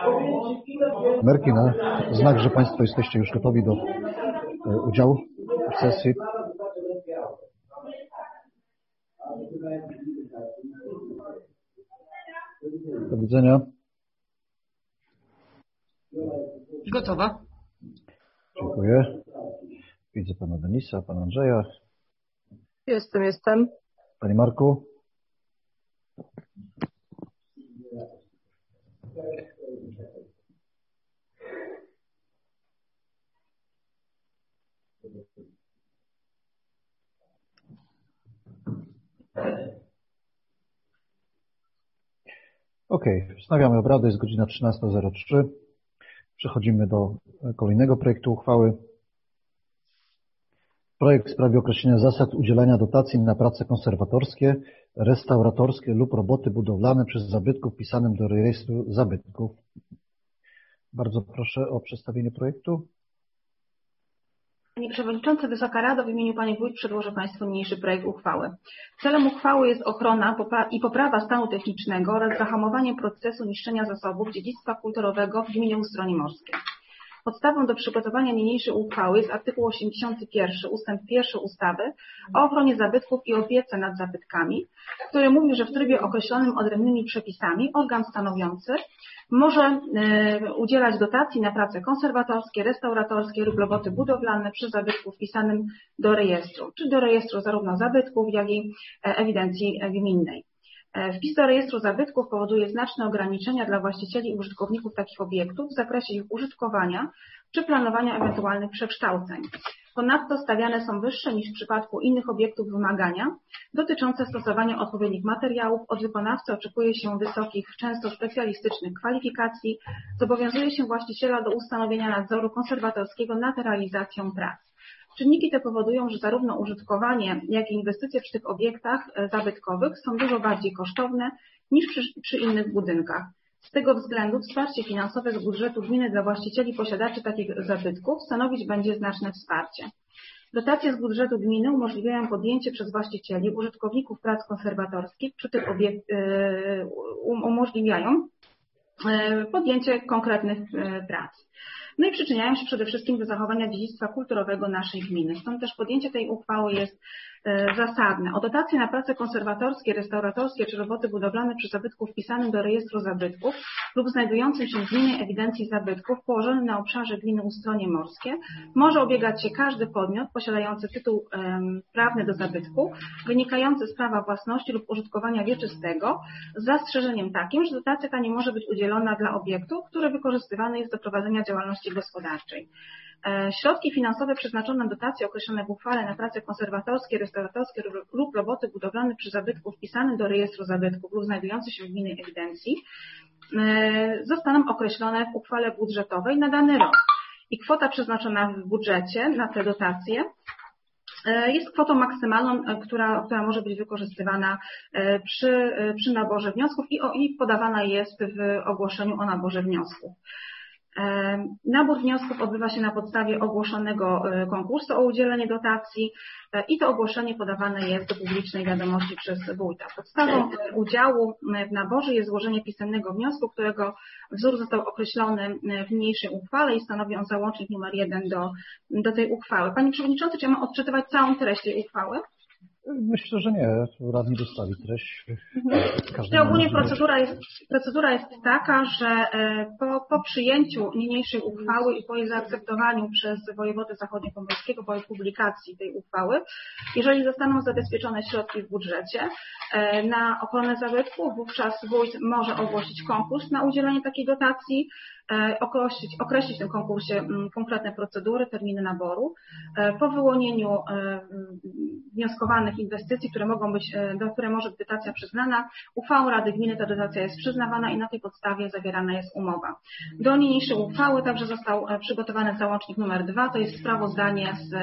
Merkina, znak, że Państwo jesteście już gotowi do udziału w sesji. Do widzenia. Gotowa. Dziękuję. Widzę pana Denisa, pana Andrzeja. Jestem. Panie Marku. Wznawiamy obrady, jest godzina 13:03. Przechodzimy do kolejnego projektu uchwały. Projekt w sprawie określenia zasad udzielania dotacji na prace konserwatorskie, restauratorskie lub roboty budowlane przez zabytków wpisanym do rejestru zabytków. Bardzo proszę o przedstawienie projektu. Panie Przewodniczący, Wysoka Rado, w imieniu Pani Wójt przedłożę Państwu niniejszy projekt uchwały. Celem uchwały jest ochrona i poprawa stanu technicznego oraz zahamowanie procesu niszczenia zasobów dziedzictwa kulturowego w gminie Ustronie Morskie. Podstawą do przygotowania niniejszej uchwały jest artykuł 81 ustęp 1 ustawy o ochronie zabytków i opiece nad zabytkami, który mówi, że w trybie określonym odrębnymi przepisami organ stanowiący może udzielać dotacji na prace konserwatorskie, restauratorskie lub roboty budowlane przy zabytku wpisanym do rejestru, czy do rejestru zarówno zabytków, jak i ewidencji gminnej. Wpis do rejestru zabytków powoduje znaczne ograniczenia dla właścicieli i użytkowników takich obiektów w zakresie ich użytkowania czy planowania ewentualnych przekształceń. Ponadto stawiane są wyższe niż w przypadku innych obiektów wymagania dotyczące stosowania odpowiednich materiałów. Od wykonawcy oczekuje się wysokich, często specjalistycznych kwalifikacji. Zobowiązuje się właściciela do ustanowienia nadzoru konserwatorskiego nad realizacją prac. Czynniki te powodują, że zarówno użytkowanie, jak i inwestycje przy tych obiektach zabytkowych są dużo bardziej kosztowne niż przy innych budynkach. Z tego względu wsparcie finansowe z budżetu gminy dla właścicieli posiadaczy takich zabytków stanowić będzie znaczne wsparcie. Dotacje z budżetu gminy umożliwiają podjęcie przez właścicieli, użytkowników prac konserwatorskich przy tych umożliwiają podjęcie konkretnych prac. No i przyczyniają się przede wszystkim do zachowania dziedzictwa kulturowego naszej gminy. Stąd też podjęcie tej uchwały jest zasadne. O dotacje na prace konserwatorskie, restauratorskie czy roboty budowlane przy zabytku wpisanym do rejestru zabytków lub znajdującym się w gminnej ewidencji zabytków położonym na obszarze gminy Ustronie Morskie może ubiegać się każdy podmiot posiadający tytuł prawny do zabytku wynikający z prawa własności lub użytkowania wieczystego z zastrzeżeniem takim, że dotacja ta nie może być udzielona dla obiektu, który wykorzystywany jest do prowadzenia działalności gospodarczej. Środki finansowe przeznaczone na dotacje określone w uchwale na prace konserwatorskie, restauratorskie lub roboty budowlane przy zabytku wpisanym do rejestru zabytków lub znajdujących się w gminnej ewidencji zostaną określone w uchwale budżetowej na dany rok. I kwota przeznaczona w budżecie na te dotacje jest kwotą maksymalną, która może być wykorzystywana przy naborze wniosków i podawana jest w ogłoszeniu o naborze wniosków. Nabór wniosków odbywa się na podstawie ogłoszonego konkursu o udzielenie dotacji i to ogłoszenie podawane jest do publicznej wiadomości przez wójta. Podstawą udziału w naborze jest złożenie pisemnego wniosku, którego wzór został określony w niniejszej uchwale i stanowi on załącznik numer 1 do tej uchwały. Panie Przewodniczący, czy ja mam odczytywać całą treść tej uchwały? Myślę, że nie. Radni dostali treść. Ogólnie procedura jest taka, że po przyjęciu niniejszej uchwały i po jej zaakceptowaniu przez wojewodę zachodniopomorskiego, po jej publikacji tej uchwały, jeżeli zostaną zabezpieczone środki w budżecie na ochronę zabytków, wówczas wójt może ogłosić konkurs na udzielenie takiej dotacji, określić w tym konkursie konkretne procedury, terminy naboru. Po wyłonieniu wnioskowanych inwestycji, do której może być dotacja przyznana, uchwałą Rady Gminy ta dotacja jest przyznawana i na tej podstawie zawierana jest umowa. Do niniejszej uchwały także został przygotowany załącznik numer 2, to jest sprawozdanie z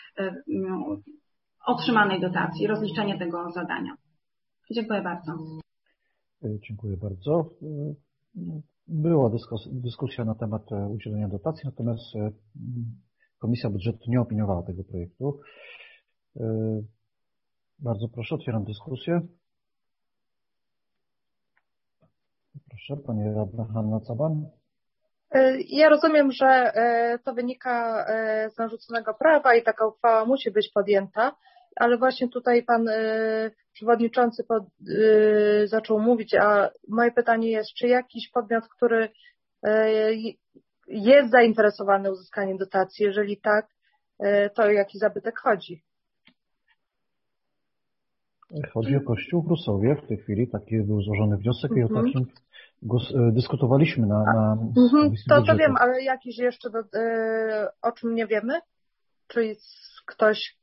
otrzymanej dotacji, rozliczenie tego zadania. Dziękuję bardzo. Dziękuję bardzo. Była dyskusja na temat udzielenia dotacji, natomiast Komisja Budżetu nie opiniowała tego projektu. Bardzo proszę, otwieram dyskusję. Proszę, pani radna Hanna Caban. Ja rozumiem, że to wynika z narzuconego prawa i taka uchwała musi być podjęta, ale właśnie tutaj pan przewodniczący zaczął mówić, a moje pytanie jest, czy jakiś podmiot, który jest zainteresowany uzyskaniem dotacji, jeżeli tak, to o jaki zabytek chodzi? Chodzi o Kościół w Rusowie. W tej chwili taki był złożony wniosek i o takim dyskutowaliśmy na To wiem, ale jakiś jeszcze, o czym nie wiemy? Czy ktoś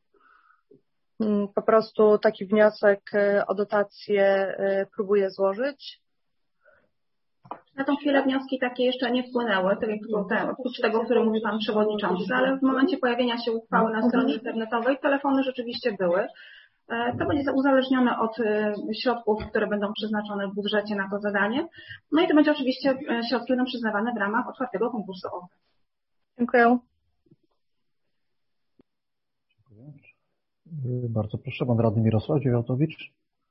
po prostu taki wniosek o dotację próbuje złożyć? Na tą chwilę wnioski takie jeszcze nie wpłynęły, tak jak oprócz tego, o którym mówi Pan Przewodniczący, ale w momencie pojawienia się uchwały na stronie internetowej telefony rzeczywiście były. To będzie uzależnione od środków, które będą przeznaczone w budżecie na to zadanie. No i to będzie oczywiście środki będą przyznawane w ramach otwartego konkursu OFE. Dziękuję. Bardzo proszę, pan radny Mirosław Dziewiatowicz.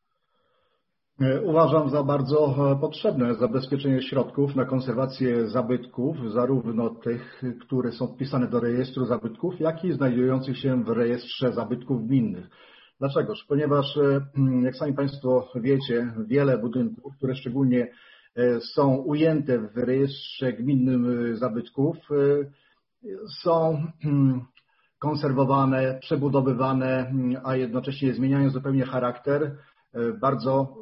Uważam za bardzo potrzebne zabezpieczenie środków na konserwację zabytków, zarówno tych, które są wpisane do rejestru zabytków, jak i znajdujących się w rejestrze zabytków gminnych. Dlaczegoż? Ponieważ, jak sami Państwo wiecie, wiele budynków, które szczególnie są ujęte w rejestrze gminnym zabytków, są konserwowane, przebudowywane, a jednocześnie zmieniają zupełnie charakter, bardzo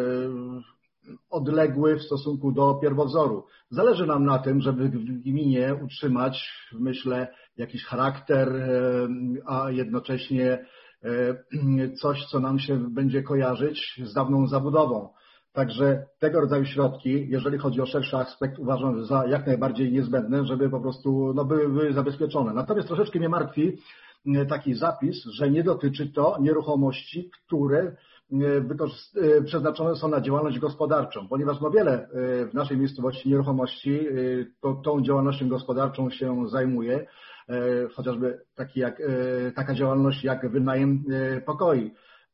odległy w stosunku do pierwowzoru. Zależy nam na tym, żeby w gminie utrzymać, myślę, jakiś charakter, a jednocześnie coś, co nam się będzie kojarzyć z dawną zabudową. Także tego rodzaju środki, jeżeli chodzi o szerszy aspekt, uważam za jak najbardziej niezbędne, żeby po prostu były zabezpieczone. Natomiast troszeczkę mnie martwi taki zapis, że nie dotyczy to nieruchomości, które przeznaczone są na działalność gospodarczą, ponieważ wiele w naszej miejscowości nieruchomości tą działalnością gospodarczą się zajmuje, chociażby taka działalność jak wynajem pokoi.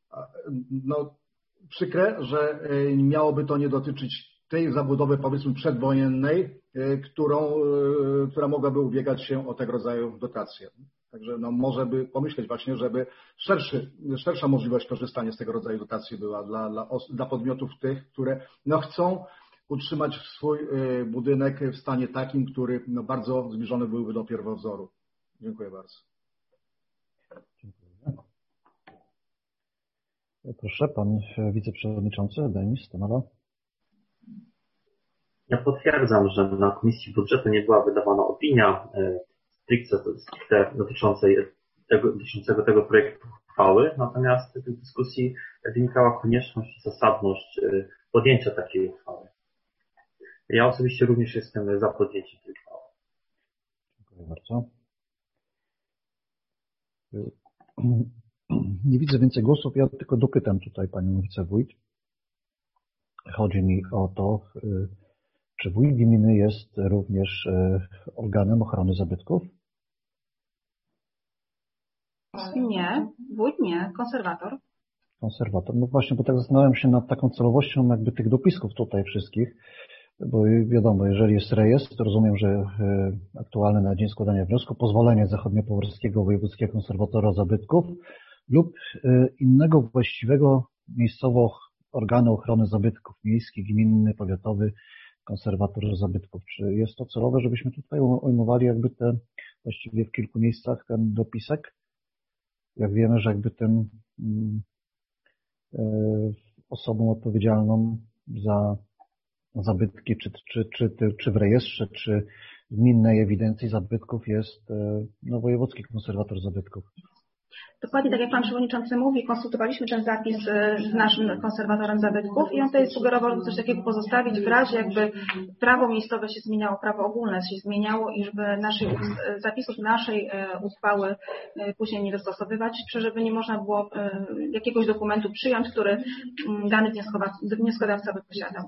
Przykre, że miałoby to nie dotyczyć tej zabudowy, powiedzmy, przedwojennej, która mogłaby ubiegać się o tego rodzaju dotacje. Także może by pomyśleć właśnie, żeby szersza możliwość korzystania z tego rodzaju dotacji była dla podmiotów tych, które chcą utrzymać swój budynek w stanie takim, który bardzo zbliżony byłby do pierwowzoru. Dziękuję bardzo. Proszę, pan wiceprzewodniczący Denis Tamara. Ja potwierdzam, że na Komisji Budżetu nie była wydawana opinia stricte dotyczącego tego projektu uchwały, natomiast z tej dyskusji wynikała konieczność i zasadność podjęcia takiej uchwały. Ja osobiście również jestem za podjęciem tej uchwały. Dziękuję bardzo. Nie widzę więcej głosów, ja tylko dopytam tutaj panią wicewójt. Chodzi mi o to, czy wójt gminy jest również organem ochrony zabytków? Nie, wójt nie, konserwator. Konserwator. No właśnie, bo tak zastanawiam się nad taką celowością jakby tych dopisków tutaj wszystkich, bo wiadomo, jeżeli jest rejestr, to rozumiem, że aktualny na dzień składania wniosku pozwolenie Zachodniopomorskiego Wojewódzkiego Konserwatora Zabytków lub innego właściwego miejscowo organu ochrony zabytków miejski, gminny, powiatowy konserwator zabytków. Czy jest to celowe, żebyśmy tutaj ujmowali jakby właściwie w kilku miejscach ten dopisek? Jak wiemy, że jakby tym osobą odpowiedzialną za zabytki, czy w rejestrze, czy w gminnej ewidencji zabytków jest wojewódzki konserwator zabytków. Dokładnie tak jak Pan Przewodniczący mówi, konsultowaliśmy ten zapis z naszym konserwatorem zabytków i on tutaj sugerował, żeby coś takiego pozostawić w razie jakby prawo miejscowe się zmieniało, prawo ogólne się zmieniało i żeby zapisów naszej uchwały później nie dostosowywać, czy żeby nie można było jakiegoś dokumentu przyjąć, który dany wnioskodawca by posiadał.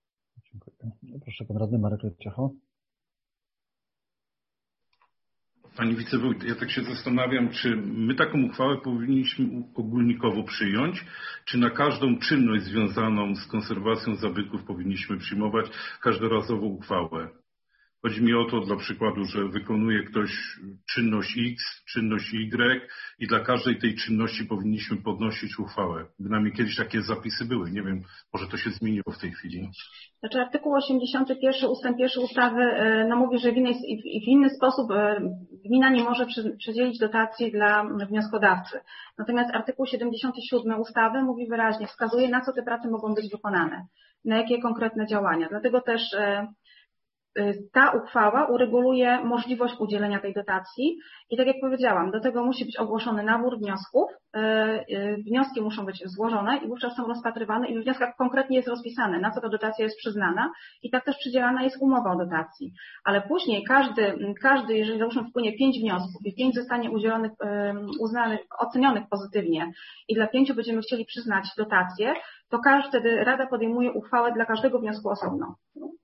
Dziękuję. Proszę pan radny Marek Lepciecho. Pani wicewójt, ja tak się zastanawiam, czy my taką uchwałę powinniśmy ogólnikowo przyjąć, czy na każdą czynność związaną z konserwacją zabytków powinniśmy przyjmować każdorazową uchwałę. Chodzi mi o to dla przykładu, że wykonuje ktoś czynność X, czynność Y i dla każdej tej czynności powinniśmy podnosić uchwałę. Bynajmniej kiedyś takie zapisy były. Nie wiem, może to się zmieniło w tej chwili. Znaczy artykuł 81 ustęp 1 ustawy mówi, że w inny sposób gmina nie może przydzielić dotacji dla wnioskodawcy. Natomiast artykuł 77 ustawy mówi wyraźnie, wskazuje, na co te prace mogą być wykonane, na jakie konkretne działania. Dlatego też ta uchwała ureguluje możliwość udzielenia tej dotacji i tak jak powiedziałam, do tego musi być ogłoszony nabór wniosków, wnioski muszą być złożone i wówczas są rozpatrywane i w wnioskach konkretnie jest rozpisane, na co ta dotacja jest przyznana i tak też przydzielana jest umowa o dotacji. Ale później każdy, jeżeli załóżmy wpłynie 5 wniosków i 5 zostanie uznanych, ocenionych pozytywnie i dla 5 będziemy chcieli przyznać dotację, to wtedy Rada podejmuje uchwałę dla każdego wniosku osobno.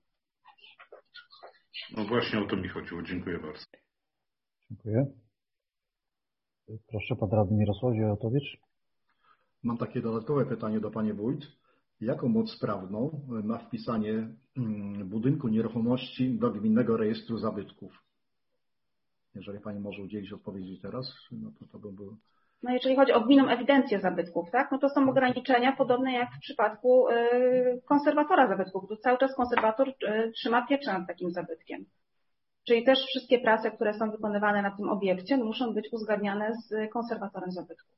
No właśnie o to mi chodziło. Dziękuję bardzo. Dziękuję. Proszę, pan radny Mirosław Zielotowicz. Mam takie dodatkowe pytanie do pani wójt. Jaką moc prawną ma wpisanie budynku nieruchomości do Gminnego Rejestru Zabytków? Jeżeli pani może udzielić odpowiedzi teraz, no to by było... No jeżeli chodzi o gminną ewidencję zabytków, tak, no to są ograniczenia podobne jak w przypadku konserwatora zabytków. Tu cały czas konserwator trzyma pieczę nad takim zabytkiem. Czyli też wszystkie prace, które są wykonywane na tym obiekcie, muszą być uzgadniane z konserwatorem zabytków.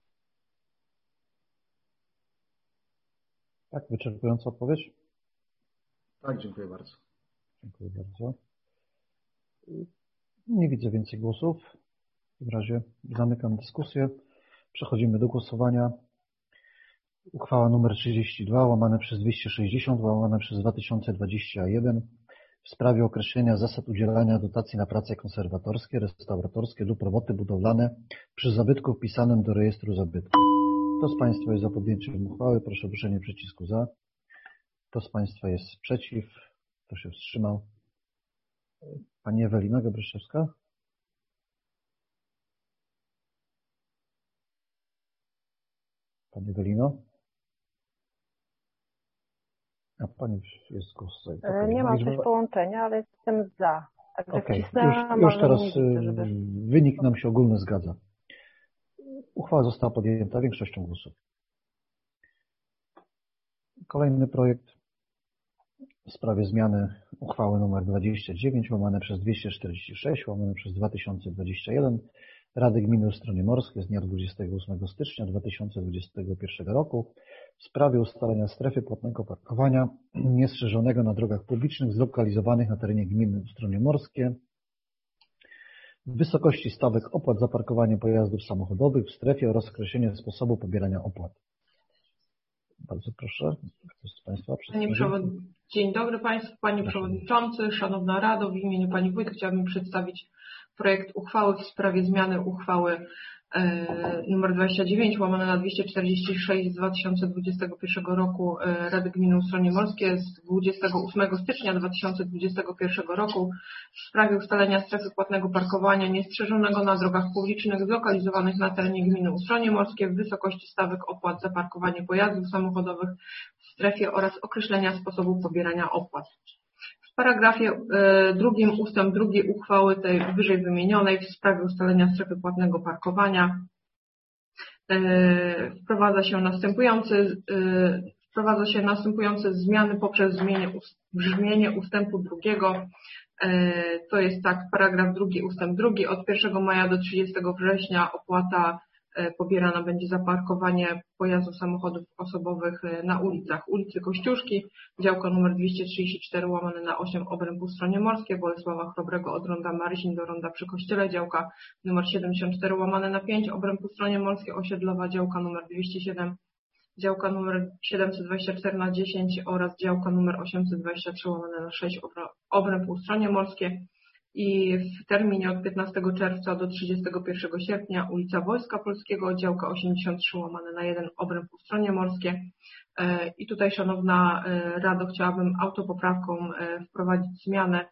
Tak, wyczerpująca odpowiedź? Tak, dziękuję bardzo. Dziękuję bardzo. Nie widzę więcej głosów. W razie zamykam dyskusję. Przechodzimy do głosowania. Uchwała nr 32 łamane przez 260 łamane przez 2021 w sprawie określenia zasad udzielania dotacji na prace konserwatorskie, restauratorskie lub roboty budowlane przy zabytku wpisanym do rejestru zabytków. Kto z Państwa jest za podjęciem uchwały? Proszę o ruszenie przycisku za. Kto z Państwa jest przeciw? Kto się wstrzymał? Pani Ewelina Gabryszewska? Pani Ewelino? A Pani jest głos. Nie mam coś połączenia, ale jestem za. Także już teraz wynik nam się ogólny zgadza. Uchwała została podjęta większością głosów. Kolejny projekt w sprawie zmiany uchwały nr 29 łamane przez 246 łamane przez 2021 Rady Gminy Ustronie Morskie z dnia 28 stycznia 2021 roku w sprawie ustalenia strefy płatnego parkowania niestrzeżonego na drogach publicznych zlokalizowanych na terenie gminy Ustronie Morskie w wysokości stawek opłat za parkowanie pojazdów samochodowych w strefie oraz określenie sposobu pobierania opłat. Bardzo proszę. Kto z Państwa Dzień dobry Państwu, Panie Przewodniczący, Szanowna Rado, w imieniu Pani Wójt chciałabym przedstawić projekt uchwały w sprawie zmiany uchwały nr 29 łamane na 246 z 2021 roku Rady Gminy Ustronie Morskie z 28 stycznia 2021 roku w sprawie ustalenia strefy płatnego parkowania niestrzeżonego na drogach publicznych zlokalizowanych na terenie gminy Ustronie Morskie w wysokości stawek opłat za parkowanie pojazdów samochodowych w strefie oraz określenia sposobu pobierania opłat. W paragrafie 2 ustęp 2 uchwały tej wyżej wymienionej w sprawie ustalenia strefy płatnego parkowania wprowadza się następujące zmiany poprzez brzmienie ustępu 2. To jest tak, paragraf 2 ustęp 2. Od 1 maja do 30 września opłata pobierana będzie za parkowanie pojazdów samochodów osobowych na ulicach. Ulicy Kościuszki, działka nr 234 łamane na 8 obręb Ustronie Morskie, Bolesława Chrobrego od ronda Marysin do ronda przy Kościele, działka nr 74 łamane na 5 obręb Ustronie Morskie, Osiedlowa, działka nr 207, działka nr 724 na 10 oraz działka nr 823 łamane na 6 obręb Ustronie Morskie. I w terminie od 15 czerwca do 31 sierpnia ulica Wojska Polskiego, działka 83 łamane na 1 obręb Ustronie Morskie. I tutaj, Szanowna Rado, chciałabym autopoprawką wprowadzić zmianę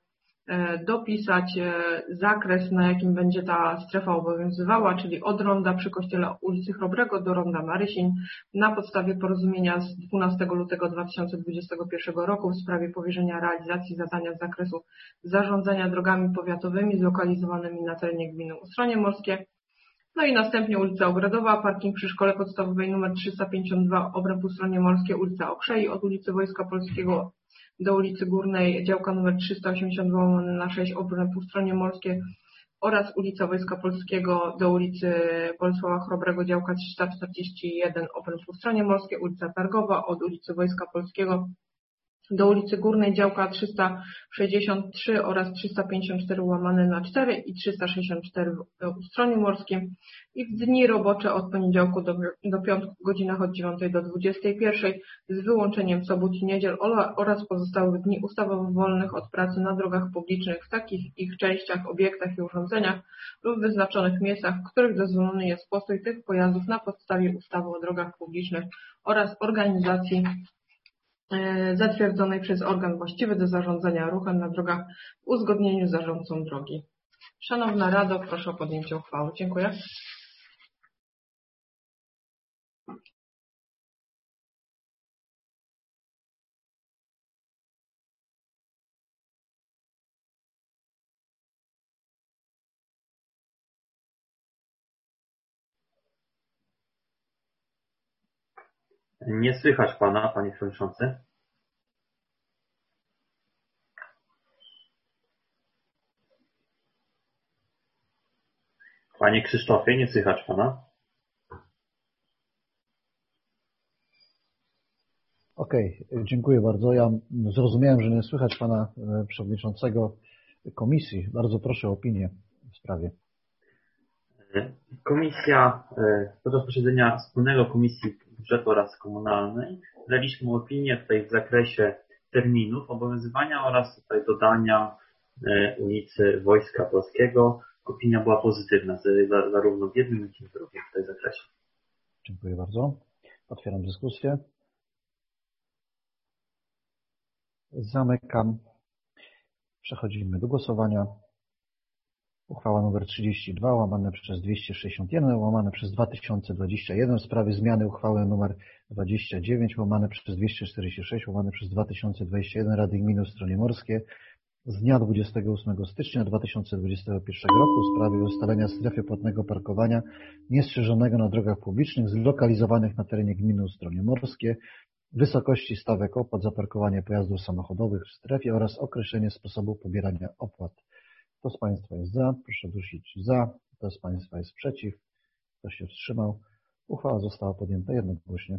dopisać zakres, na jakim będzie ta strefa obowiązywała, czyli od ronda przy kościele ulicy Chrobrego do ronda Marysin, na podstawie porozumienia z 12 lutego 2021 roku w sprawie powierzenia realizacji zadania z zakresu zarządzania drogami powiatowymi zlokalizowanymi na terenie gminy Ustronie Morskie. No i następnie ulica Ogrodowa, parking przy szkole podstawowej nr 352, obręb Ustronie Morskie, ulica Okrzei, od ulicy Wojska Polskiego do ulicy Górnej, działka nr 382/6, obręb Ustronie Morskie, oraz ulica Wojska Polskiego do ulicy Bolesława Chrobrego, działka 341, obręb Ustronie Morskie, ulica Targowa, od ulicy Wojska Polskiego do ulicy Górnej, działka 363 oraz 354/4 i 364 w Ustronie Morskim, i w dni robocze od poniedziałku do piątku w godzinach od 9 do 21 z wyłączeniem sobot i niedziel oraz pozostałych dni ustawowo wolnych od pracy na drogach publicznych w takich ich częściach, obiektach i urządzeniach lub wyznaczonych miejscach, w których dozwolony jest postój tych pojazdów na podstawie ustawy o drogach publicznych oraz organizacji zatwierdzonej przez organ właściwy do zarządzania ruchem na drogach w uzgodnieniu z zarządcą drogi. Szanowna Rado, proszę o podjęcie uchwały. Dziękuję. Nie słychać pana, panie przewodniczący. Panie Krzysztofie, nie słychać pana. Okej, dziękuję bardzo. Ja zrozumiałem, że nie słychać pana przewodniczącego komisji. Bardzo proszę o opinię w sprawie. Komisja, podczas posiedzenia wspólnego Komisji Budżetu oraz Komunalnej daliśmy opinię tutaj w zakresie terminów obowiązywania oraz tutaj dodania ulicy Wojska Polskiego. Opinia była pozytywna zarówno w jednym, jak i w drugim w tej zakresie. Dziękuję bardzo. Otwieram dyskusję. Zamykam. Przechodzimy do głosowania. Uchwała nr 32 łamane przez 261 łamane przez 2021 w sprawie zmiany uchwały nr 29 łamane przez 246 łamane przez 2021 Rady Gminy Ustronie Morskie z dnia 28 stycznia 2021 roku w sprawie ustalenia strefy płatnego parkowania niestrzeżonego na drogach publicznych zlokalizowanych na terenie gminy Ustronie Morskie, wysokości stawek opłat za parkowanie pojazdów samochodowych w strefie oraz określenie sposobu pobierania opłat. Kto z Państwa jest za? Proszę dusić za. Kto z Państwa jest przeciw? Kto się wstrzymał? Uchwała została podjęta jednogłośnie.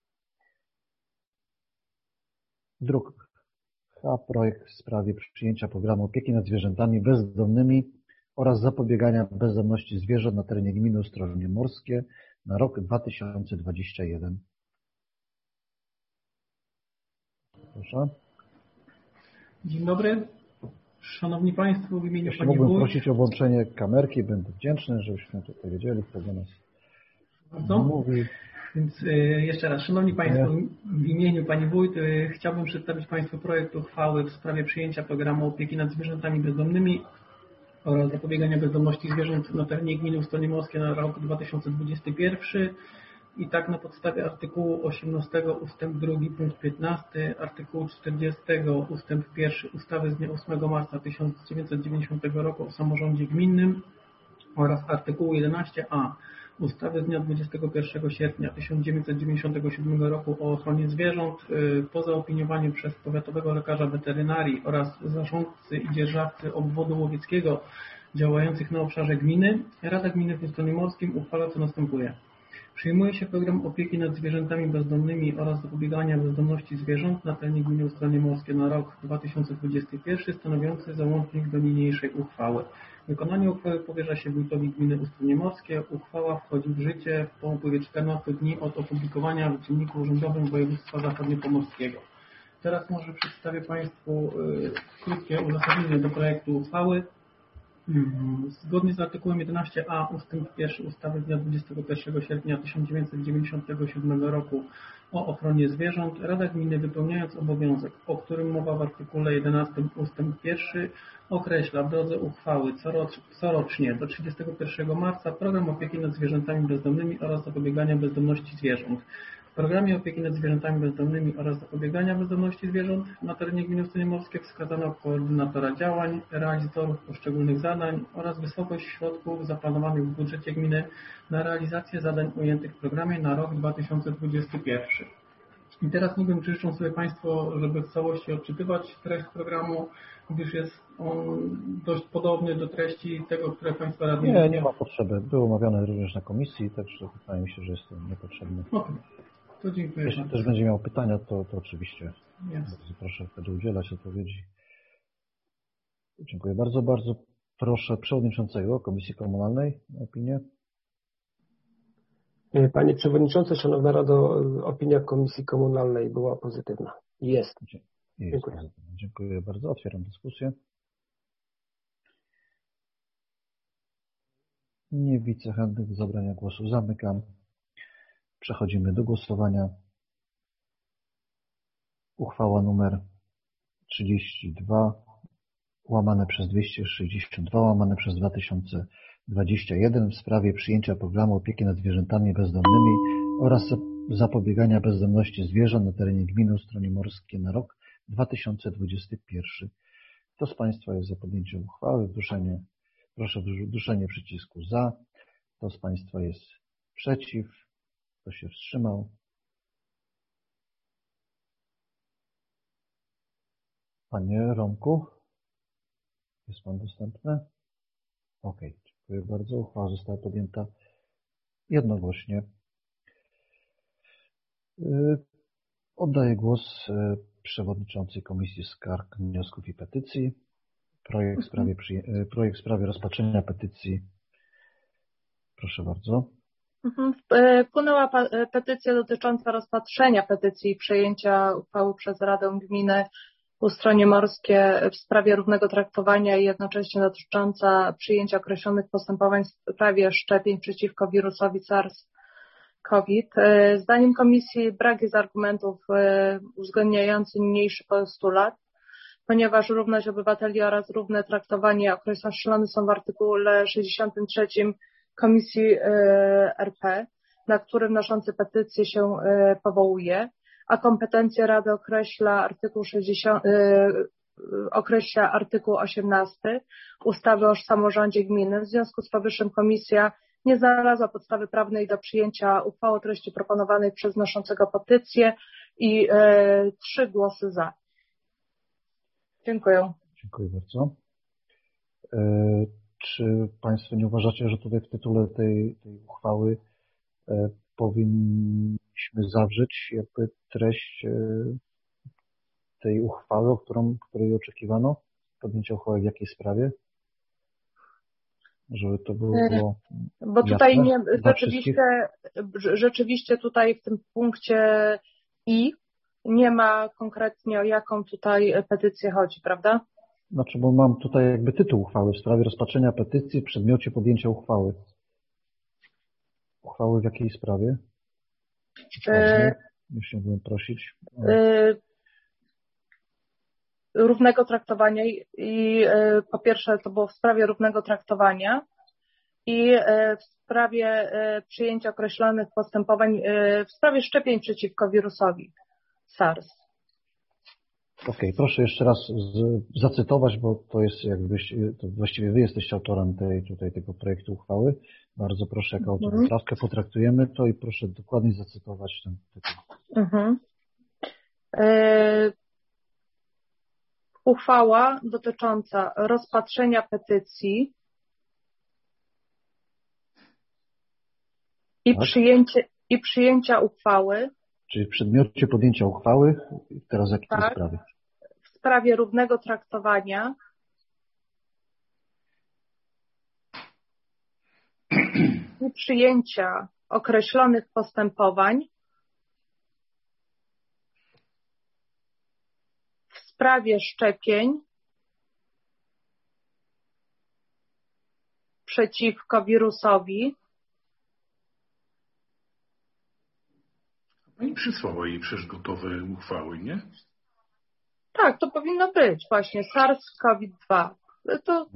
Druk H. Projekt w sprawie przyjęcia programu opieki nad zwierzętami bezdomnymi oraz zapobiegania bezdomności zwierząt na terenie gminy Ustronie Morskie na rok 2021. Proszę. Dzień dobry. Szanowni Państwo, w imieniu Jeśli Pani mógłbym Wójt... prosić o włączenie kamerki, będę wdzięczny, żebyśmy tutaj wiedzieli, kto do nas mówi. Więc jeszcze raz, Szanowni Państwo, w imieniu Pani Wójt chciałbym przedstawić Państwu projekt uchwały w sprawie przyjęcia programu opieki nad zwierzętami bezdomnymi oraz zapobiegania bezdomności zwierząt na terenie gminy Ustronie Morskie na rok 2021. I tak na podstawie artykułu 18 ustęp 2 punkt 15, artykułu 40 ustęp 1 ustawy z dnia 8 marca 1990 roku o samorządzie gminnym oraz artykułu 11a ustawy z dnia 21 sierpnia 1997 roku o ochronie zwierząt po zaopiniowaniu przez powiatowego lekarza weterynarii oraz zarządcy i dzierżawcy obwodu łowieckiego działających na obszarze gminy, Rada Gminy w Ustronie Morskim uchwala co następuje. Przyjmuje się program opieki nad zwierzętami bezdomnymi oraz zapobiegania bezdomności zwierząt na terenie gminy Ustronie Morskie na rok 2021 stanowiący załącznik do niniejszej uchwały. Wykonanie uchwały powierza się wójtowi gminy Ustronie Morskie. Uchwała wchodzi w życie po upływie 14 dni od opublikowania w Dzienniku Urzędowym Województwa Zachodniopomorskiego. Teraz może przedstawię Państwu krótkie uzasadnienie do projektu uchwały. Zgodnie z artykułem 11a ustęp 1 ustawy z dnia 21 sierpnia 1997 roku o ochronie zwierząt, Rada Gminy, wypełniając obowiązek, o którym mowa w artykule 11 ustęp 1, określa w drodze uchwały corocznie do 31 marca program opieki nad zwierzętami bezdomnymi oraz zapobiegania bezdomności zwierząt. W programie opieki nad zwierzętami bezdomnymi oraz zapobiegania bezdomności zwierząt na terenie gminy Ustronie Morskie wskazano koordynatora działań, realizatorów poszczególnych zadań oraz wysokość środków zaplanowanych w budżecie gminy na realizację zadań ujętych w programie na rok 2021. I teraz nie wiem, czy życzą sobie Państwo, żeby w całości odczytywać treść programu, gdyż jest on dość podobny do treści tego, które Państwo radni... Nie ma potrzeby. Było omawiane również na komisji, także wydaje mi się, że jest to niepotrzebne. Okay. To dziękuję. Jeśli ktoś będzie miał pytania, to oczywiście bardzo proszę wtedy udzielać odpowiedzi. Dziękuję bardzo. Bardzo proszę przewodniczącego Komisji Komunalnej o opinię. Panie Przewodniczący, Szanowna Rado, opinia Komisji Komunalnej była pozytywna. Jest. Dziękuję. Dziękuję bardzo. Otwieram dyskusję. Nie widzę chętnych do zabrania głosu. Zamykam. Przechodzimy do głosowania. Uchwała numer 32 łamane przez 262 łamane przez 2021 w sprawie przyjęcia programu opieki nad zwierzętami bezdomnymi oraz zapobiegania bezdomności zwierząt na terenie gminy Ustronie Morskie na rok 2021. Kto z Państwa jest za podjęciem uchwały? Proszę o wduszenie przycisku za. Kto z Państwa jest przeciw? Kto się wstrzymał? Panie Romku, jest Pan dostępny? Ok, dziękuję bardzo. Uchwała została podjęta jednogłośnie. Oddaję głos przewodniczącej Komisji Skarg, Wniosków i Petycji. Projekt w sprawie rozpatrzenia petycji. Proszę bardzo. Wpłynęła petycja dotycząca rozpatrzenia petycji i przyjęcia uchwały przez Radę Gminy Ustronie Morskie w sprawie równego traktowania i jednocześnie dotycząca przyjęcia określonych postępowań w sprawie szczepień przeciwko wirusowi SARS-CoV. Zdaniem Komisji brak jest argumentów uwzględniających niniejszy postulat, ponieważ równość obywateli oraz równe traktowanie określone są w artykule 63 Komisji RP, na który wnoszący petycję się powołuje, a kompetencje Rady określa artykuł 18 ustawy o samorządzie gminy. W związku z powyższym Komisja nie znalazła podstawy prawnej do przyjęcia uchwały o treści proponowanej przez wnoszącego petycję i 3 głosy za. Dziękuję. Dziękuję bardzo. Czy Państwo nie uważacie, że tutaj w tytule tej uchwały powinniśmy zawrzeć jakby treść tej uchwały, której oczekiwano? Podjęcia uchwały w jakiej sprawie? Żeby to było bo tutaj nie, rzeczywiście tutaj w tym punkcie I nie ma konkretnie o jaką tutaj petycję chodzi, prawda? Znaczy, bo mam tutaj jakby tytuł uchwały w sprawie rozpatrzenia petycji w przedmiocie podjęcia uchwały. Uchwały w jakiej sprawie? Jeśli mógłbym prosić. Równego traktowania i po pierwsze to było w sprawie równego traktowania i w sprawie przyjęcia określonych postępowań w sprawie szczepień przeciwko wirusowi SARS. Okej, proszę jeszcze raz zacytować, bo to jest to właściwie Wy jesteście autorem tego projektu uchwały. Bardzo proszę, jako autor poprawkę potraktujemy to i proszę dokładnie zacytować ten tytuł. Uchwała dotycząca rozpatrzenia petycji i przyjęcia uchwały. Czyli w przedmiocie podjęcia uchwały, teraz jakiej sprawie? W sprawie równego traktowania i przyjęcia określonych postępowań w sprawie szczepień przeciwko wirusowi. Pani przysłała jej przecież gotowe uchwały, nie? Tak, to powinno być właśnie SARS-CoV-2. To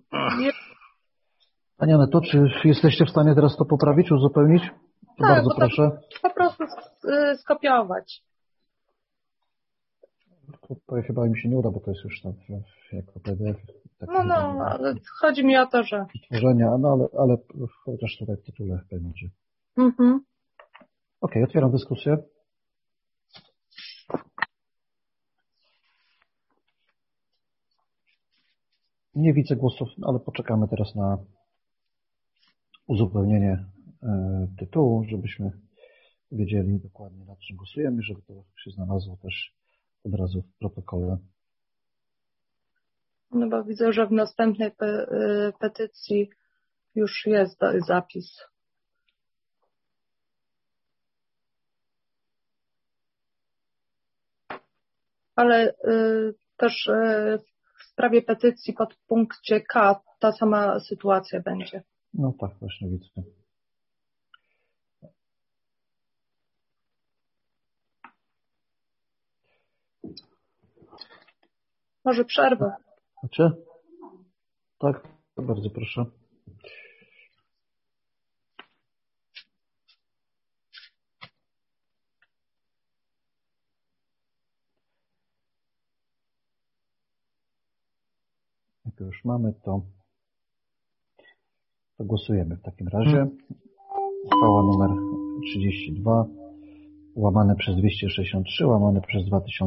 Pani Aneto, czy jesteście w stanie teraz to poprawić, uzupełnić? To tak, bardzo proszę. Po prostu skopiować. To chyba mi się nie uda, bo to jest już tam jako PDF. Tak ale chodzi mi o to, że... Tworzenia, ale chociaż tutaj w tytule będzie. Okej, otwieram dyskusję. Nie widzę głosów, ale poczekamy teraz na uzupełnienie tytułu, żebyśmy wiedzieli dokładnie, nad czym głosujemy, żeby to się znalazło też od razu w protokole. No bo widzę, że w następnej petycji już jest zapis. Ale też w sprawie petycji pod punkcie K ta sama sytuacja będzie. No tak, właśnie widzę. Może przerwę. Znaczy? Tak, bardzo proszę. Jak już mamy, to głosujemy w takim razie. Uchwała numer 32 łamane przez 263 łamane przez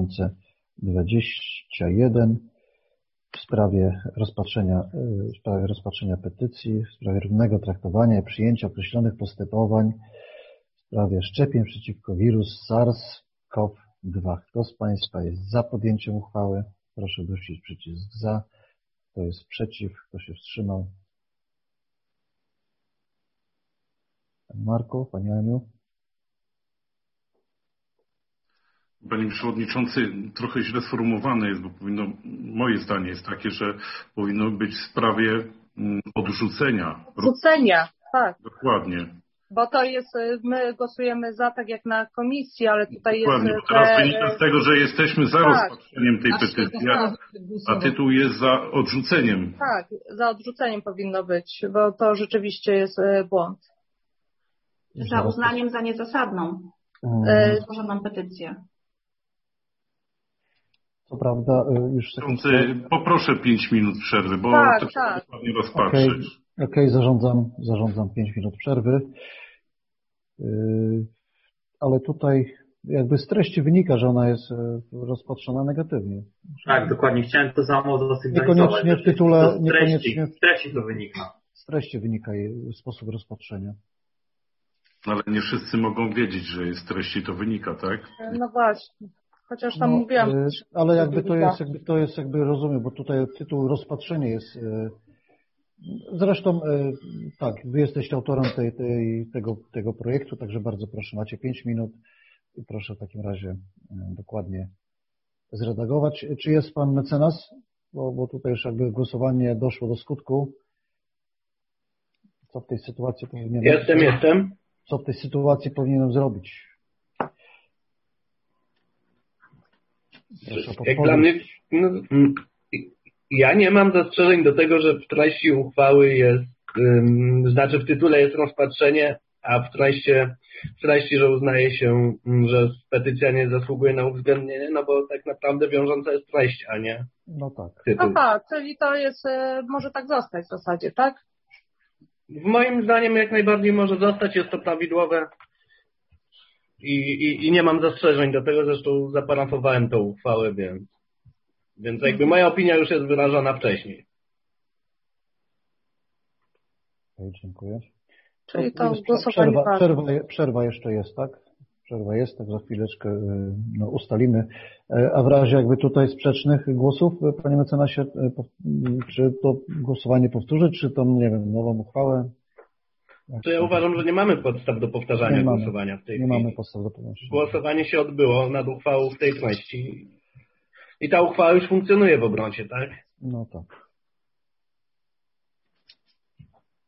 2021 w sprawie rozpatrzenia petycji, w sprawie równego traktowania i przyjęcia określonych postępowań w sprawie szczepień przeciwko wirus SARS-CoV-2. Kto z Państwa jest za podjęciem uchwały? Proszę dusić przycisk za. Kto jest przeciw? Kto się wstrzymał? Pan Marku, Pani Aniu? Panie Przewodniczący, trochę źle sformułowane jest, bo moje zdanie jest takie, że powinno być w sprawie odrzucenia. Odrzucenia, tak. Dokładnie. Bo to jest, my głosujemy za, tak jak na komisji, ale tutaj dokładnie, jest... Bo teraz wynika z tego, że jesteśmy za rozpatrzeniem tej petycji, a tytuł jest za odrzuceniem. Tak, za odrzuceniem powinno być, bo to rzeczywiście jest błąd. Za uznaniem za niezasadną złożoną petycję. Co prawda już... Poproszę 5 minut przerwy, bo to trzeba dokładnie rozpatrzyć. Okej, zarządzam 5 minut przerwy. Ale tutaj jakby z treści wynika, że ona jest rozpatrzona negatywnie. Tak, dokładnie. Chciałem to zasygnalizować. Niekoniecznie w tytule... Z treści to wynika. Z treści wynika jej sposób rozpatrzenia. Ale nie wszyscy mogą wiedzieć, że z treści to wynika, tak? No właśnie. Chociaż tam mówiłam. Ale jakby to jest rozumiem, bo tutaj tytuł rozpatrzenie jest... Zresztą tak, wy jesteście autorem tego projektu, także bardzo proszę, macie 5 minut i proszę w takim razie dokładnie zredagować. Czy jest pan mecenas? Bo tutaj już jakby głosowanie doszło do skutku. Co w tej sytuacji powinienem... Jestem. Co w tej sytuacji powinienem zrobić? Proszę jak dla mnie, ja nie mam zastrzeżeń do tego, że w treści uchwały jest, w tytule jest rozpatrzenie, a w treści, że uznaje się, że petycja nie zasługuje na uwzględnienie, no bo tak naprawdę wiążąca jest treść, a nie tytuł. Aha, czyli to jest, może tak zostać w zasadzie, tak? Moim zdaniem jak najbardziej może zostać, jest to prawidłowe i nie mam zastrzeżeń do tego, zresztą zaparafowałem tą uchwałę, więc jakby moja opinia już jest wyrażona wcześniej. Dziękuję. Czyli to głosowanie przerwa jeszcze jest, tak? Przerwa jest, tak za chwileczkę ustalimy. A w razie jakby tutaj sprzecznych głosów, panie mecenasie, czy to głosowanie powtórzyć, czy to, nie wiem, nową uchwałę? To ja uważam, że nie mamy podstaw do powtarzania głosowania w tej chwili. Nie mamy podstaw do powtarzania. Głosowanie się odbyło nad uchwałą w tej treści i ta uchwała już funkcjonuje w obrocie, tak? No tak.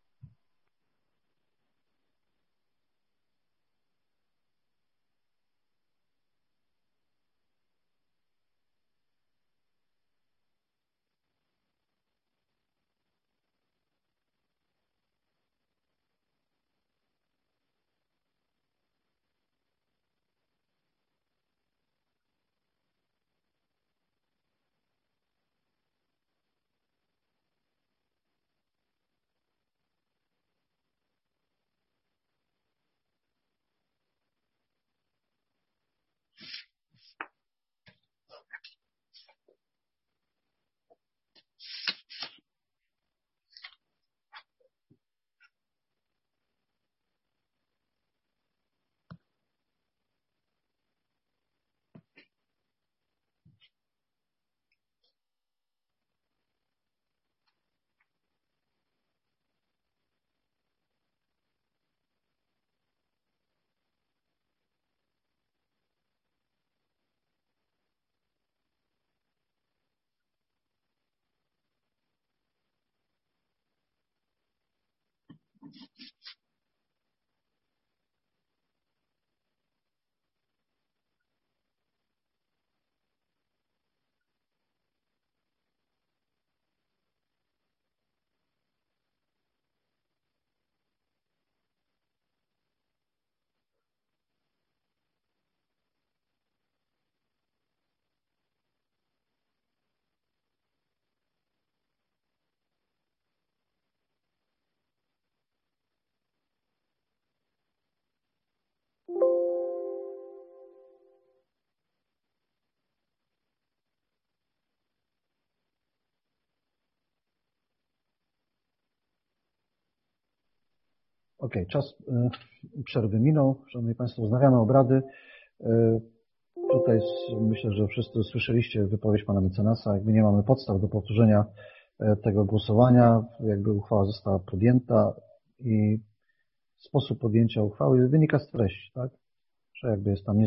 Okej, czas przerwy minął. Szanowni Państwo, wznawiamy obrady. Tutaj myślę, że wszyscy słyszeliście wypowiedź pana mecenasa. Jakby nie mamy podstaw do powtórzenia tego głosowania. Jakby uchwała została podjęta i sposób podjęcia uchwały wynika z treści, tak? Że jakby jest tam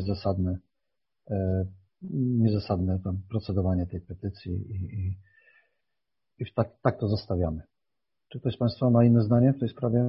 niezasadne tam procedowanie tej petycji i tak to zostawiamy. Czy ktoś z Państwa ma inne zdanie w tej sprawie?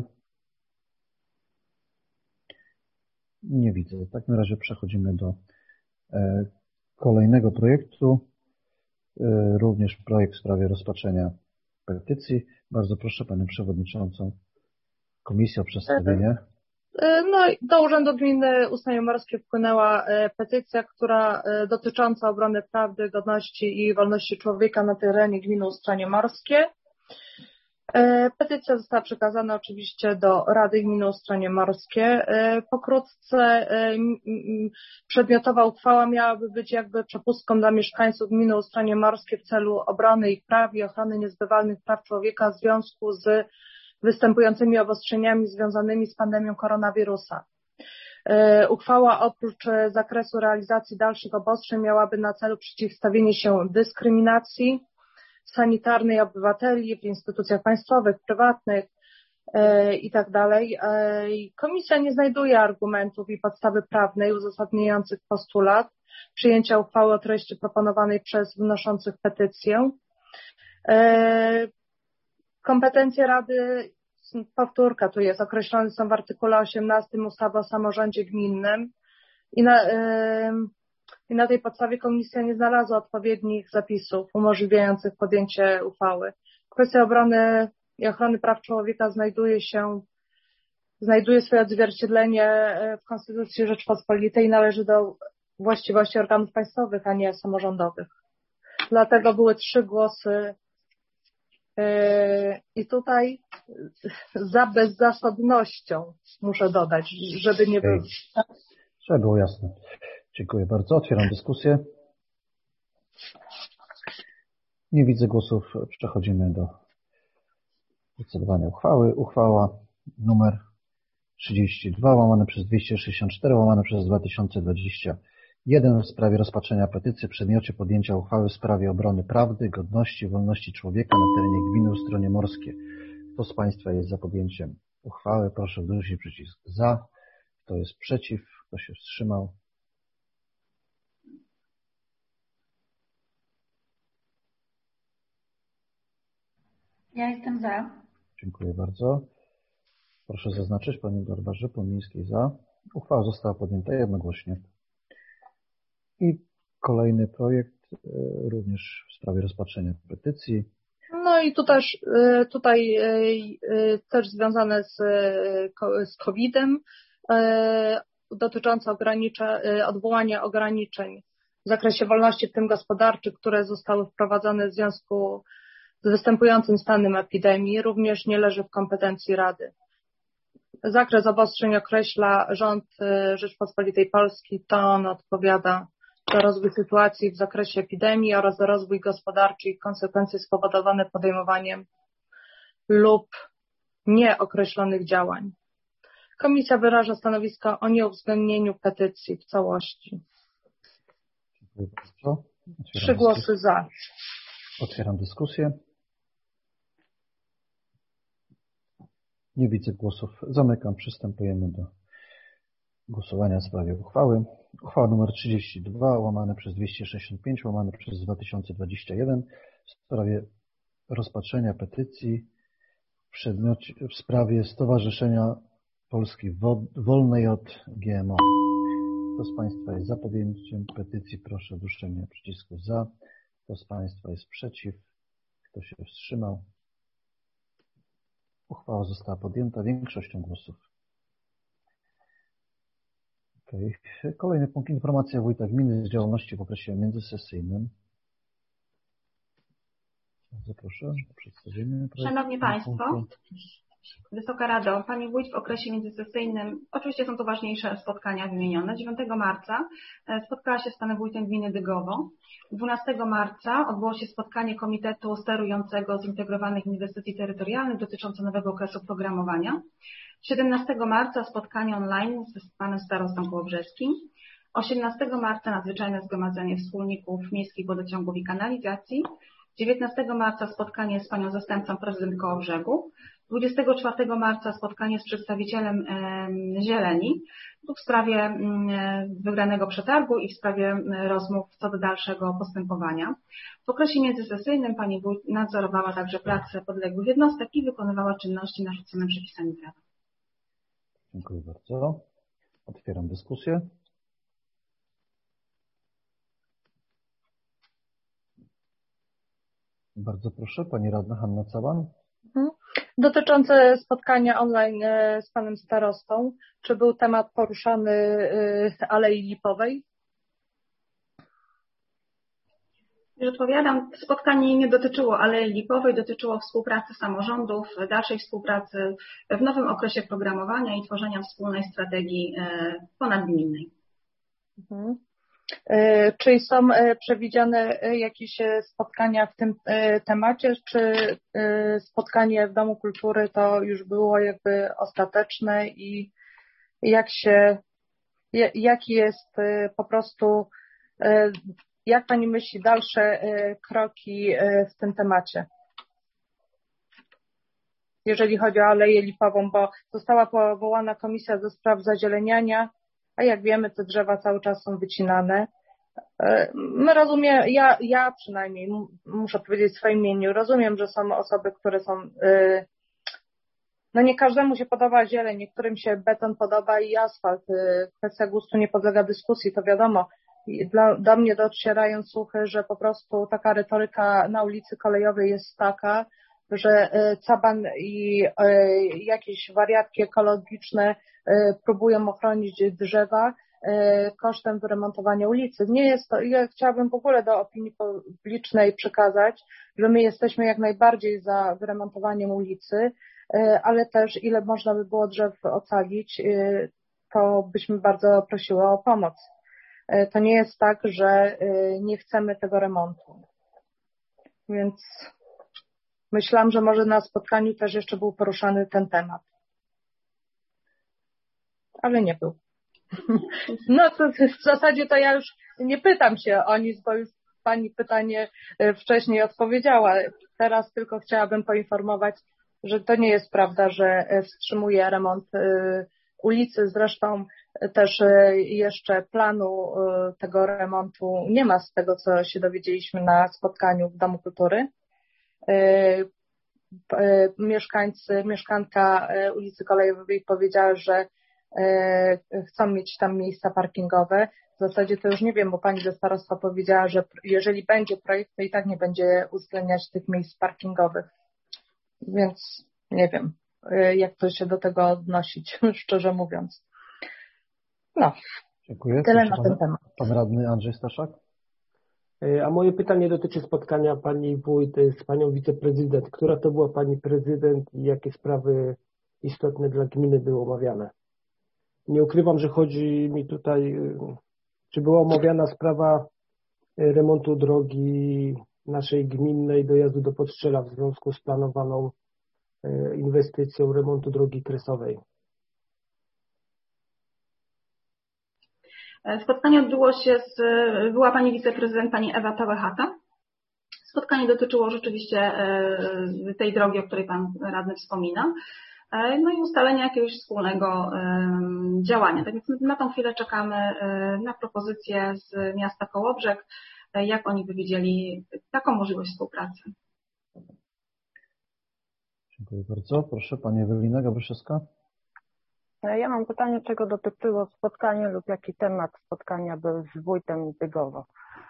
Nie widzę. W takim razie przechodzimy do kolejnego projektu. Również projekt w sprawie rozpatrzenia petycji. Bardzo proszę Panią Przewodniczącą Komisji o przedstawienie. No, do Urzędu Gminy Ustronie Morskie wpłynęła petycja, która dotycząca obrony prawdy, godności i wolności człowieka na terenie gminy Ustronie Morskie. Petycja została przekazana oczywiście do Rady Gminy Ustronie Morskie. Pokrótce przedmiotowa uchwała miałaby być jakby przepustką dla mieszkańców gminy Ustronie Morskie w celu obrony ich praw i ochrony niezbywalnych praw człowieka w związku z występującymi obostrzeniami związanymi z pandemią koronawirusa. Uchwała oprócz zakresu realizacji dalszych obostrzeń miałaby na celu przeciwstawienie się dyskryminacji sanitarnej obywateli w instytucjach państwowych, prywatnych i tak dalej. Komisja nie znajduje argumentów i podstawy prawnej uzasadniających postulat przyjęcia uchwały o treści proponowanej przez wnoszących petycję. Kompetencje Rady, powtórka tu jest, określone są w artykule 18 ustawy o samorządzie gminnym i na tej podstawie komisja nie znalazła odpowiednich zapisów umożliwiających podjęcie uchwały. Kwestia obrony i ochrony praw człowieka znajduje swoje odzwierciedlenie w Konstytucji Rzeczpospolitej i należy do właściwości organów państwowych, a nie samorządowych. Dlatego były 3 głosy i tutaj za bezzasadnością muszę dodać, żeby nie było. Żeby było jasne. Dziękuję bardzo. Otwieram dyskusję. Nie widzę głosów. Przechodzimy do procedowania uchwały. Uchwała numer 32 łamane przez 264 łamane przez 2021 w sprawie rozpatrzenia petycji w przedmiocie podjęcia uchwały w sprawie obrony prawdy, godności i wolności człowieka na terenie gminy Ustronie Morskie. Kto z Państwa jest za podjęciem uchwały? Proszę wrócić przycisk za. Kto jest przeciw? Kto się wstrzymał? Ja jestem za. Dziękuję bardzo. Proszę zaznaczyć Pani Barbarze Płomińskiej za. Uchwała została podjęta jednogłośnie. I kolejny projekt również w sprawie rozpatrzenia petycji. No i tutaj też związane z COVID-em dotyczące odwołania ograniczeń w zakresie wolności, w tym gospodarczych, które zostały wprowadzone w związku z występującym stanem epidemii, również nie leży w kompetencji Rady. Zakres obostrzeń określa rząd Rzeczpospolitej Polskiej, to on odpowiada za rozwój sytuacji w zakresie epidemii oraz za rozwój gospodarczy i konsekwencje spowodowane podejmowaniem lub nieokreślonych działań. Komisja wyraża stanowisko o nieuwzględnieniu petycji w całości. Dziękuję bardzo. 3 głosy za. Otwieram dyskusję. Nie widzę głosów. Zamykam. Przystępujemy do głosowania w sprawie uchwały. Uchwała nr 32 łamane przez 265 łamane przez 2021 w sprawie rozpatrzenia petycji w w sprawie Stowarzyszenia Polski Wolnej od GMO. Kto z Państwa jest za podjęciem petycji, proszę o duszenie przycisku za. Kto z Państwa jest przeciw? Kto się wstrzymał? Uchwała została podjęta większością głosów. Okay. Kolejny punkt. Informacja wójta gminy z działalności w okresie międzysesyjnym. Bardzo proszę o przedstawienie. Szanowni Państwo, Wysoka Rado, Pani Wójt w okresie międzysesyjnym, oczywiście są to ważniejsze spotkania wymienione. 9 marca spotkała się z Panem Wójtem Gminy Dygowo. 12 marca odbyło się spotkanie Komitetu Sterującego Zintegrowanych Inwestycji Terytorialnych dotyczące nowego okresu programowania. 17 marca spotkanie online z Panem Starostą Kołobrzeskim. 18 marca nadzwyczajne zgromadzenie wspólników miejskich wodociągów i kanalizacji. 19 marca spotkanie z Panią Zastępcą Prezydent Kołobrzegu. 24 marca spotkanie z przedstawicielem Zieleni w sprawie wygranego przetargu i w sprawie rozmów co do dalszego postępowania. W okresie międzysesyjnym Pani Wójt nadzorowała także pracę podległych jednostek i wykonywała czynności narzucone przepisami prawa. Dziękuję bardzo. Otwieram dyskusję. Bardzo proszę, Pani Radna Hanna Caban. Dotyczące spotkania online z Panem Starostą, czy był temat poruszany Alei Lipowej? Już odpowiadam. Spotkanie nie dotyczyło Alei Lipowej, dotyczyło współpracy samorządów, dalszej współpracy w nowym okresie programowania i tworzenia wspólnej strategii ponadgminnej. Czy są przewidziane jakieś spotkania w tym temacie, czy spotkanie w Domu Kultury to już było jakby ostateczne i jaki jest po prostu, jak Pani myśli dalsze kroki w tym temacie? Jeżeli chodzi o Aleję Lipową, bo została powołana komisja do spraw zazieleniania, a jak wiemy, te drzewa cały czas są wycinane. My rozumiem, ja przynajmniej muszę powiedzieć w swoim imieniu, rozumiem, że są osoby, które są, no nie każdemu się podoba zieleń, niektórym się beton podoba i asfalt. Kwestia gustu nie podlega dyskusji, to wiadomo. Do mnie docierają słuchy, że po prostu taka retoryka na ulicy Kolejowej jest taka, że Caban i jakieś wariatki ekologiczne próbują ochronić drzewa kosztem wyremontowania ulicy. Nie jest to, ja chciałabym w ogóle do opinii publicznej przekazać, że my jesteśmy jak najbardziej za wyremontowaniem ulicy, ale też ile można by było drzew ocalić, to byśmy bardzo prosiły o pomoc. To nie jest tak, że nie chcemy tego remontu. Więc myślałam, że może na spotkaniu też jeszcze był poruszany ten temat. Ale nie był. No to w zasadzie to ja już nie pytam się o nic, bo już Pani pytanie wcześniej odpowiedziała. Teraz tylko chciałabym poinformować, że to nie jest prawda, że wstrzymuje remont ulicy. Zresztą też jeszcze planu tego remontu nie ma z tego, co się dowiedzieliśmy na spotkaniu w Domu Kultury. Mieszkanka ulicy Kolejowej powiedziała, że chcą mieć tam miejsca parkingowe. W zasadzie to już nie wiem, bo Pani ze starostwa powiedziała, że jeżeli będzie projekt, to i tak nie będzie uwzględniać tych miejsc parkingowych. Więc nie wiem, jak to się do tego odnosić, szczerze mówiąc. No, dziękuję. Tyle na ten temat. Pan radny Andrzej Staszak. A moje pytanie dotyczy spotkania Pani Wójt z Panią Wiceprezydent. Która to była Pani Prezydent i jakie sprawy istotne dla gminy były omawiane? Nie ukrywam, że chodzi mi tutaj, czy była omawiana sprawa remontu drogi naszej gminnej dojazdu do Podstrzela w związku z planowaną inwestycją remontu drogi kresowej. Spotkanie odbyło się była Pani Wiceprezydent, Pani Ewa Pełechata. Spotkanie dotyczyło rzeczywiście tej drogi, o której Pan Radny wspomina. No i ustalenia jakiegoś wspólnego działania. Tak więc na tą chwilę czekamy na propozycję z miasta Kołobrzeg, jak oni by widzieli taką możliwość współpracy. Dziękuję bardzo. Proszę, pani Ewelina Gabryszewska. Ja mam pytanie, czego dotyczyło spotkanie lub jaki temat spotkania był z wójtem Dygowo.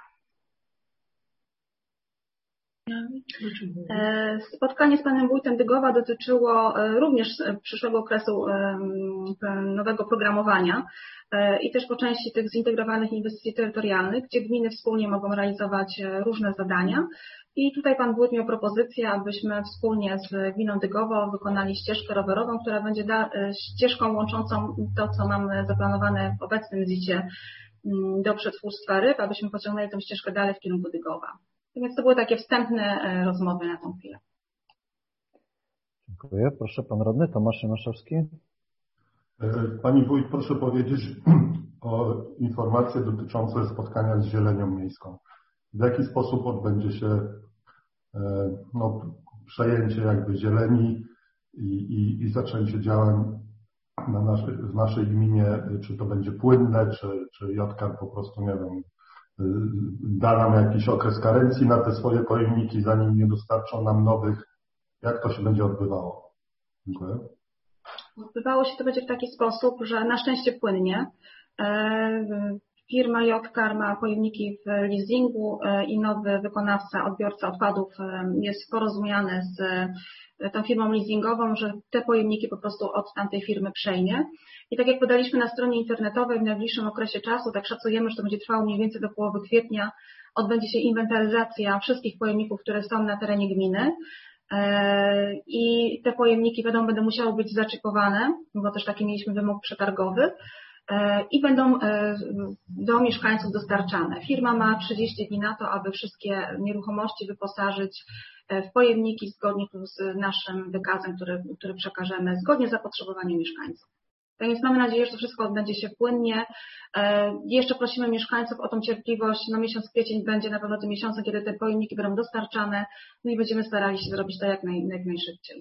Spotkanie z panem wójtem Dygowa dotyczyło również przyszłego okresu nowego programowania i też po części tych zintegrowanych inwestycji terytorialnych, gdzie gminy wspólnie mogą realizować różne zadania. I tutaj pan wójt miał propozycję, abyśmy wspólnie z gminą Dygowo wykonali ścieżkę rowerową, która będzie ścieżką łączącą to, co mamy zaplanowane w obecnym ZIT-ie do przetwórstwa ryb, abyśmy pociągnęli tę ścieżkę dalej w kierunku Dygowa. Więc to były takie wstępne rozmowy na tą chwilę. Dziękuję. Proszę, pan radny Tomasz Jemaszewski. Pani wójt, proszę powiedzieć o informacje dotyczące spotkania z zielenią miejską. W jaki sposób odbędzie się przejęcie jakby zieleni i zaczęcie działań w naszej gminie, czy to będzie płynne, czy JKAR po prostu, nie wiem, da nam jakiś okres karencji na te swoje pojemniki, zanim nie dostarczą nam nowych. Jak to się będzie odbywało? Dziękuję. Odbywało się to będzie w taki sposób, że na szczęście płynnie. Firma JKAR ma pojemniki w leasingu i nowy wykonawca, odbiorca odpadów jest porozumiany z tą firmą leasingową, że te pojemniki po prostu od tamtej firmy przejmie. I tak jak podaliśmy na stronie internetowej, w najbliższym okresie czasu, tak szacujemy, że to będzie trwało mniej więcej do połowy kwietnia, odbędzie się inwentaryzacja wszystkich pojemników, które są na terenie gminy. I te pojemniki będą musiały być zaczipowane, bo też taki mieliśmy wymóg przetargowy. I będą do mieszkańców dostarczane. Firma ma 30 dni na to, aby wszystkie nieruchomości wyposażyć w pojemniki zgodnie z naszym wykazem, który przekażemy, zgodnie z zapotrzebowaniem mieszkańców. Tak więc mamy nadzieję, że to wszystko odbędzie się płynnie. Jeszcze prosimy mieszkańców o tą cierpliwość. Miesiąc kwiecień będzie na pewno tym miesiącem, kiedy te pojemniki będą dostarczane, no i będziemy starali się zrobić to jak najszybciej.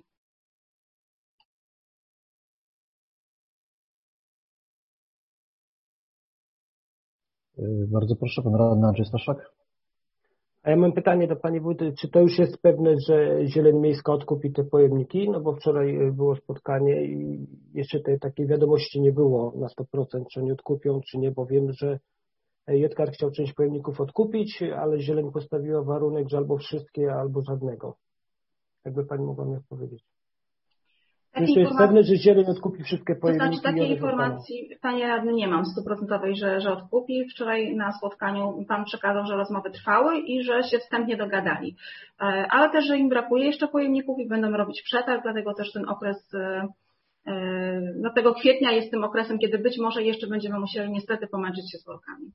Bardzo proszę, pan radny Andrzej Staszak. A ja mam pytanie do pani wójt, czy to już jest pewne, że Zieleń Miejska odkupi te pojemniki? No bo wczoraj było spotkanie i jeszcze tej takiej wiadomości nie było na 100%, czy oni odkupią, czy nie, bo wiem, że JKAR chciał część pojemników odkupić, ale Zieleń postawiła warunek, że albo wszystkie, albo żadnego. Jakby pani mogła mi odpowiedzieć. Czy to jest pewne, że Zieleń odkupi wszystkie pojemniki? To znaczy takiej informacji, panie radny, nie mam 100%, że odkupi. Wczoraj na spotkaniu pan przekazał, że rozmowy trwały i że się wstępnie dogadali. Ale też, że im brakuje jeszcze pojemników i będą robić przetarg, dlatego też ten okres tego kwietnia jest tym okresem, kiedy być może jeszcze będziemy musieli niestety pomęczyć się z workami.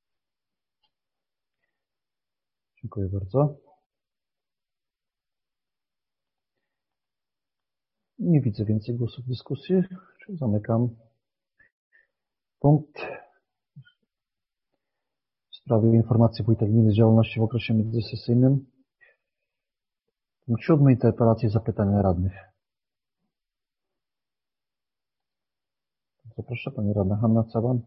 Dziękuję bardzo. Nie widzę więcej głosów w dyskusji, czyli zamykam punkt w sprawie informacji wójta gminy z działalności w okresie międzysesyjnym. Punkt 7. Interpelacje i zapytania radnych. Zapraszam, pani radna Hanna Caban.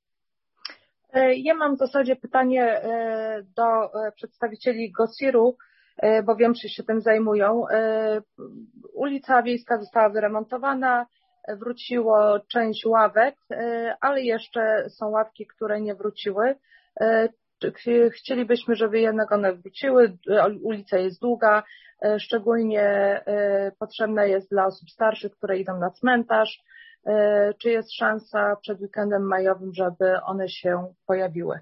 Ja mam w zasadzie pytanie do przedstawicieli GOSIR-u, bo wiem, czy się tym zajmują. Ulica Wiejska została wyremontowana, wróciło część ławek, ale jeszcze są ławki, które nie wróciły. Chcielibyśmy, żeby jednak one wróciły. Ulica jest długa, szczególnie potrzebna jest dla osób starszych, które idą na cmentarz. Czy jest szansa przed weekendem majowym, żeby one się pojawiły?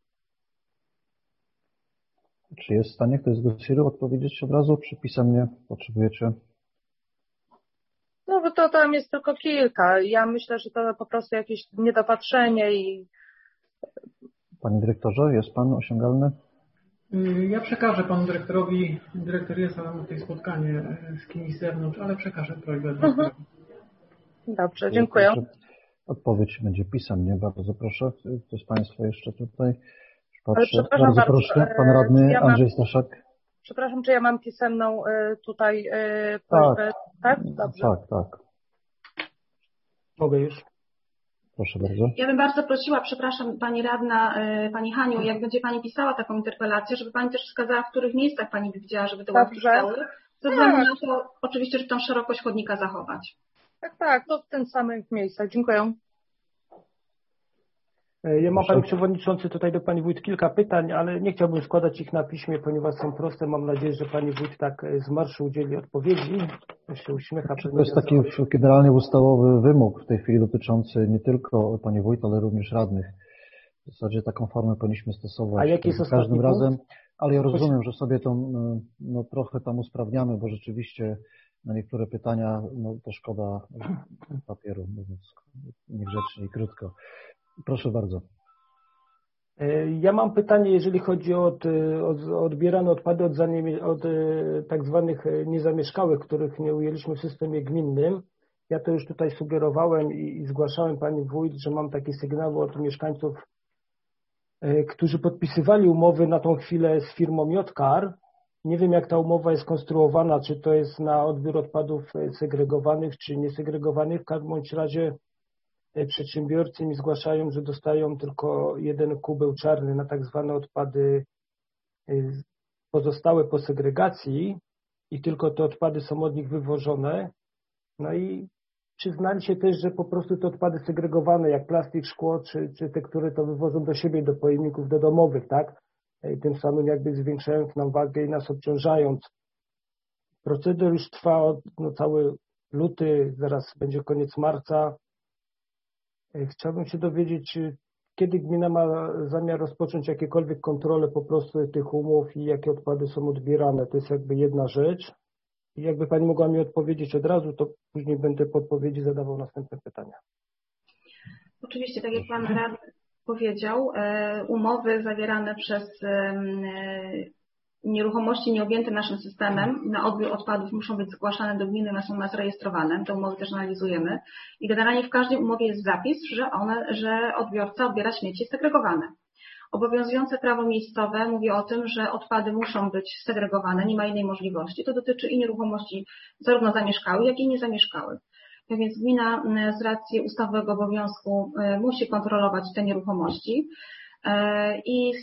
Czy jest w stanie ktoś z GOSIR-u odpowiedzieć od razu, czy pisemnie potrzebujecie? No bo to tam jest tylko kilka. Ja myślę, że to po prostu jakieś niedopatrzenie i... Panie dyrektorze, jest pan osiągalny? Ja przekażę panu dyrektorowi. Dyrektor jest na tej spotkanie z kimś z zewnątrz, ale przekażę prośbę dyrektorowi. Dobrze, dziękuję. Odpowiedź będzie pisemnie, bardzo proszę. Ktoś z państwa jeszcze tutaj? Patrzę. Bardzo proszę, pan radny Andrzej Staszak. Przepraszam, czy ja mam pisemną tutaj prośbę? Tak? Dobrze. Tak. Mogę już? Proszę bardzo. Ja bym bardzo prosiła, przepraszam pani radna, pani Haniu, jak będzie pani pisała taką interpelację, żeby pani też wskazała, w których miejscach pani by widziała, żeby te ławki stały, Ze względu na to oczywiście, że tą szerokość chodnika zachować. Tak, to w tym samych miejscach. Dziękuję. Ja mam, Panie Przewodniczący, tutaj do Pani Wójt kilka pytań, ale nie chciałbym składać ich na piśmie, ponieważ są proste. Mam nadzieję, że Pani Wójt tak z marszu udzieli odpowiedzi. To się uśmiecha. To jest taki generalnie ustawowy wymóg w tej chwili dotyczący nie tylko Pani Wójt, ale również radnych. W zasadzie taką formę powinniśmy stosować za każdym razem, ale ja rozumiem, że sobie to trochę tam usprawniamy, bo rzeczywiście na niektóre pytania to szkoda papieru, mówiąc niegrzecznie i krótko. Proszę bardzo. Ja mam pytanie, jeżeli chodzi o odbierane odpady od tak zwanych niezamieszkałych, których nie ujęliśmy w systemie gminnym. Ja to już tutaj sugerowałem i zgłaszałem Pani Wójt, że mam takie sygnały od mieszkańców, którzy podpisywali umowy na tą chwilę z firmą Jotkar. Nie wiem, jak ta umowa jest konstruowana, czy to jest na odbiór odpadów segregowanych, czy niesegregowanych. W każdym bądź razie przedsiębiorcy mi zgłaszają, że dostają tylko jeden kubeł czarny na tak zwane odpady pozostałe po segregacji i tylko te odpady są od nich wywożone. No i przyznali się też, że po prostu te odpady segregowane, jak plastik, szkło, czy te, które to wywożą do siebie, do pojemników, do domowych, tak? I tym samym jakby zwiększając nam wagę i nas obciążając. Proceder już trwa cały luty, zaraz będzie koniec marca. Chciałbym się dowiedzieć, kiedy gmina ma zamiar rozpocząć jakiekolwiek kontrole po prostu tych umów i jakie odpady są odbierane. To jest jakby jedna rzecz. I jakby Pani mogła mi odpowiedzieć od razu, to później będę po odpowiedzi zadawał następne pytania. Oczywiście, tak jak Pan radny powiedział, umowy zawierane przez nieruchomości nieobjęte naszym systemem na odbiór odpadów muszą być zgłaszane do gminy, one są u nas rejestrowane, te umowy też analizujemy i generalnie w każdej umowie jest zapis, że odbiorca odbiera śmieci segregowane. Obowiązujące prawo miejscowe mówi o tym, że odpady muszą być segregowane, nie ma innej możliwości. To dotyczy i nieruchomości zarówno zamieszkałych, jak i niezamieszkałych. Tak więc gmina z racji ustawowego obowiązku musi kontrolować te nieruchomości i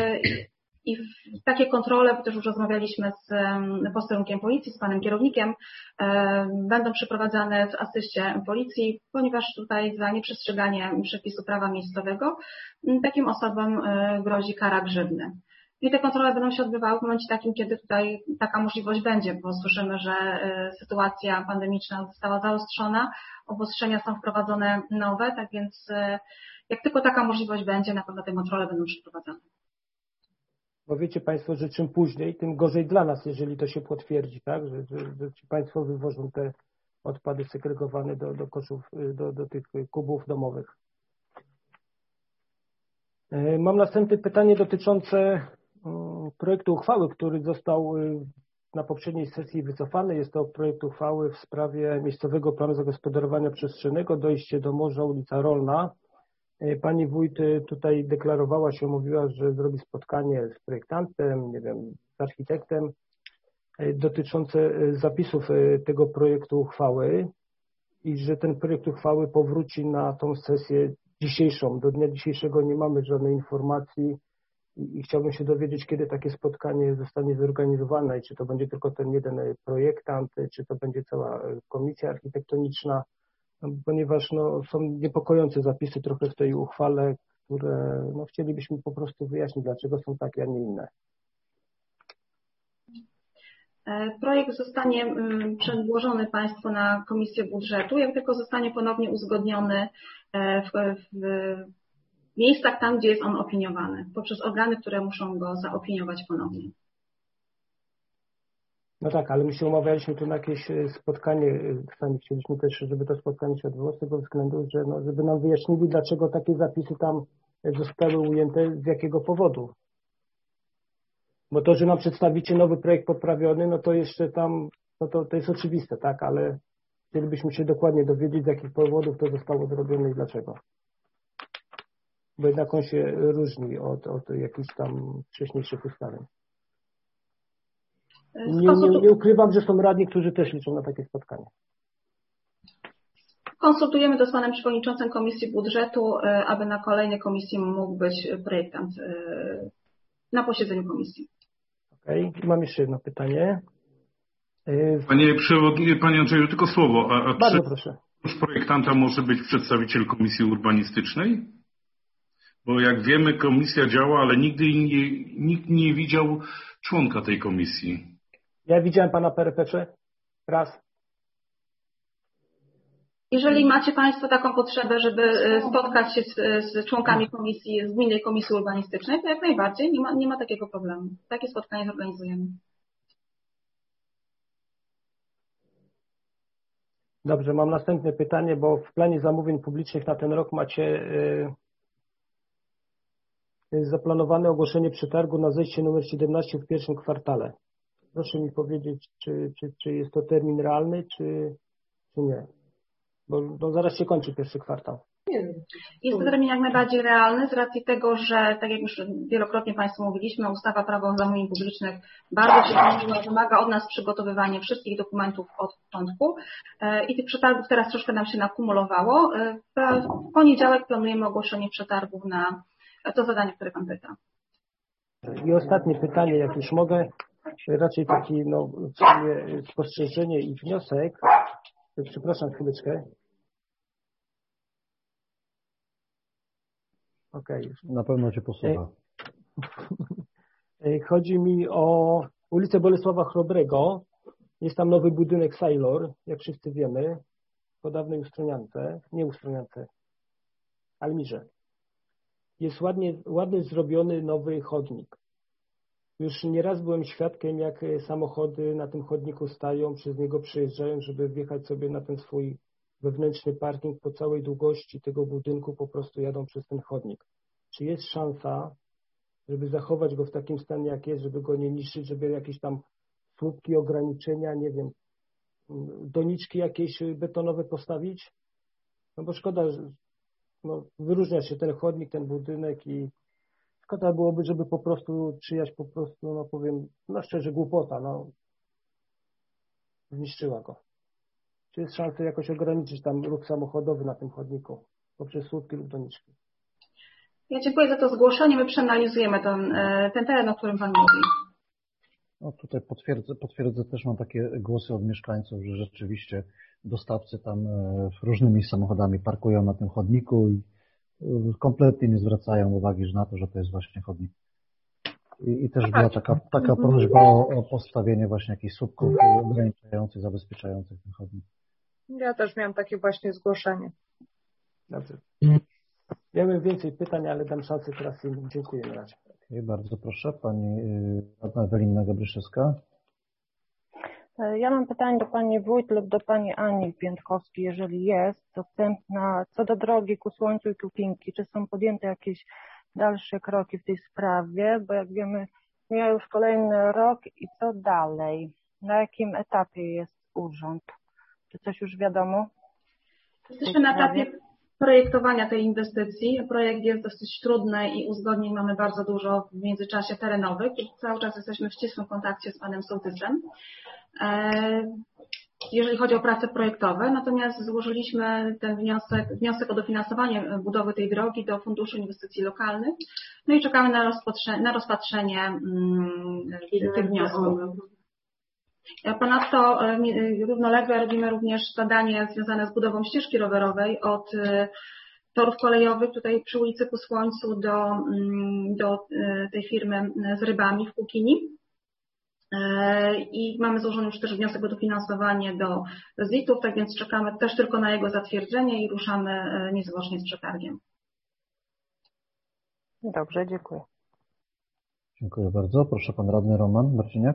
takie kontrole, bo też już rozmawialiśmy z posterunkiem policji, z panem kierownikiem, będą przeprowadzane w asyście policji, ponieważ tutaj za nieprzestrzeganie przepisu prawa miejscowego takim osobom grozi kara grzywny. I te kontrole będą się odbywały w momencie takim, kiedy tutaj taka możliwość będzie, bo słyszymy, że sytuacja pandemiczna została zaostrzona, obostrzenia są wprowadzone nowe, tak więc jak tylko taka możliwość będzie, na pewno te kontrole będą przeprowadzane. Bo wiecie Państwo, że czym później, tym gorzej dla nas, jeżeli to się potwierdzi, tak? Że ci Państwo wywożą te odpady segregowane do koszów, do tych kubów domowych. Mam następne pytanie dotyczące projektu uchwały, który został na poprzedniej sesji wycofany. Jest to projekt uchwały w sprawie miejscowego planu zagospodarowania przestrzennego, dojście do morza, ulica Rolna. Pani wójt tutaj deklarowała się, mówiła, że zrobi spotkanie z projektantem, nie wiem, z architektem dotyczące zapisów tego projektu uchwały i że ten projekt uchwały powróci na tą sesję dzisiejszą. Do dnia dzisiejszego nie mamy żadnej informacji i chciałbym się dowiedzieć, kiedy takie spotkanie zostanie zorganizowane i czy to będzie tylko ten jeden projektant, czy to będzie cała komisja architektoniczna, ponieważ są niepokojące zapisy trochę w tej uchwale, które chcielibyśmy po prostu wyjaśnić, dlaczego są takie, a nie inne. Projekt zostanie przedłożony Państwu na Komisję Budżetu, jak tylko zostanie ponownie uzgodniony w miejscach tam, gdzie jest on opiniowany, poprzez organy, które muszą go zaopiniować ponownie. No tak, ale my się umawialiśmy tu na jakieś spotkanie, sami chcieliśmy też, żeby to spotkanie się odbyło z tego względu, że żeby nam wyjaśnili, dlaczego takie zapisy tam zostały ujęte, z jakiego powodu. Bo to, że nam przedstawicie nowy projekt poprawiony, no to jeszcze tam, to jest oczywiste, tak, ale chcielibyśmy się dokładnie dowiedzieć, z jakich powodów to zostało zrobione i dlaczego. Bo jednak on się różni od jakichś tam wcześniejszych ustaleń. Nie ukrywam, że są radni, którzy też liczą na takie spotkanie. Konsultujemy to z panem przewodniczącym Komisji Budżetu, aby na kolejnej komisji mógł być projektant na posiedzeniu komisji. Okej. Mam jeszcze jedno pytanie. Panie Andrzeju, tylko słowo. Bardzo proszę. Czy projektanta może być przedstawiciel Komisji Urbanistycznej? Bo jak wiemy, komisja działa, ale nigdy nikt nie widział członka tej komisji. Ja widziałem pana Perepecze raz. Jeżeli macie Państwo taką potrzebę, żeby spotkać się z członkami komisji, z Gminnej Komisji Urbanistycznej, to jak najbardziej nie ma takiego problemu. Takie spotkanie zorganizujemy. Dobrze, mam następne pytanie, bo w planie zamówień publicznych na ten rok macie zaplanowane ogłoszenie przetargu na zejście numer 17 w pierwszym kwartale. Proszę mi powiedzieć, czy jest to termin realny, czy nie? Bo zaraz się kończy pierwszy kwartał. Jest to termin jak najbardziej realny z racji tego, że tak jak już wielokrotnie Państwu mówiliśmy, ustawa Prawo zamówień publicznych bardzo się zmieniła, wymaga od nas przygotowywania wszystkich dokumentów od początku i tych przetargów teraz troszkę nam się nakumulowało. W poniedziałek planujemy ogłoszenie przetargów na to zadanie, które Pan pyta. I ostatnie pytanie, jak już mogę, raczej taki w sumie spostrzeżenie i wniosek. Przepraszam chwileczkę. Okej. Na pewno Cię posłucha. Chodzi mi o ulicę Bolesława Chrobrego. Jest tam nowy budynek Sailor, jak wszyscy wiemy, po dawnej Ustroniance, Almirze. Jest ładnie zrobiony nowy chodnik. Już nieraz byłem świadkiem, jak samochody na tym chodniku stają, przez niego przejeżdżają, żeby wjechać sobie na ten swój wewnętrzny parking po całej długości tego budynku, po prostu jadą przez ten chodnik. Czy jest szansa, żeby zachować go w takim stanie, jak jest, żeby go nie niszczyć, żeby jakieś tam słupki, ograniczenia, nie wiem, doniczki jakieś betonowe postawić? No bo szkoda, że wyróżnia się ten chodnik, ten budynek i szkoda byłoby, żeby po prostu czyjaś powiem, szczerze, głupota, zniszczyła go. Czy jest szansa jakoś ograniczyć tam ruch samochodowy na tym chodniku poprzez słupki lub doniczki? Ja dziękuję za to zgłoszenie. My przeanalizujemy ten teren, o którym Pan mówi. No tutaj potwierdzę, też mam takie głosy od mieszkańców, że rzeczywiście dostawcy tam różnymi samochodami parkują na tym chodniku i kompletnie nie zwracają uwagi na to, że to jest właśnie chodnik. I też była taka prośba o postawienie właśnie jakichś słupków ograniczających, zabezpieczających ten chodnik. Ja też miałam takie właśnie zgłoszenie. Dobrze. Ja mam więcej pytań, ale dam szansę teraz im. Dziękuję na razie. Bardzo proszę, pani radna Ewelina Gabryszewska. Ja mam pytanie do pani wójt lub do pani Ani Piętkowskiej, jeżeli jest dostępna, co do drogi ku Słońcu i Krupinki, czy są podjęte jakieś dalsze kroki w tej sprawie, bo jak wiemy, mija już kolejny rok i co dalej? Na jakim etapie jest urząd? Czy coś już wiadomo? Jesteśmy na etapie projektowania tej inwestycji. Projekt jest dosyć trudny i uzgodnień mamy bardzo dużo w międzyczasie terenowych i cały czas jesteśmy w ścisłym kontakcie z panem sołtysem, jeżeli chodzi o prace projektowe. Natomiast złożyliśmy ten wniosek o dofinansowanie budowy tej drogi do Funduszu Inwestycji Lokalnych. No i czekamy na rozpatrzenie tych wniosków. Ponadto równolegle robimy również zadanie związane z budową ścieżki rowerowej od torów kolejowych tutaj przy ulicy Ku Słońcu do tej firmy z rybami w Kukini. I mamy złożony już też wniosek o dofinansowanie do ZIT-ów, tak więc czekamy też tylko na jego zatwierdzenie i ruszamy niezwłocznie z przetargiem. Dobrze, dziękuję. Dziękuję bardzo. Proszę pan radny Roman Marciniak.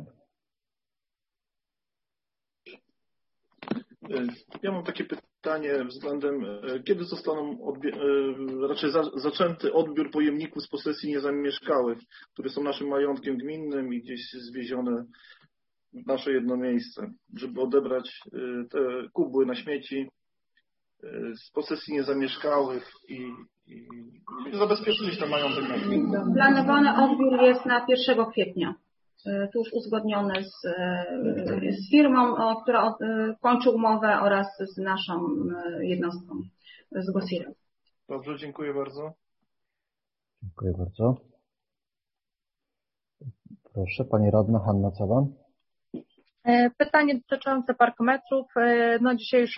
Ja mam takie pytanie względem, kiedy zostaną raczej zaczęty odbiór pojemników z posesji niezamieszkałych, które są naszym majątkiem gminnym i gdzieś zwiezione w nasze jedno miejsce, żeby odebrać te kubły na śmieci z posesji niezamieszkałych i zabezpieczyć ten majątek na gminę. Planowany odbiór jest na 1 kwietnia. Tu już uzgodniony z firmą, która kończy umowę oraz z naszą jednostką, z GOSIR-em. Dobrze, dziękuję bardzo. Dziękuję bardzo. Proszę, pani radna Hanna Cawan. Pytanie dotyczące parkometrów. No,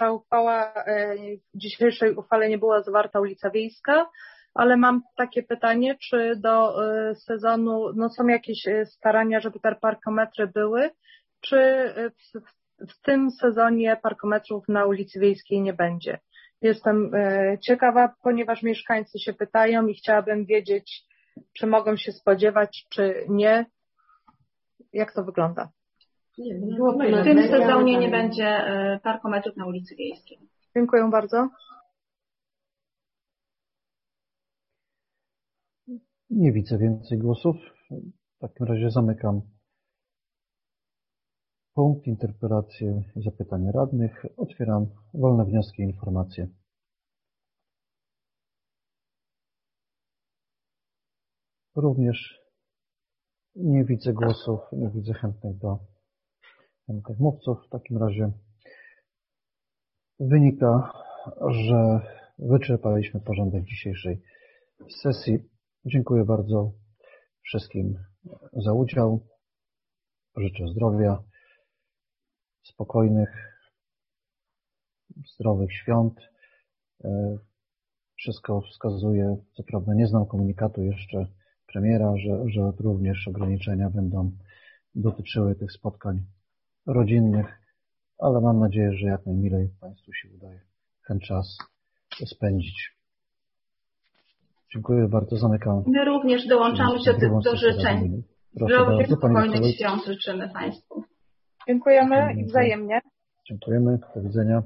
w dzisiejszej uchwale nie była zawarta ulica Wiejska, ale mam takie pytanie, czy do sezonu są jakieś starania, żeby te parkometry były, czy w tym sezonie parkometrów na ulicy Wiejskiej nie będzie? Jestem ciekawa, ponieważ mieszkańcy się pytają i chciałabym wiedzieć, czy mogą się spodziewać, czy nie. Jak to wygląda? W tym sezonie nie będzie parkometrów na ulicy Wiejskiej. Dziękuję bardzo. Nie widzę więcej głosów. W takim razie zamykam punkt, interpelacje i zapytania radnych. Otwieram wolne wnioski i informacje. Również nie widzę głosów, nie widzę chętnych mówców. W takim razie wynika, że wyczerpaliśmy porządek dzisiejszej sesji. Dziękuję bardzo wszystkim za udział. Życzę zdrowia, spokojnych, zdrowych świąt. Wszystko wskazuje, co prawda nie znam komunikatu jeszcze premiera, że również ograniczenia będą dotyczyły tych spotkań rodzinnych, ale mam nadzieję, że jak najmilej Państwu się udaje ten czas spędzić. Dziękuję bardzo, zamykam. My również dołączamy się do życzeń. Zdrowych, spokojnych świąt życzymy Państwu. Dziękujemy i wzajemnie. Dziękujemy, do widzenia.